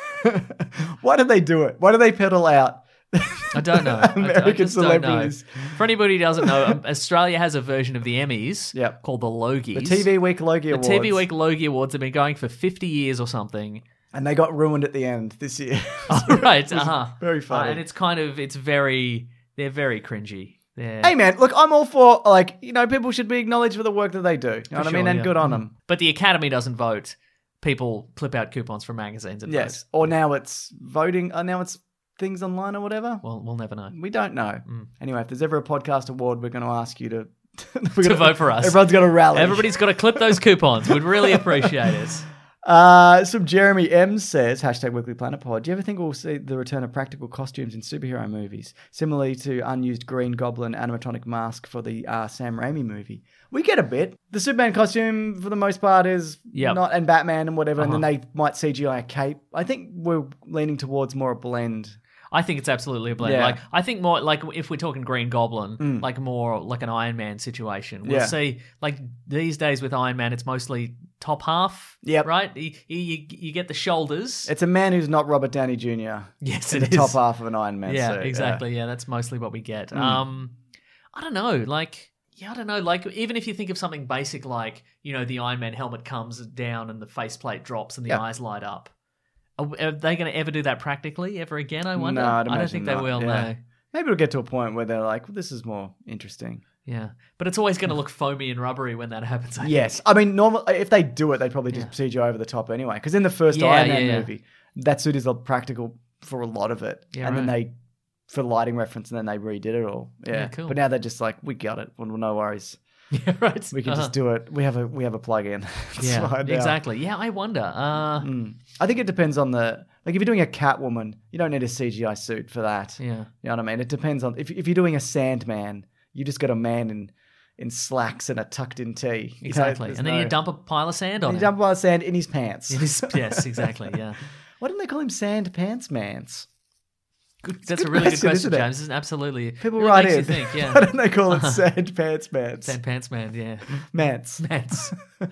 Why did they do it? Why did they pedal out? I don't know. I- I American just don't know. celebrities. For anybody who doesn't know, um, Australia has a version of the Emmys Yep. called the Logies. The T V Week Logie The Awards. T V Week Logie Awards have been going for fifty years or something. And they got ruined at the end this year. Right, uh-huh. very funny. Uh, and it's kind of, it's very, they're very cringy. They're, Hey man, look, I'm all for, like, you know, people should be acknowledged for the work that they do. You know what I sure, mean? And yeah. good on Mhm. them. But the Academy doesn't vote. People clip out coupons from magazines and Yes. vote. Or now it's voting, uh, now it's things online or whatever. Well, we'll never know. We don't know. Mm. Anyway, if there's ever a podcast award, we're going to ask you to... To we're gonna- vote for us. Everyone's got to rally. Everybody's got to clip those coupons. We'd really appreciate it. Uh, some Jeremy M says, hashtag Weekly Planet Pod, do you ever think we'll see the return of practical costumes in superhero movies, similarly to unused Green Goblin animatronic mask for the uh, Sam Raimi movie? We get a bit. The Superman costume, for the most part, is Yep. not, and Batman and whatever, and then Uh-huh. they might C G I a cape. I think we're leaning towards more a blend. I think it's absolutely a blend. Yeah. Like I think more like if we're talking Green Goblin, like more like an Iron Man situation. We'll Yeah. see like these days with Iron Man, it's mostly top half. Yep. Right. You, you, you get the shoulders. It's a man who's not Robert Downey Junior Yes, in it the top is. half of an Iron Man yeah, suit. exactly. Yeah. that's mostly what we get. Mm. Um, I don't know. Like, yeah, I don't know. Like, even if you think of something basic, like you know, the Iron Man helmet comes down and the faceplate drops and the Yeah. eyes light up. Are, are they going to ever do that practically ever again? I wonder. No, I'd I don't imagine think they not, will. yeah. No. Maybe it'll get to a point where they're like, well, this is more interesting. Yeah, but it's always going to look foamy and rubbery when that happens. I Yes. I mean, normal. if they do it, they'd probably just C G I over the top anyway. Because in the first Yeah, Iron Man yeah, yeah. movie, that suit is practical for a lot of it. Yeah, and then right. they, for lighting reference, and then they redid it all. Yeah. Yeah, cool. But now they're just like, we got it. Well, no worries. think. Yeah, right. We can Uh-huh. just do it. We have a we have a plug-in. It's Yeah, fine now. exactly. Yeah, I wonder. Uh, Mm. I think it depends on the... Like, if you're doing a Catwoman, you don't need a C G I suit for that. yeah. You know what I mean? It depends on... If, if you're doing a Sandman, you just got a man in, in slacks and a tucked-in tee. You know, Exactly. there's And then no- you dump a pile of sand on You it. dump a pile of sand in his pants. It is- yes, exactly. Yeah. Why didn't they call him Sand Pants Mans? Good, that's good a really question, good question, isn't it? James. It's absolutely. People really write makes in. you think, yeah. Why don't they call it Sand Pants Mans? Sand Pants Man, yeah. Mans. Mans.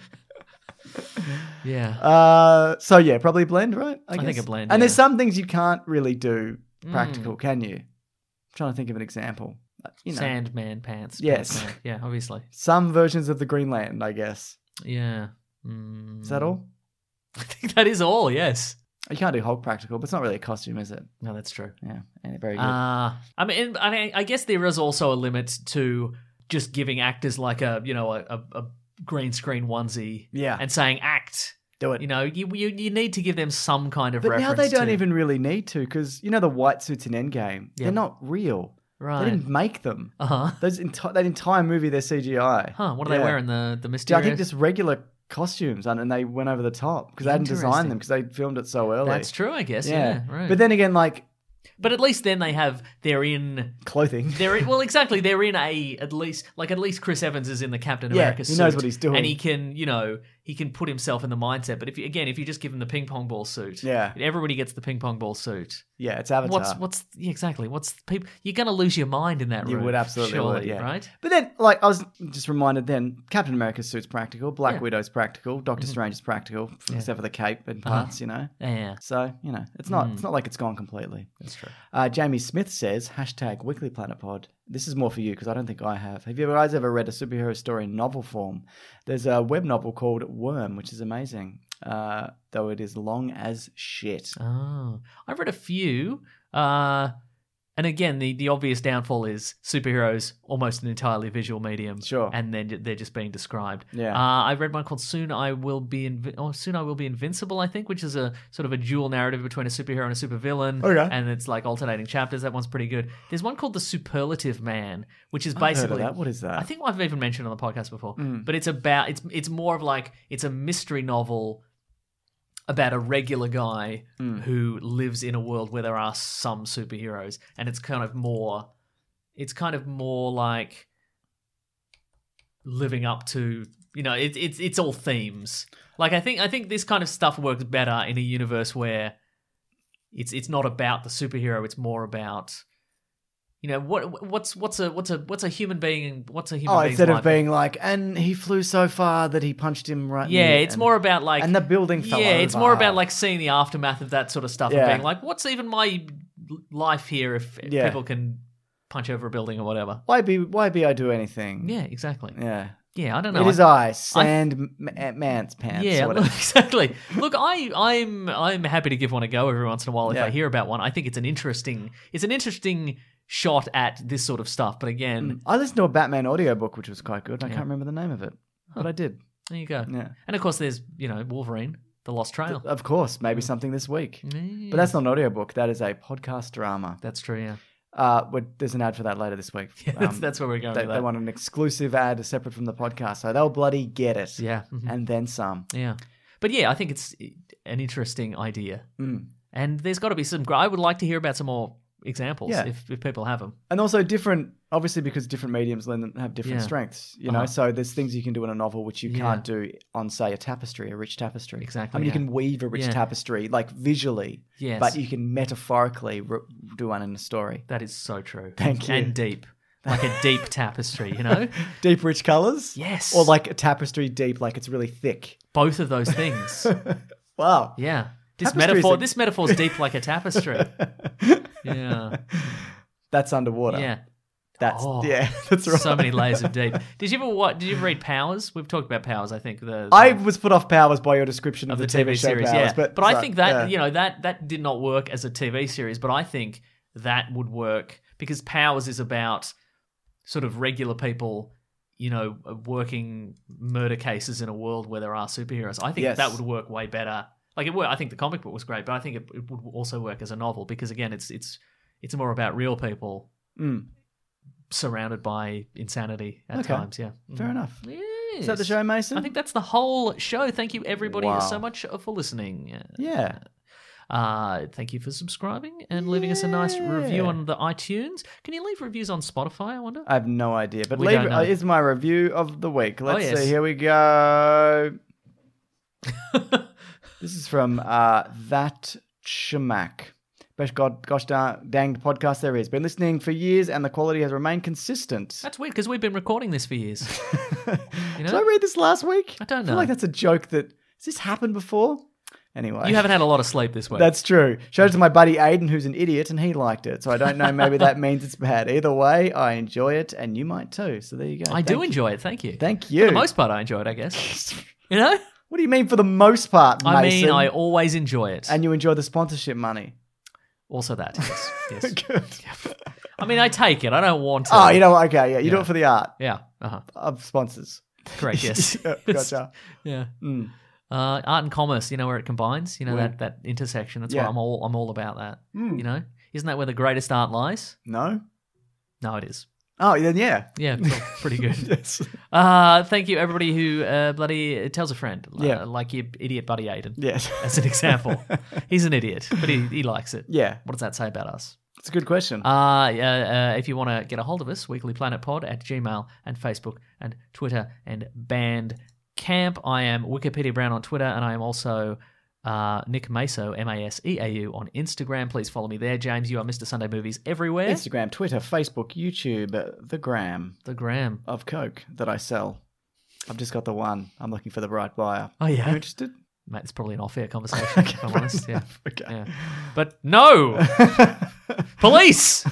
yeah. Uh, so yeah, probably a blend, right? I think guess. a blend, And there's yeah. some things you can't really do Mm. practical, can you? I'm trying to think of an example. Uh, You know, Sandman pants. Yes. Pants Man. Yeah, obviously. some versions of the Green Lantern, I guess. Yeah. Mm. Is that all? I think that is all, yes. You can't do Hulk practical, but it's not really a costume, is it? No, that's true. Yeah, and very good. Uh, I mean, I mean, I guess there is also a limit to just giving actors like a, you know, a, a, a green screen onesie Yeah. and saying act. do it. You know, you, you you need to give them some kind of but reference. now they don't to- even really need to, because you know the white suits in Endgame, Yeah. they're not real. Right. They didn't make them. Uh huh. Those enti- that entire movie, they're C G I. Huh. What are Yeah. they wearing? The the Yeah, mysterious. I think just regular costumes, and and they went over the top because they hadn't designed them because they filmed it so early. That's true. I guess. Yeah. Yeah. right. But then again, like But at least then they have they're in Clothing. they're in, well exactly they're in a at least like at least Chris Evans is in the Captain Yeah, America he suit. knows what he's doing. And he can, you know, he can put himself in the mindset. But if you, again, if you just give him the ping pong ball suit, Yeah. everybody gets the ping pong ball suit. Yeah, it's Avatar. What's what's yeah, exactly? What's people? You're going to lose your mind in that You room. would absolutely surely, would, yeah. right? But then, like, I was just reminded then, Captain America's suit's practical, Black Yeah. Widow's practical, Doctor Strange is practical, except for the cape and parts, you know? Yeah, So, you know, it's not it's not like it's gone completely. that's true. Uh, Jamie Smith says, hashtag Weekly Planet Pod. This is more for you because I don't think I have. Have you guys ever read a superhero story in novel form? There's a web novel called Worm, which is amazing, uh, though it is long as shit. Oh, I've read a few. Uh, and again, the, the obvious downfall is superheroes almost an entirely visual medium. Sure. And then they're just being described. Yeah. Uh, I read one called Soon I Will Be Invi- oh, Soon I Will Be Invincible, I think, which is a sort of a dual narrative between a superhero and a supervillain. Okay. And it's like alternating chapters. That one's pretty good. There's one called The Superlative Man, which is I've heard of basically that. What is that? I think I've even mentioned on the podcast before. Mm. But it's about it's it's more of like it's a mystery novel about a regular guy Hmm. who lives in a world where there are some superheroes, and it's kind of more it's kind of more like living up to, you know, it, it's it's all themes. Like I think I think this kind of stuff works better in a universe where it's it's not about the superhero, it's more about, you know, what what's what's a what's a what's a human being what's a human Oh, being's instead of life? being like, and he flew so far that he punched him right Yeah, near, it's and- more about like and the building fell Yeah, it's more over. about like seeing the aftermath of that sort of stuff Yeah. and being like, what's even my life here if Yeah. people can punch over a building or whatever? Why be why be I do anything? Yeah, exactly. Yeah. Yeah, I don't know. It is I- I, Sand M- Man's Pants. Yeah, or whatever. exactly. Look, I, I'm, I'm happy to give one a go every once in a while if Yeah. I hear about one. I think it's an interesting, it's an interesting shot at this sort of stuff. But again, I listened to a Batman audiobook, which was quite good. I Yeah. can't remember the name of it, but I did. there you go. Yeah. And of course, there's you know Wolverine, the Lost Trail. Of course, maybe something this week. But that's not an audiobook. That is a podcast drama. That's true. Yeah, Uh, but there's an ad for that later this week. yeah that's, Um, that's where we're going They, with they that. want an exclusive ad separate from the podcast, so they'll bloody get it. Yeah, mhm. And then some. Yeah. But yeah, I think it's an interesting idea. Mm. And there's got to be some. I would like to hear about some more examples Yeah. if, if people have them. And also different, obviously because different mediums lend them- have different Yeah. strengths, you know. Uh-huh. So there's things you can do in a novel which you Yeah. can't do on, say, a tapestry, a rich tapestry. Exactly, I mean, yeah. you can weave a rich Yeah. tapestry, like visually, Yes. but you can metaphorically re- do one in a story. That is so true. Thank you. And deep. Like a deep tapestry, you know? Deep, rich colors? Yes. Or like a tapestry deep, like it's really thick. Both of those things. Wow. Yeah. This Tapestries metaphor are- this metaphor's deep like a tapestry. Yeah. That's underwater. Yeah. That's Oh, yeah. That's right. So many layers of deep. Did you ever what did you ever read Powers? We've talked about Powers, I think. The, the I was put off Powers by your description of, of the, the, T V show series, Powers, yeah. but, But, I sorry, think that yeah. you know that that did not work as a T V series, but I think that would work because Powers is about sort of regular people, you know, working murder cases in a world where there are superheroes. I think Yes. that would work way better. Like it worked. I think the comic book was great, but I think it, it would also work as a novel because again, it's it's it's more about real people Mm. surrounded by insanity at Okay. times. Yeah, Fair Mm. enough. Yes. Is that the show, Mason? I think that's the whole show. Thank you, everybody, Wow. so much for listening. Yeah. Uh, thank you for subscribing and leaving us a nice review Yeah. on the iTunes. Can you leave reviews on Spotify, I wonder? I have no idea, but We leave, don't know. uh, is my review of the week. Let's yes. see. Here we go. This is from uh, That Shamak. Best god, gosh darn, danged podcast there is. Been listening for years and the quality has remained consistent. That's weird because we've been recording this for years. You Did know? I read this last week? I don't I feel know. like that's a joke that... Has this happened before? Anyway. You haven't had a lot of sleep this week. That's true. Showed it to my buddy Aiden, who's an idiot, and he liked it. So I don't know, maybe that means it's bad. Either way, I enjoy it, and you might too. So there you go. I Thank do you. enjoy it. Thank you. Thank you. For the most part, I enjoy it, I guess. You know? What do you mean for the most part, Mason? I mean, I always enjoy it. And you enjoy the sponsorship money. Also that, yes. yes. Good. I mean, I take it. I don't want to. Oh, you know what? Okay, yeah. You do Yeah. it for the art Yeah. Uh-huh. of sponsors. Correct, yes. Yeah, gotcha. Yeah. Mm. Uh, art and commerce, you know where it combines? You know, Where? that, that intersection. That's Yeah. why I'm all I'm all about that. Mm. You know? Isn't that where the greatest art lies? No? No, it is. Oh, then yeah. Yeah, it's all pretty good. Yes. Uh, thank you, everybody who uh, bloody tells a friend. Uh, Yeah. Like your idiot buddy Aiden. Yes. As an example. He's an idiot, but he, he likes it. Yeah. What does that say about us? It's a good question. Uh, yeah, uh, if you want to get a hold of us, weeklyplanetpod at Gmail and Facebook and Twitter and Bandcamp. I am Wikipedia Brown on Twitter, and I am also uh, Nick Maso, M A S E A U, on Instagram. Please follow me there. James, you are Mister Sunday Movies everywhere. Instagram, Twitter, Facebook, YouTube, uh, the gram The gram. of Coke that I sell. I've just got the one. I'm looking for the right buyer. Oh, yeah? You interested? Mate, it's probably an off-air conversation, if I'm honest. Yeah. Okay. Yeah. But no! Police!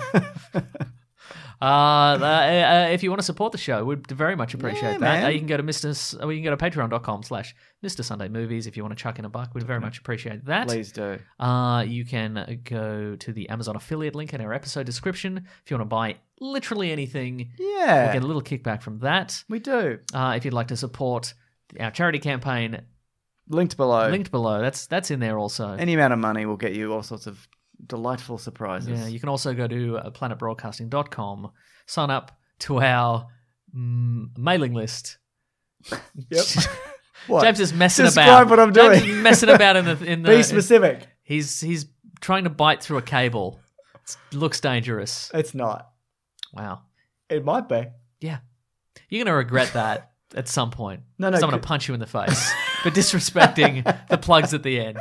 Uh, uh, uh, if you want to support the show, we'd very much appreciate Yeah, that. man. Uh, you can go to Mister S- uh, you can go to patreon.com slash Mr. Sunday Movies if you want to chuck in a buck. We'd very much appreciate that. Please do. Uh, you can go to the Amazon affiliate link in our episode description if you want to buy literally anything. Yeah. We'll get a little kickback from that. We do. Uh, if you'd like to support our charity campaign, Linked below. linked below. That's that's in there also. Any amount of money will get you all sorts of delightful surprises. Yeah, you can also go to uh, planet broadcasting dot com, sign up to our mm, mailing list. Yep. What? James is messing Describe about. what I'm James doing. is messing about in the in the. Be specific. He's he's trying to bite through a cable. It looks dangerous. It's not. Wow. It might be. Yeah, you're gonna regret that at some point. No, no, 'Cause I'm gonna c- punch you in the face for disrespecting the plugs at the end.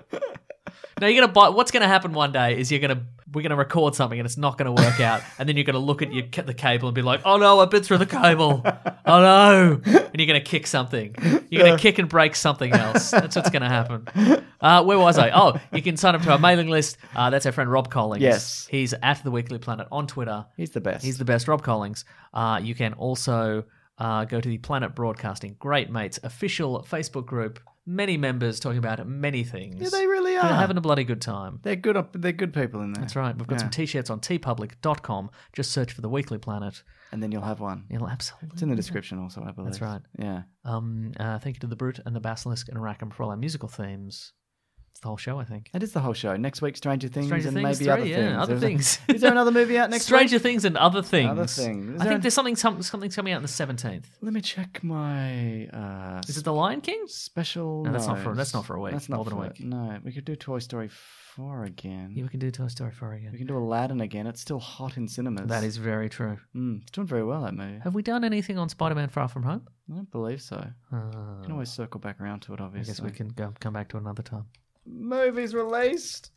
No, you're gonna buy. What's gonna happen one day is you're gonna we're gonna record something and it's not gonna work out, and then you're gonna look at your the cable and be like, "Oh no, I bit through the cable. Oh no!" And you're gonna kick something. You're gonna kick and break something else. That's what's gonna happen. Uh, where was I? Oh, you can sign up to our mailing list. Uh, that's our friend Rob Collings. Yes. He's at the Weekly Planet on Twitter. He's the best. He's the best, Rob Collings. Uh, you can also uh, go to the Planet Broadcasting Great Mates official Facebook group. Many members talking about many things. Yeah, they really They're are. having a bloody good time. They're good. Up, they're good people in there. That's right. We've got Yeah. some t-shirts on t public dot com. Just search for the Weekly Planet. And then you'll have one. You'll absolutely. It's in the description also, I believe. That's right. Yeah. Um, uh, thank you to the Brute and the Basilisk and Rackham for all our musical themes. It's the whole show, I think. That is the whole show. Next week, Stranger Things Stranger and Things maybe three, other yeah, things. other There's a- things. is there another movie out next Stranger week? Things and other things. Other things. Is I there think an- there's something some, something's coming out on the seventeenth. Let me check my uh, Is it The Lion King? special. No, that's not for- notes. that's not for a week, That's not more than a for- week. No, we could do Toy Story four again. Yeah, we can do Toy Story four again. We can do Aladdin again. It's still hot in cinemas. That is very true. Mm, it's doing very well, that movie. Have we done anything on Spider-Man Far From Home? I don't believe so. Uh, You can always circle back around to it, I obviously. guess we can go, come back to another time. Movies released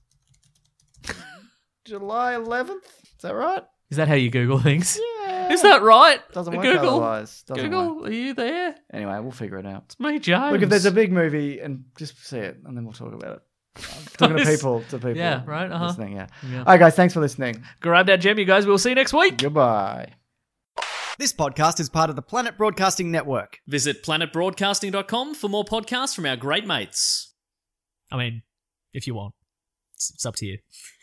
July eleventh. Is that right? Is that how you Google things? Yeah. Is that right? Doesn't work Google. otherwise. Doesn't Google, work. are you there? Anyway, we'll figure it out. It's me, James. Look, if there's a big movie, and just see it, and then we'll talk about it. I'm talking to people, to people. Yeah, right, uh-huh. Listening, yeah. Yeah. All right, guys, thanks for listening. Grab that gem, you guys. We'll see you next week. Goodbye. This podcast is part of the Planet Broadcasting Network. Visit planet broadcasting dot com for more podcasts from our great mates. I mean, if you want. It's, it's up to you.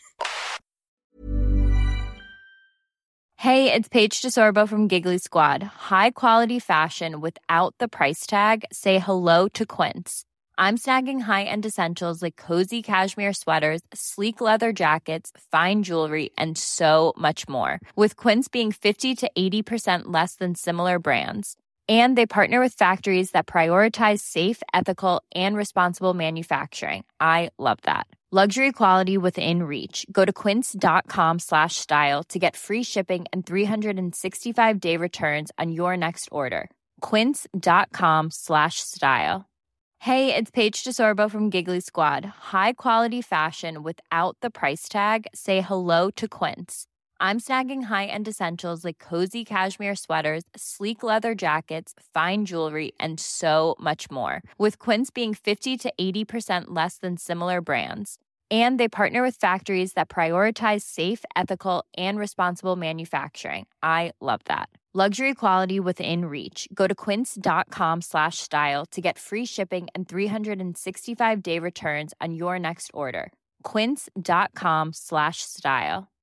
Hey, it's Paige DeSorbo from Giggly Squad. High quality fashion without the price tag. Say hello to Quince. I'm snagging high-end essentials like cozy cashmere sweaters, sleek leather jackets, fine jewelry, and so much more. With Quince being fifty to eighty percent less than similar brands. And they partner with factories that prioritize safe, ethical, and responsible manufacturing. I love that. Luxury quality within reach. Go to quince.com slash style to get free shipping and three sixty-five day returns on your next order. Quince.com slash style. Hey, it's Paige DeSorbo from Giggly Squad. High quality fashion without the price tag. Say hello to Quince. I'm snagging high-end essentials like cozy cashmere sweaters, sleek leather jackets, fine jewelry, and so much more. With Quince being fifty to eighty percent less than similar brands. And they partner with factories that prioritize safe, ethical, and responsible manufacturing. I love that. Luxury quality within reach. Go to quince.com slash style to get free shipping and three sixty-five day returns on your next order. Quince.com slash style.